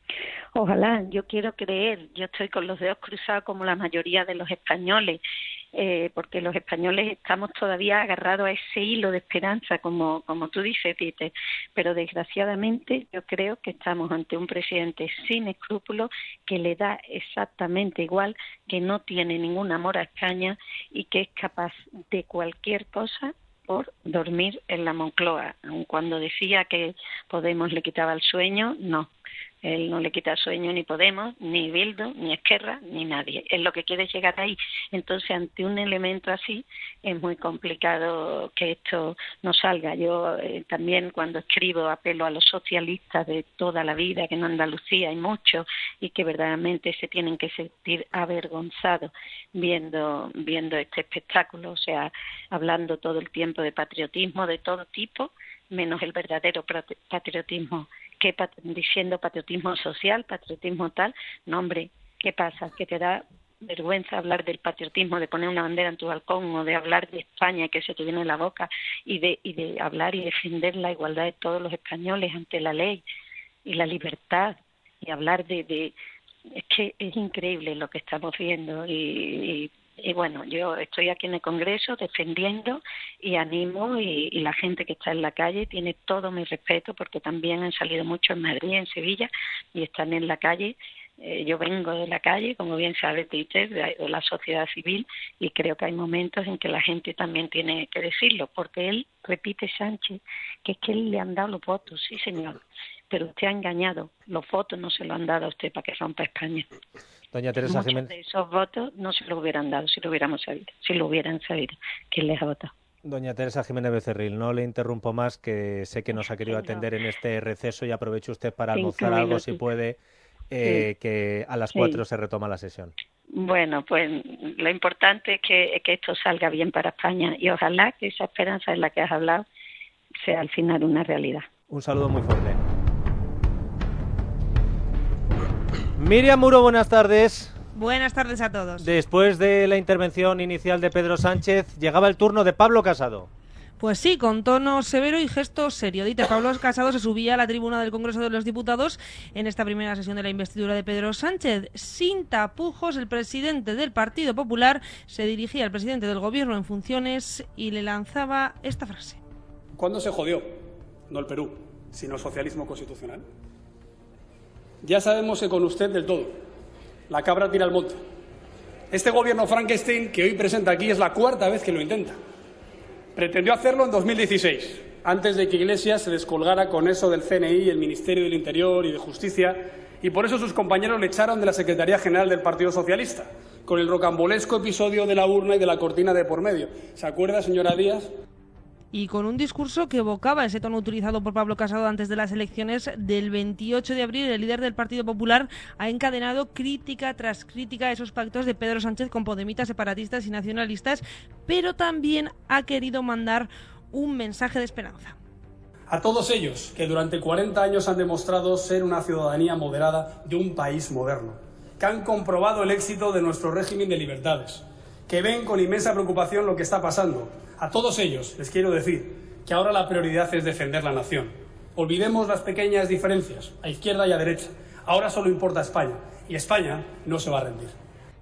Ojalá, yo quiero creer, yo estoy con los dedos cruzados como la mayoría de los españoles, eh, porque los españoles estamos todavía agarrados a ese hilo de esperanza, como, como tú dices, Peter, pero desgraciadamente yo creo que estamos ante un presidente sin escrúpulos, que le da exactamente igual, que no tiene ningún amor a España y que es capaz de cualquier cosa por dormir en la Moncloa. Aun cuando decía que Podemos le quitaba el sueño, no. Él no le quita sueño ni Podemos, ni Bildu, ni Esquerra, ni nadie. Él lo que quiere es llegar ahí. Entonces, ante un elemento así, es muy complicado que esto no salga. Yo eh, también, cuando escribo, apelo a los socialistas de toda la vida, que en Andalucía hay muchos, y que verdaderamente se tienen que sentir avergonzados viendo, viendo este espectáculo. O sea, hablando todo el tiempo de patriotismo de todo tipo, menos el verdadero patriotismo, que pat- diciendo patriotismo social, patriotismo tal. No, hombre, ¿qué pasa? Que te da vergüenza hablar del patriotismo, de poner una bandera en tu balcón, o de hablar de España que se te viene en la boca, y de, y de hablar y defender la igualdad de todos los españoles ante la ley y la libertad, y hablar de... de es que es increíble lo que estamos viendo y... y Y bueno, yo estoy aquí en el Congreso defendiendo y animo, y, y la gente que está en la calle tiene todo mi respeto, porque también han salido muchos en Madrid, en Sevilla, y están en la calle Eh, yo vengo de la calle, como bien sabe Twitter, de, de la sociedad civil, y creo que hay momentos en que la gente también tiene que decirlo, porque él repite, Sánchez, que es que él le han dado los votos, sí señor, pero usted ha engañado, los votos no se lo han dado a usted para que rompa España. Doña Teresa Muchos Jiménez. de esos votos no se los hubieran dado si lo hubiéramos sabido, si lo hubieran sabido quién les ha votado. Doña Teresa Jiménez Becerril, no le interrumpo más, que sé que nos ha querido Sí, no. atender en este receso, y aproveche usted para Cinco almorzar algo minutos. si puede, eh, Sí. que a las Sí. cuatro se retoma la sesión. Bueno, pues lo importante es que, que esto salga bien para España, y ojalá que esa esperanza en la que has hablado sea al final una realidad. Un saludo muy fuerte. Miriam Muro, buenas tardes. Buenas tardes a todos. Después de la intervención inicial de Pedro Sánchez, llegaba el turno de Pablo Casado. Pues sí, con tono severo y gesto serio. Dite, Pablo Casado se subía a la tribuna del Congreso de los Diputados en esta primera sesión de la investidura de Pedro Sánchez. Sin tapujos, el presidente del Partido Popular se dirigía al presidente del Gobierno en funciones y le lanzaba esta frase. ¿Cuándo se jodió? No el Perú, sino el socialismo constitucional. Ya sabemos que con usted del todo. La cabra tira al monte. Este gobierno Frankenstein que hoy presenta aquí es la cuarta vez que lo intenta. Pretendió hacerlo en dos mil dieciséis, antes de que Iglesias se descolgara con eso del C N I, el Ministerio del Interior y de Justicia, y por eso sus compañeros le echaron de la Secretaría General del Partido Socialista, con el rocambolesco episodio de la urna y de la cortina de por medio. ¿Se acuerda, señora Díaz? Y con un discurso que evocaba ese tono utilizado por Pablo Casado antes de las elecciones del veintiocho de abril, el líder del Partido Popular ha encadenado crítica tras crítica a esos pactos de Pedro Sánchez con podemitas, separatistas y nacionalistas, pero también ha querido mandar un mensaje de esperanza. A todos ellos, que durante cuarenta años han demostrado ser una ciudadanía moderada de un país moderno, que han comprobado el éxito de nuestro régimen de libertades, que ven con inmensa preocupación lo que está pasando. A todos ellos les quiero decir que ahora la prioridad es defender la nación. Olvidemos las pequeñas diferencias, a izquierda y a derecha. Ahora solo importa España, y España no se va a rendir.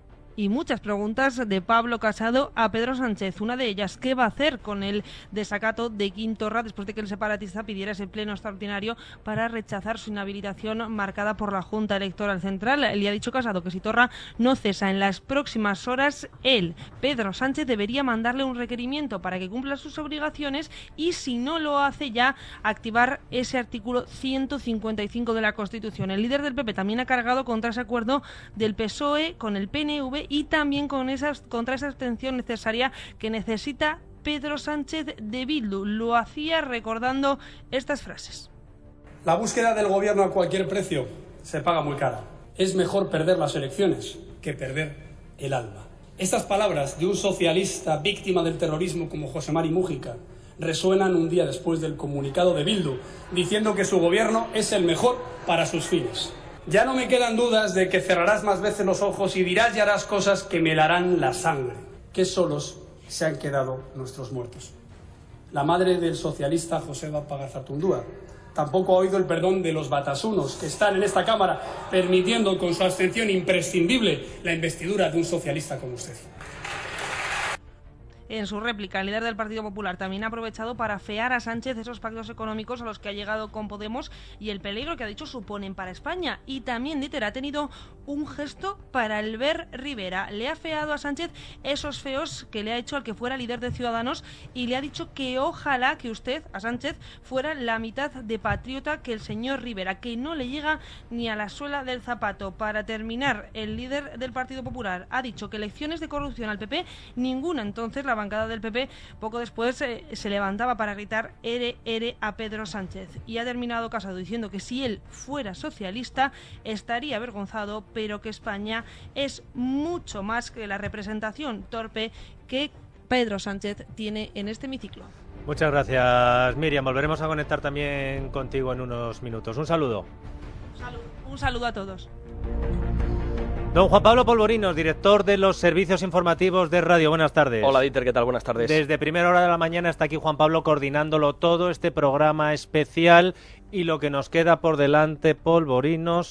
Y muchas preguntas de Pablo Casado a Pedro Sánchez. Una de ellas, ¿qué va a hacer con el desacato de Quim Torra después de que el separatista pidiera ese pleno extraordinario para rechazar su inhabilitación marcada por la Junta Electoral Central? Le ha dicho Casado que si Torra no cesa en las próximas horas, él, Pedro Sánchez, debería mandarle un requerimiento para que cumpla sus obligaciones y, si no lo hace ya, activar ese artículo ciento cincuenta y cinco de la Constitución. El líder del P P también ha cargado contra ese acuerdo del P S O E con el P N V y también con esas, contra esa abstención necesaria que necesita Pedro Sánchez de Bildu. Lo hacía recordando estas frases. La búsqueda del gobierno a cualquier precio se paga muy cara. Es mejor perder las elecciones que perder el alma. Estas palabras de un socialista víctima del terrorismo como José Mari Mújica resuenan un día después del comunicado de Bildu, diciendo que su gobierno es el mejor para sus fines. Ya no me quedan dudas de que cerrarás más veces los ojos y dirás y harás cosas que me helarán la sangre. Que solos se han quedado nuestros muertos. La madre del socialista Joseba Pagazartundúa tampoco ha oído el perdón de los batasunos que están en esta Cámara permitiendo con su abstención imprescindible la investidura de un socialista como usted. En su réplica, el líder del Partido Popular también ha aprovechado para afear a Sánchez esos pactos económicos a los que ha llegado con Podemos y el peligro que ha dicho suponen para España. Y también Dieter ha tenido un gesto para Albert Rivera. Le ha afeado a Sánchez esos feos que le ha hecho al que fuera líder de Ciudadanos y le ha dicho que ojalá que usted, a Sánchez, fuera la mitad de patriota que el señor Rivera, que no le llega ni a la suela del zapato. Para terminar, el líder del Partido Popular ha dicho que lecciones de corrupción al P P, ninguna. Entonces la bancada del P P poco después eh, se levantaba para gritar ere, ere a Pedro Sánchez. Y ha terminado Casado diciendo que si él fuera socialista estaría avergonzado, pero que España es mucho más que la representación torpe que Pedro Sánchez tiene en este hemiciclo. Muchas gracias, Miriam. Volveremos a conectar también contigo en unos minutos. Un saludo. Un saludo, un saludo a todos. Don Juan Pablo Polvorinos, director de los servicios informativos de Radio. Buenas tardes. Hola, Dieter, ¿qué tal? Buenas tardes. Desde primera hora de la mañana está aquí Juan Pablo coordinándolo todo, este programa especial y lo que nos queda por delante, Polvorinos.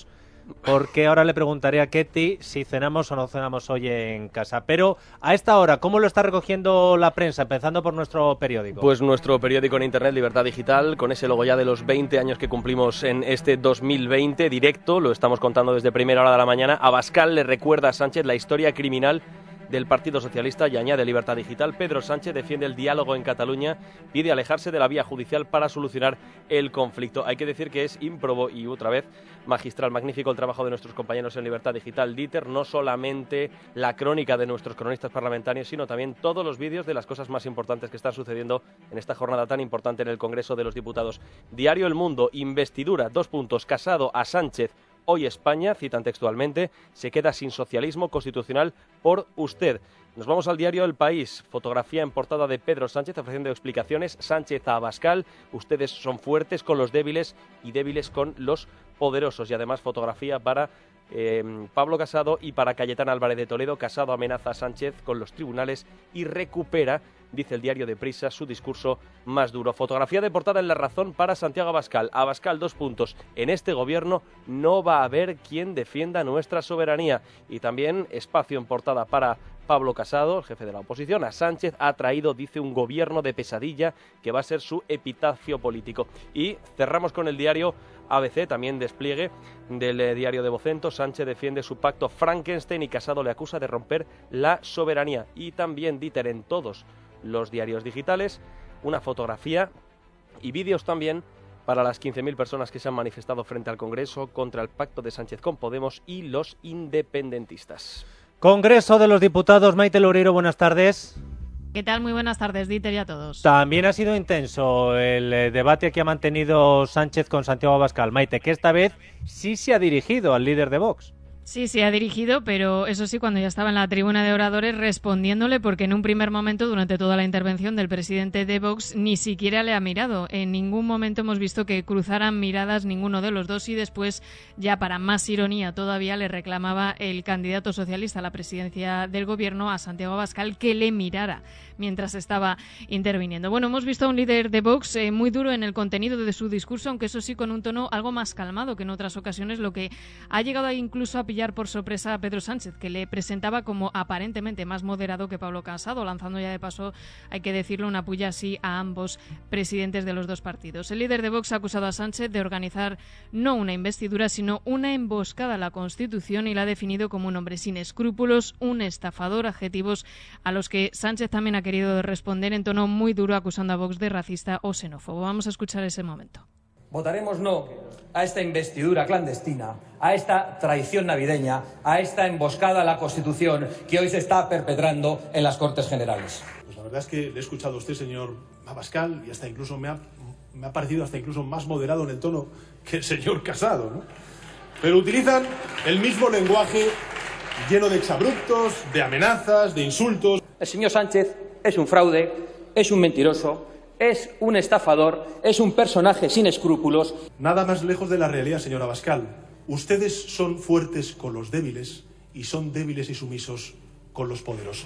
porque ahora le preguntaré a Ketty si cenamos o no cenamos hoy en casa. Pero a esta hora, ¿cómo lo está recogiendo la prensa? Empezando por nuestro periódico. Pues nuestro periódico en Internet, Libertad Digital, con ese logo ya de los veinte años que cumplimos en este dos mil veinte, directo, lo estamos contando desde primera hora de la mañana. Abascal le recuerda a Sánchez la historia criminal del Partido Socialista y añade Libertad Digital: Pedro Sánchez defiende el diálogo en Cataluña, pide alejarse de la vía judicial para solucionar el conflicto. Hay que decir que es ímprobo y otra vez magistral, magnífico el trabajo de nuestros compañeros en Libertad Digital, Dieter, no solamente la crónica de nuestros cronistas parlamentarios, sino también todos los vídeos de las cosas más importantes que están sucediendo en esta jornada tan importante en el Congreso de los Diputados. Diario El Mundo, investidura, dos puntos, Casado a Sánchez. Hoy España, citan textualmente, se queda sin socialismo constitucional por usted. Nos vamos al diario El País. Fotografía en portada de Pedro Sánchez ofreciendo explicaciones. Sánchez a Abascal. Ustedes son fuertes con los débiles y débiles con los poderosos. Y además fotografía para eh, Pablo Casado y para Cayetana Álvarez de Toledo. Casado amenaza a Sánchez con los tribunales y recupera, dice el diario Deprisa, su discurso más duro. Fotografía de portada en La Razón para Santiago Abascal. Abascal, dos puntos. En este gobierno no va a haber quien defienda nuestra soberanía. Y también espacio en portada para Pablo Casado, el jefe de la oposición. A Sánchez ha traído, dice, un gobierno de pesadilla que va a ser su epitafio político. Y cerramos con el diario A B C, también despliegue del eh, diario de Vocento. Sánchez defiende su pacto Frankenstein y Casado le acusa de romper la soberanía. Y también Dieter en todos los diarios digitales, una fotografía y vídeos también para las quince mil personas que se han manifestado frente al Congreso contra el pacto de Sánchez con Podemos y los independentistas. Congreso de los Diputados, Maite Loureiro, buenas tardes. ¿Qué tal? Muy buenas tardes, Dieter, y a todos. También ha sido intenso el eh, debate que ha mantenido Sánchez con Santiago Abascal. Maite, que esta vez sí se ha dirigido al líder de Vox. Sí, se ha dirigido, pero eso sí, cuando ya estaba en la tribuna de oradores respondiéndole, porque en un primer momento, durante toda la intervención del presidente de Vox, ni siquiera le ha mirado. En ningún momento hemos visto que cruzaran miradas ninguno de los dos y después, ya para más ironía todavía, le reclamaba el candidato socialista a la presidencia del gobierno, a Santiago Abascal, que le mirara mientras estaba interviniendo. Bueno, hemos visto a un líder de Vox eh, muy duro en el contenido de su discurso, aunque eso sí con un tono algo más calmado que en otras ocasiones, lo que ha llegado incluso a pillar por sorpresa a Pedro Sánchez, que le presentaba como aparentemente más moderado que Pablo Casado, lanzando ya de paso, hay que decirlo, una puya así a ambos presidentes de los dos partidos. El líder de Vox ha acusado a Sánchez de organizar no una investidura, sino una emboscada a la Constitución y la ha definido como un hombre sin escrúpulos, un estafador, adjetivos a los que Sánchez también ha querido responder en tono muy duro, acusando a Vox de racista o xenófobo. Vamos a escuchar ese momento. Votaremos no a esta investidura clandestina, a esta traición navideña, a esta emboscada a la Constitución que hoy se está perpetrando en las Cortes Generales. Pues la verdad es que le he escuchado a usted, señor Abascal, y hasta incluso me ha, me ha parecido hasta incluso más moderado en el tono que el señor Casado, ¿no? Pero utilizan el mismo lenguaje lleno de exabruptos, de amenazas, de insultos. El señor Sánchez es un fraude, es un mentiroso, es un estafador, es un personaje sin escrúpulos. Nada más lejos de la realidad, señor Abascal. Ustedes son fuertes con los débiles y son débiles y sumisos con los poderosos.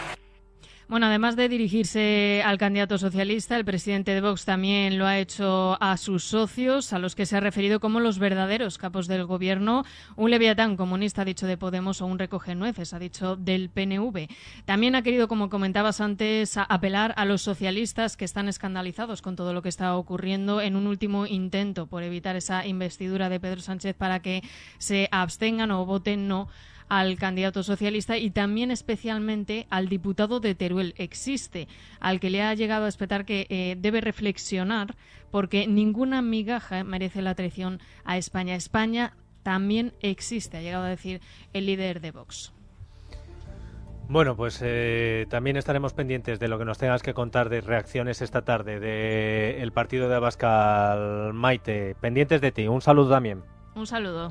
Bueno, además de dirigirse al candidato socialista, el presidente de Vox también lo ha hecho a sus socios, a los que se ha referido como los verdaderos capos del gobierno. Un leviatán comunista, ha dicho, de Podemos, o un recogenueces, ha dicho, del P N V. También ha querido, como comentabas antes, a apelar a los socialistas que están escandalizados con todo lo que está ocurriendo, en un último intento por evitar esa investidura de Pedro Sánchez, para que se abstengan o voten no al candidato socialista, y también especialmente al diputado de Teruel, Existe, al que le ha llegado a espetar que eh, debe reflexionar porque ninguna migaja merece la traición a España. España también existe, ha llegado a decir el líder de Vox. Bueno, pues eh, también estaremos pendientes de lo que nos tengas que contar de reacciones esta tarde del partido de Abascal. Maite, pendientes de ti. Un saludo también. Un saludo.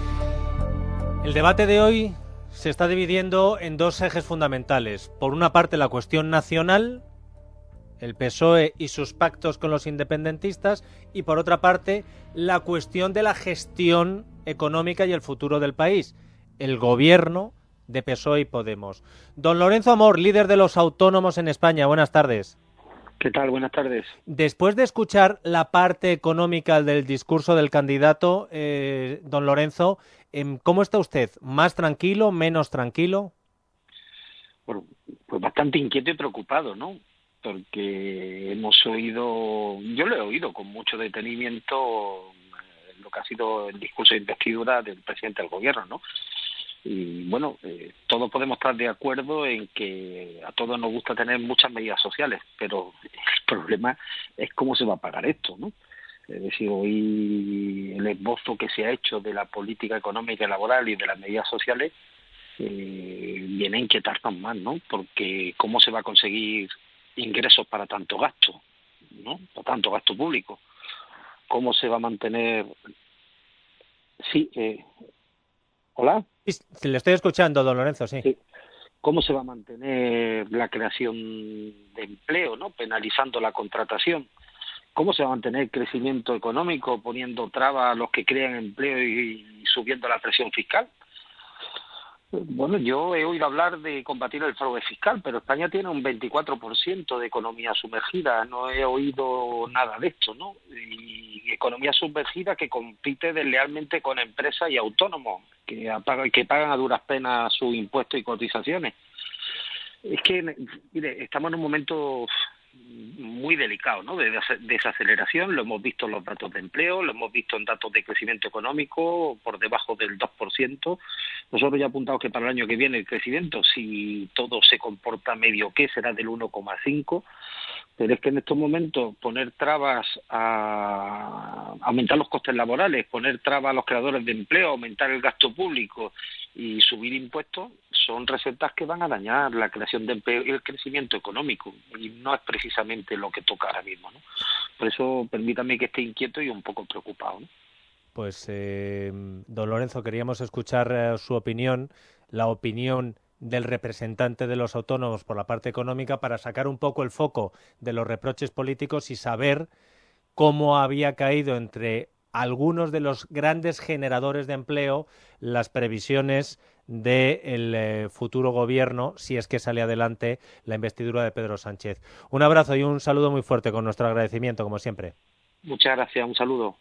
El debate de hoy se está dividiendo en dos ejes fundamentales. Por una parte, la cuestión nacional, el P S O E y sus pactos con los independentistas, y por otra parte, la cuestión de la gestión económica y el futuro del país, el gobierno de P S O E y Podemos. Don Lorenzo Amor, líder de los autónomos en España, buenas tardes. ¿Qué tal? Buenas tardes. Después de escuchar la parte económica del discurso del candidato, eh, don Lorenzo, ¿cómo está usted? ¿Más tranquilo, menos tranquilo? Bueno, pues bastante inquieto y preocupado, ¿no? Porque hemos oído, yo lo he oído con mucho detenimiento, lo que ha sido el discurso de investidura del presidente del gobierno, ¿no? Y bueno, eh, todos podemos estar de acuerdo en que a todos nos gusta tener muchas medidas sociales, pero el problema es cómo se va a pagar esto, ¿no? Es decir, hoy el esbozo que se ha hecho de la política económica y laboral y de las medidas sociales eh, viene a inquietarnos más, ¿no? Porque cómo se va a conseguir ingresos para tanto gasto, ¿no? Para tanto gasto público. ¿Cómo se va a mantener? Sí, eh... ¿Hola? Sí, le estoy escuchando, don Lorenzo, sí. sí. ¿Cómo se va a mantener la creación de empleo, ¿no? Penalizando la contratación? ¿Cómo se va a mantener el crecimiento económico poniendo trabas a los que crean empleo y, y subiendo la presión fiscal? Bueno, yo he oído hablar de combatir el fraude fiscal, pero España tiene un veinticuatro por ciento de economía sumergida. No he oído nada de esto, ¿no? Y economía sumergida que compite deslealmente con empresas y autónomos que, apagan, que pagan a duras penas sus impuestos y cotizaciones. Es que, mire, estamos en un momento muy delicado, ¿no? De desaceleración. Lo hemos visto en los datos de empleo, lo hemos visto en datos de crecimiento económico por debajo del dos por ciento. Nosotros ya apuntamos que para el año que viene el crecimiento, si todo se comporta medio que, será del uno coma cinco. Pero es que en estos momentos poner trabas a aumentar los costes laborales, poner trabas a los creadores de empleo, aumentar el gasto público y subir impuestos son recetas que van a dañar la creación de empleo y el crecimiento económico, y no es precisamente lo que toca ahora mismo, ¿no? Por eso permítame que esté inquieto y un poco preocupado, ¿no? Pues, eh, don Lorenzo, queríamos escuchar eh, su opinión, la opinión del representante de los autónomos por la parte económica, para sacar un poco el foco de los reproches políticos y saber cómo había caído entre algunos de los grandes generadores de empleo las previsiones del eh, futuro gobierno, si es que sale adelante la investidura de Pedro Sánchez. Un abrazo y un saludo muy fuerte, con nuestro agradecimiento, como siempre. Muchas gracias, un saludo.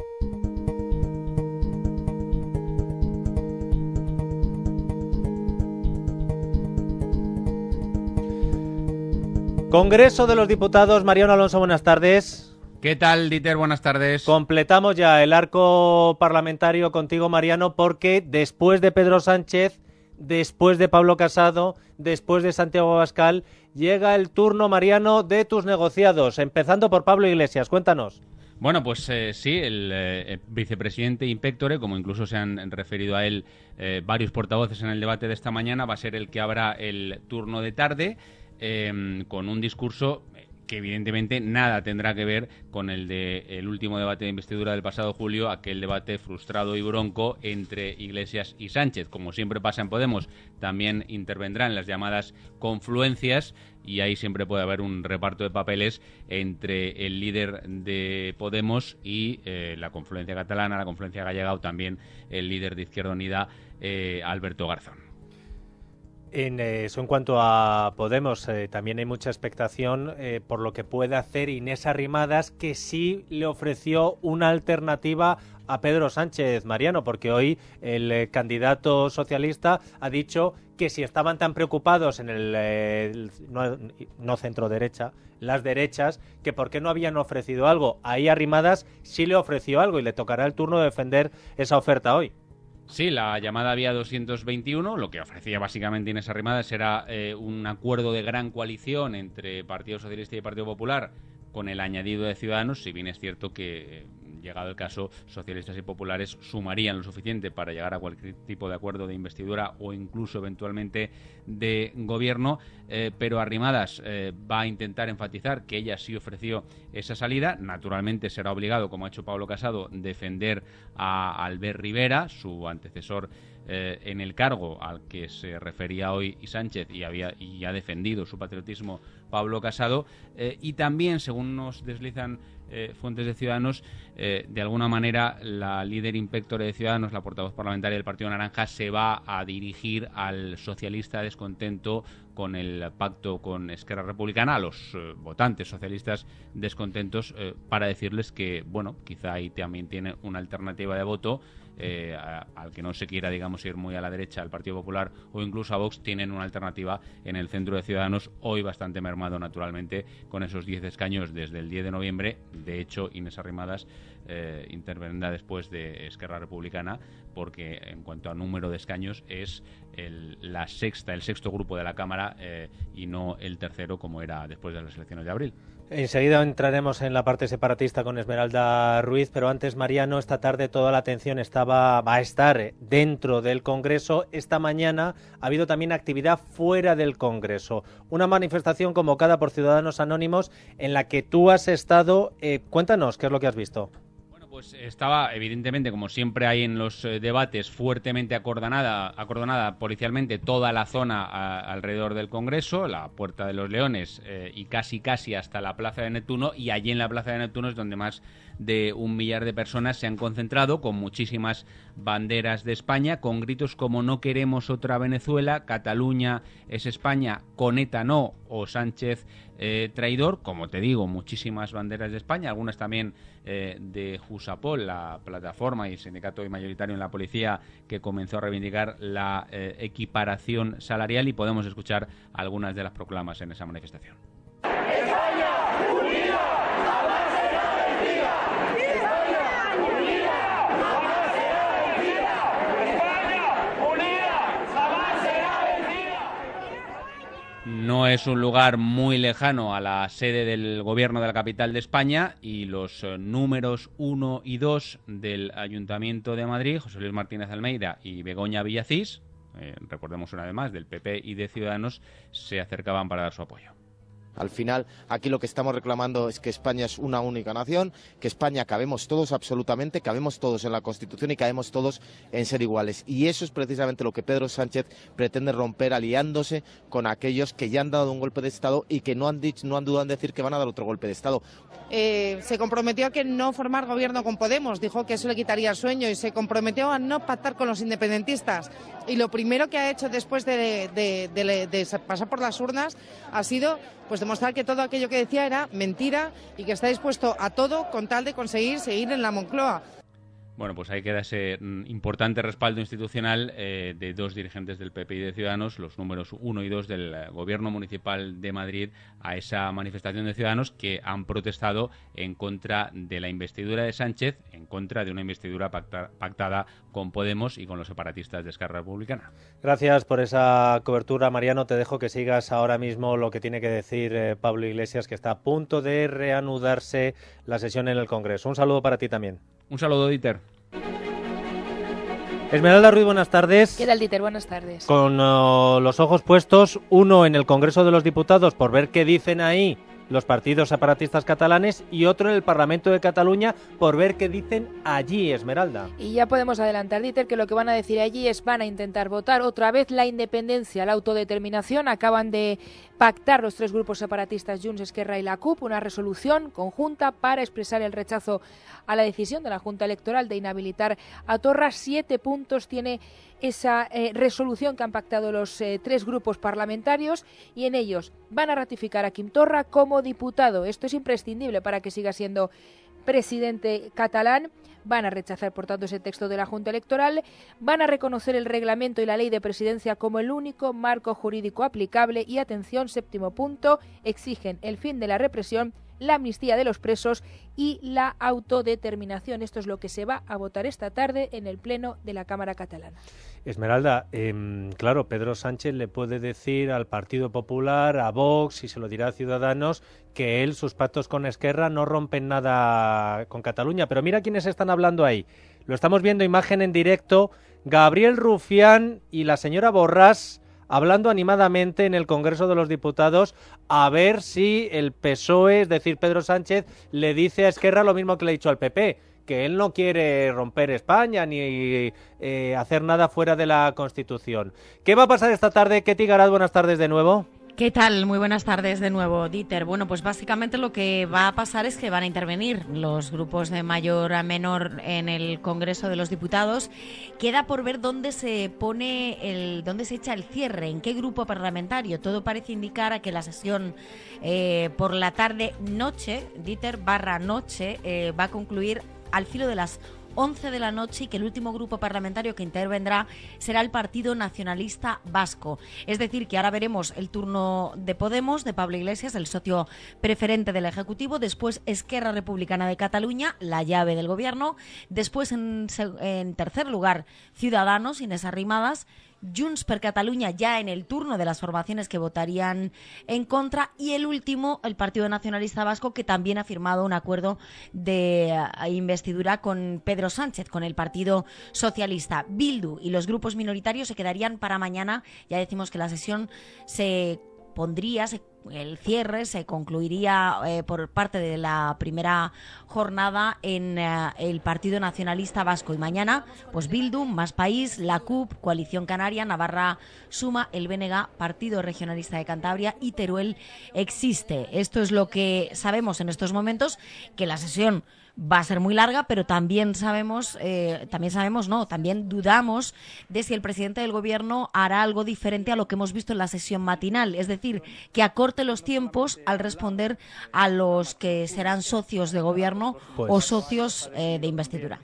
Congreso de los Diputados. Mariano Alonso, buenas tardes. ¿Qué tal, Dieter? Buenas tardes. Completamos ya el arco parlamentario contigo, Mariano, porque después de Pedro Sánchez, después de Pablo Casado, después de Santiago Abascal, llega el turno, Mariano, de tus negociados, empezando por Pablo Iglesias. Cuéntanos. Bueno, pues eh, sí, el eh, vicepresidente Impectore, como incluso se han referido a él eh, varios portavoces en el debate de esta mañana, va a ser el que abra el turno de tarde, eh, con un discurso que evidentemente nada tendrá que ver con el de el último debate de investidura del pasado julio, aquel debate frustrado y bronco entre Iglesias y Sánchez. Como siempre pasa en Podemos, también intervendrán las llamadas confluencias, y ahí siempre puede haber un reparto de papeles entre el líder de Podemos y eh, la confluencia catalana, la confluencia gallega, o también el líder de Izquierda Unida, eh, Alberto Garzón. En eso en cuanto a Podemos, eh, también hay mucha expectación eh, por lo que puede hacer Inés Arrimadas, que sí le ofreció una alternativa a Pedro Sánchez, Mariano, porque hoy el eh, candidato socialista ha dicho que si estaban tan preocupados en el, eh, el no, no centro derecha, las derechas, que por qué no habían ofrecido algo. Ahí Arrimadas sí le ofreció algo y le tocará el turno de defender esa oferta hoy. Sí, la llamada Vía doscientos veintiuno, lo que ofrecía básicamente Inés Arrimadas era eh, un acuerdo de gran coalición entre Partido Socialista y Partido Popular, con el añadido de Ciudadanos, si bien es cierto que, eh, llegado el caso, socialistas y populares sumarían lo suficiente para llegar a cualquier tipo de acuerdo de investidura o incluso eventualmente de gobierno, eh, pero Arrimadas eh, va a intentar enfatizar que ella sí ofreció esa salida. Naturalmente será obligado, como ha hecho Pablo Casado, defender a Albert Rivera, su antecesor eh, en el cargo al que se refería hoy y Sánchez, y había y ha defendido su patriotismo Pablo Casado, eh, y también, según nos deslizan eh, fuentes de Ciudadanos, eh, de alguna manera la líder impectore de Ciudadanos, la portavoz parlamentaria del Partido Naranja, se va a dirigir al socialista descontento con el pacto con Esquerra Republicana, a los eh, votantes socialistas descontentos, eh, para decirles que, bueno, quizá ahí también tiene una alternativa de voto. Eh, a, al que no se quiera, digamos, ir muy a la derecha, al Partido Popular o incluso a Vox, tienen una alternativa en el centro de Ciudadanos, hoy bastante mermado naturalmente con esos diez escaños desde el diez de noviembre. De hecho, Inés Arrimadas eh, intervendrá después de Esquerra Republicana, porque en cuanto a número de escaños es el, la sexta, el sexto grupo de la Cámara eh, y no el tercero como era después de las elecciones de abril. Enseguida entraremos en la parte separatista con Esmeralda Ruiz, pero antes, Mariano, esta tarde toda la atención estaba, va a estar dentro del Congreso. Esta mañana ha habido también actividad fuera del Congreso, una manifestación convocada por Ciudadanos Anónimos en la que tú has estado. Eh, cuéntanos, ¿qué es lo que has visto? Pues estaba, evidentemente, como siempre hay en los eh, debates, fuertemente acordonada, acordonada policialmente toda la zona a, alrededor del Congreso, la Puerta de los Leones eh, y casi casi hasta la Plaza de Neptuno, y allí en la Plaza de Neptuno es donde más de un millar de personas se han concentrado, con muchísimas banderas de España, con gritos como "no queremos otra Venezuela", "Cataluña es España", "con ETA no" o "Sánchez eh, traidor". Como te digo, muchísimas banderas de España, algunas también eh, de Jusapol, la plataforma y sindicato mayoritario en la policía, que comenzó a reivindicar la eh, equiparación salarial, y podemos escuchar algunas de las proclamas en esa manifestación. ¡España unida! ¡Jamás será vencida! ¡España unida! ¡Jamás será vencida! ¡España unida! ¡Jamás será vencida! No es un lugar muy lejano a la sede del gobierno de la capital de España, y los eh, números uno y dos del Ayuntamiento de Madrid, José Luis Martínez Almeida y Begoña Villacís, eh, recordemos una vez más, del P P y de Ciudadanos, se acercaban para dar su apoyo. Al final, aquí lo que estamos reclamando es que España es una única nación, que España cabemos todos absolutamente, cabemos todos en la Constitución y cabemos todos en ser iguales. Y eso es precisamente lo que Pedro Sánchez pretende romper, aliándose con aquellos que ya han dado un golpe de Estado y que no han dicho, no han dudado en decir que van a dar otro golpe de Estado. Eh, se comprometió a que no formar gobierno con Podemos, dijo que eso le quitaría el sueño, y se comprometió a no pactar con los independentistas. Y lo primero que ha hecho después de, de, de, de, de pasar por las urnas ha sido pues demostrar que todo aquello que decía era mentira y que está dispuesto a todo con tal de conseguir seguir en la Moncloa. Bueno, pues ahí queda ese mm, importante respaldo institucional eh, de dos dirigentes del P P y de Ciudadanos, los números uno y dos del eh, Gobierno Municipal de Madrid, a esa manifestación de ciudadanos que han protestado en contra de la investidura de Sánchez, en contra de una investidura pacta, pactada con Podemos y con los separatistas de Esquerra Republicana. Gracias por esa cobertura, Mariano. Te dejo que sigas ahora mismo lo que tiene que decir eh, Pablo Iglesias, que está a punto de reanudarse la sesión en el Congreso. Un saludo para ti también. Un saludo, Dieter. Esmeralda Ruiz, buenas tardes. ¿Qué tal, Dieter? Buenas tardes. Con uh, los ojos puestos, uno en el Congreso de los Diputados por ver qué dicen ahí los partidos separatistas catalanes, y otro en el Parlamento de Cataluña por ver qué dicen allí, Esmeralda. Y ya podemos adelantar, Dieter, que lo que van a decir allí es van a intentar votar otra vez la independencia, la autodeterminación. Acaban de pactar los tres grupos separatistas, Junts, Esquerra y la C U P, una resolución conjunta para expresar el rechazo a la decisión de la Junta Electoral de inhabilitar a Torra. Siete puntos tiene esa eh, resolución que han pactado los eh, tres grupos parlamentarios, y en ellos van a ratificar a Quim Torra como diputado. Esto es imprescindible para que siga siendo presidente catalán. Van a rechazar, por tanto, ese texto de la Junta Electoral. Van a reconocer el reglamento y la ley de presidencia como el único marco jurídico aplicable. Y, atención, séptimo punto, exigen el fin de la represión, la amnistía de los presos y la autodeterminación. Esto es lo que se va a votar esta tarde en el Pleno de la Cámara Catalana. Esmeralda, eh, claro, Pedro Sánchez le puede decir al Partido Popular, a Vox, y se lo dirá a Ciudadanos, que él, sus pactos con Esquerra no rompen nada con Cataluña. Pero mira quiénes están hablando ahí. Lo estamos viendo, imagen en directo, Gabriel Rufián y la señora Borràs hablando animadamente en el Congreso de los Diputados, a ver si el P S O E, es decir, Pedro Sánchez, le dice a Esquerra lo mismo que le ha dicho al P P, que él no quiere romper España ni eh, hacer nada fuera de la Constitución. ¿Qué va a pasar esta tarde? Ketty Garat, buenas tardes de nuevo. ¿Qué tal? Muy buenas tardes de nuevo, Dieter. Bueno, pues básicamente lo que va a pasar es que van a intervenir los grupos de mayor a menor en el Congreso de los Diputados. Queda por ver dónde se pone el, dónde se echa el cierre, en qué grupo parlamentario. Todo parece indicar a que la sesión eh, por la tarde noche, Dieter barra noche, eh, va a concluir al filo de las once de la noche y que el último grupo parlamentario que intervendrá será el Partido Nacionalista Vasco. Es decir, que ahora veremos el turno de Podemos, de Pablo Iglesias, el socio preferente del Ejecutivo, después Esquerra Republicana de Cataluña, la llave del Gobierno, después en, en tercer lugar Ciudadanos, Inés Arrimadas, Junts per Catalunya ya en el turno de las formaciones que votarían en contra y el último, el Partido Nacionalista Vasco, que también ha firmado un acuerdo de investidura con Pedro Sánchez, con el Partido Socialista. Bildu y los grupos minoritarios se quedarían para mañana. Ya decimos que la sesión se pondría, se el cierre se concluiría eh, por parte de la primera jornada en eh, el Partido Nacionalista Vasco. Y mañana, pues Bildu, Más País, la C U P, Coalición Canaria, Navarra Suma, el B N G, Partido Regionalista de Cantabria y Teruel Existe. Esto es lo que sabemos en estos momentos, que la sesión va a ser muy larga, pero también sabemos, eh, también sabemos, no, también dudamos de si el presidente del Gobierno hará algo diferente a lo que hemos visto en la sesión matinal, es decir, que acorte los tiempos al responder a los que serán socios de Gobierno pues, o socios eh, de investidura.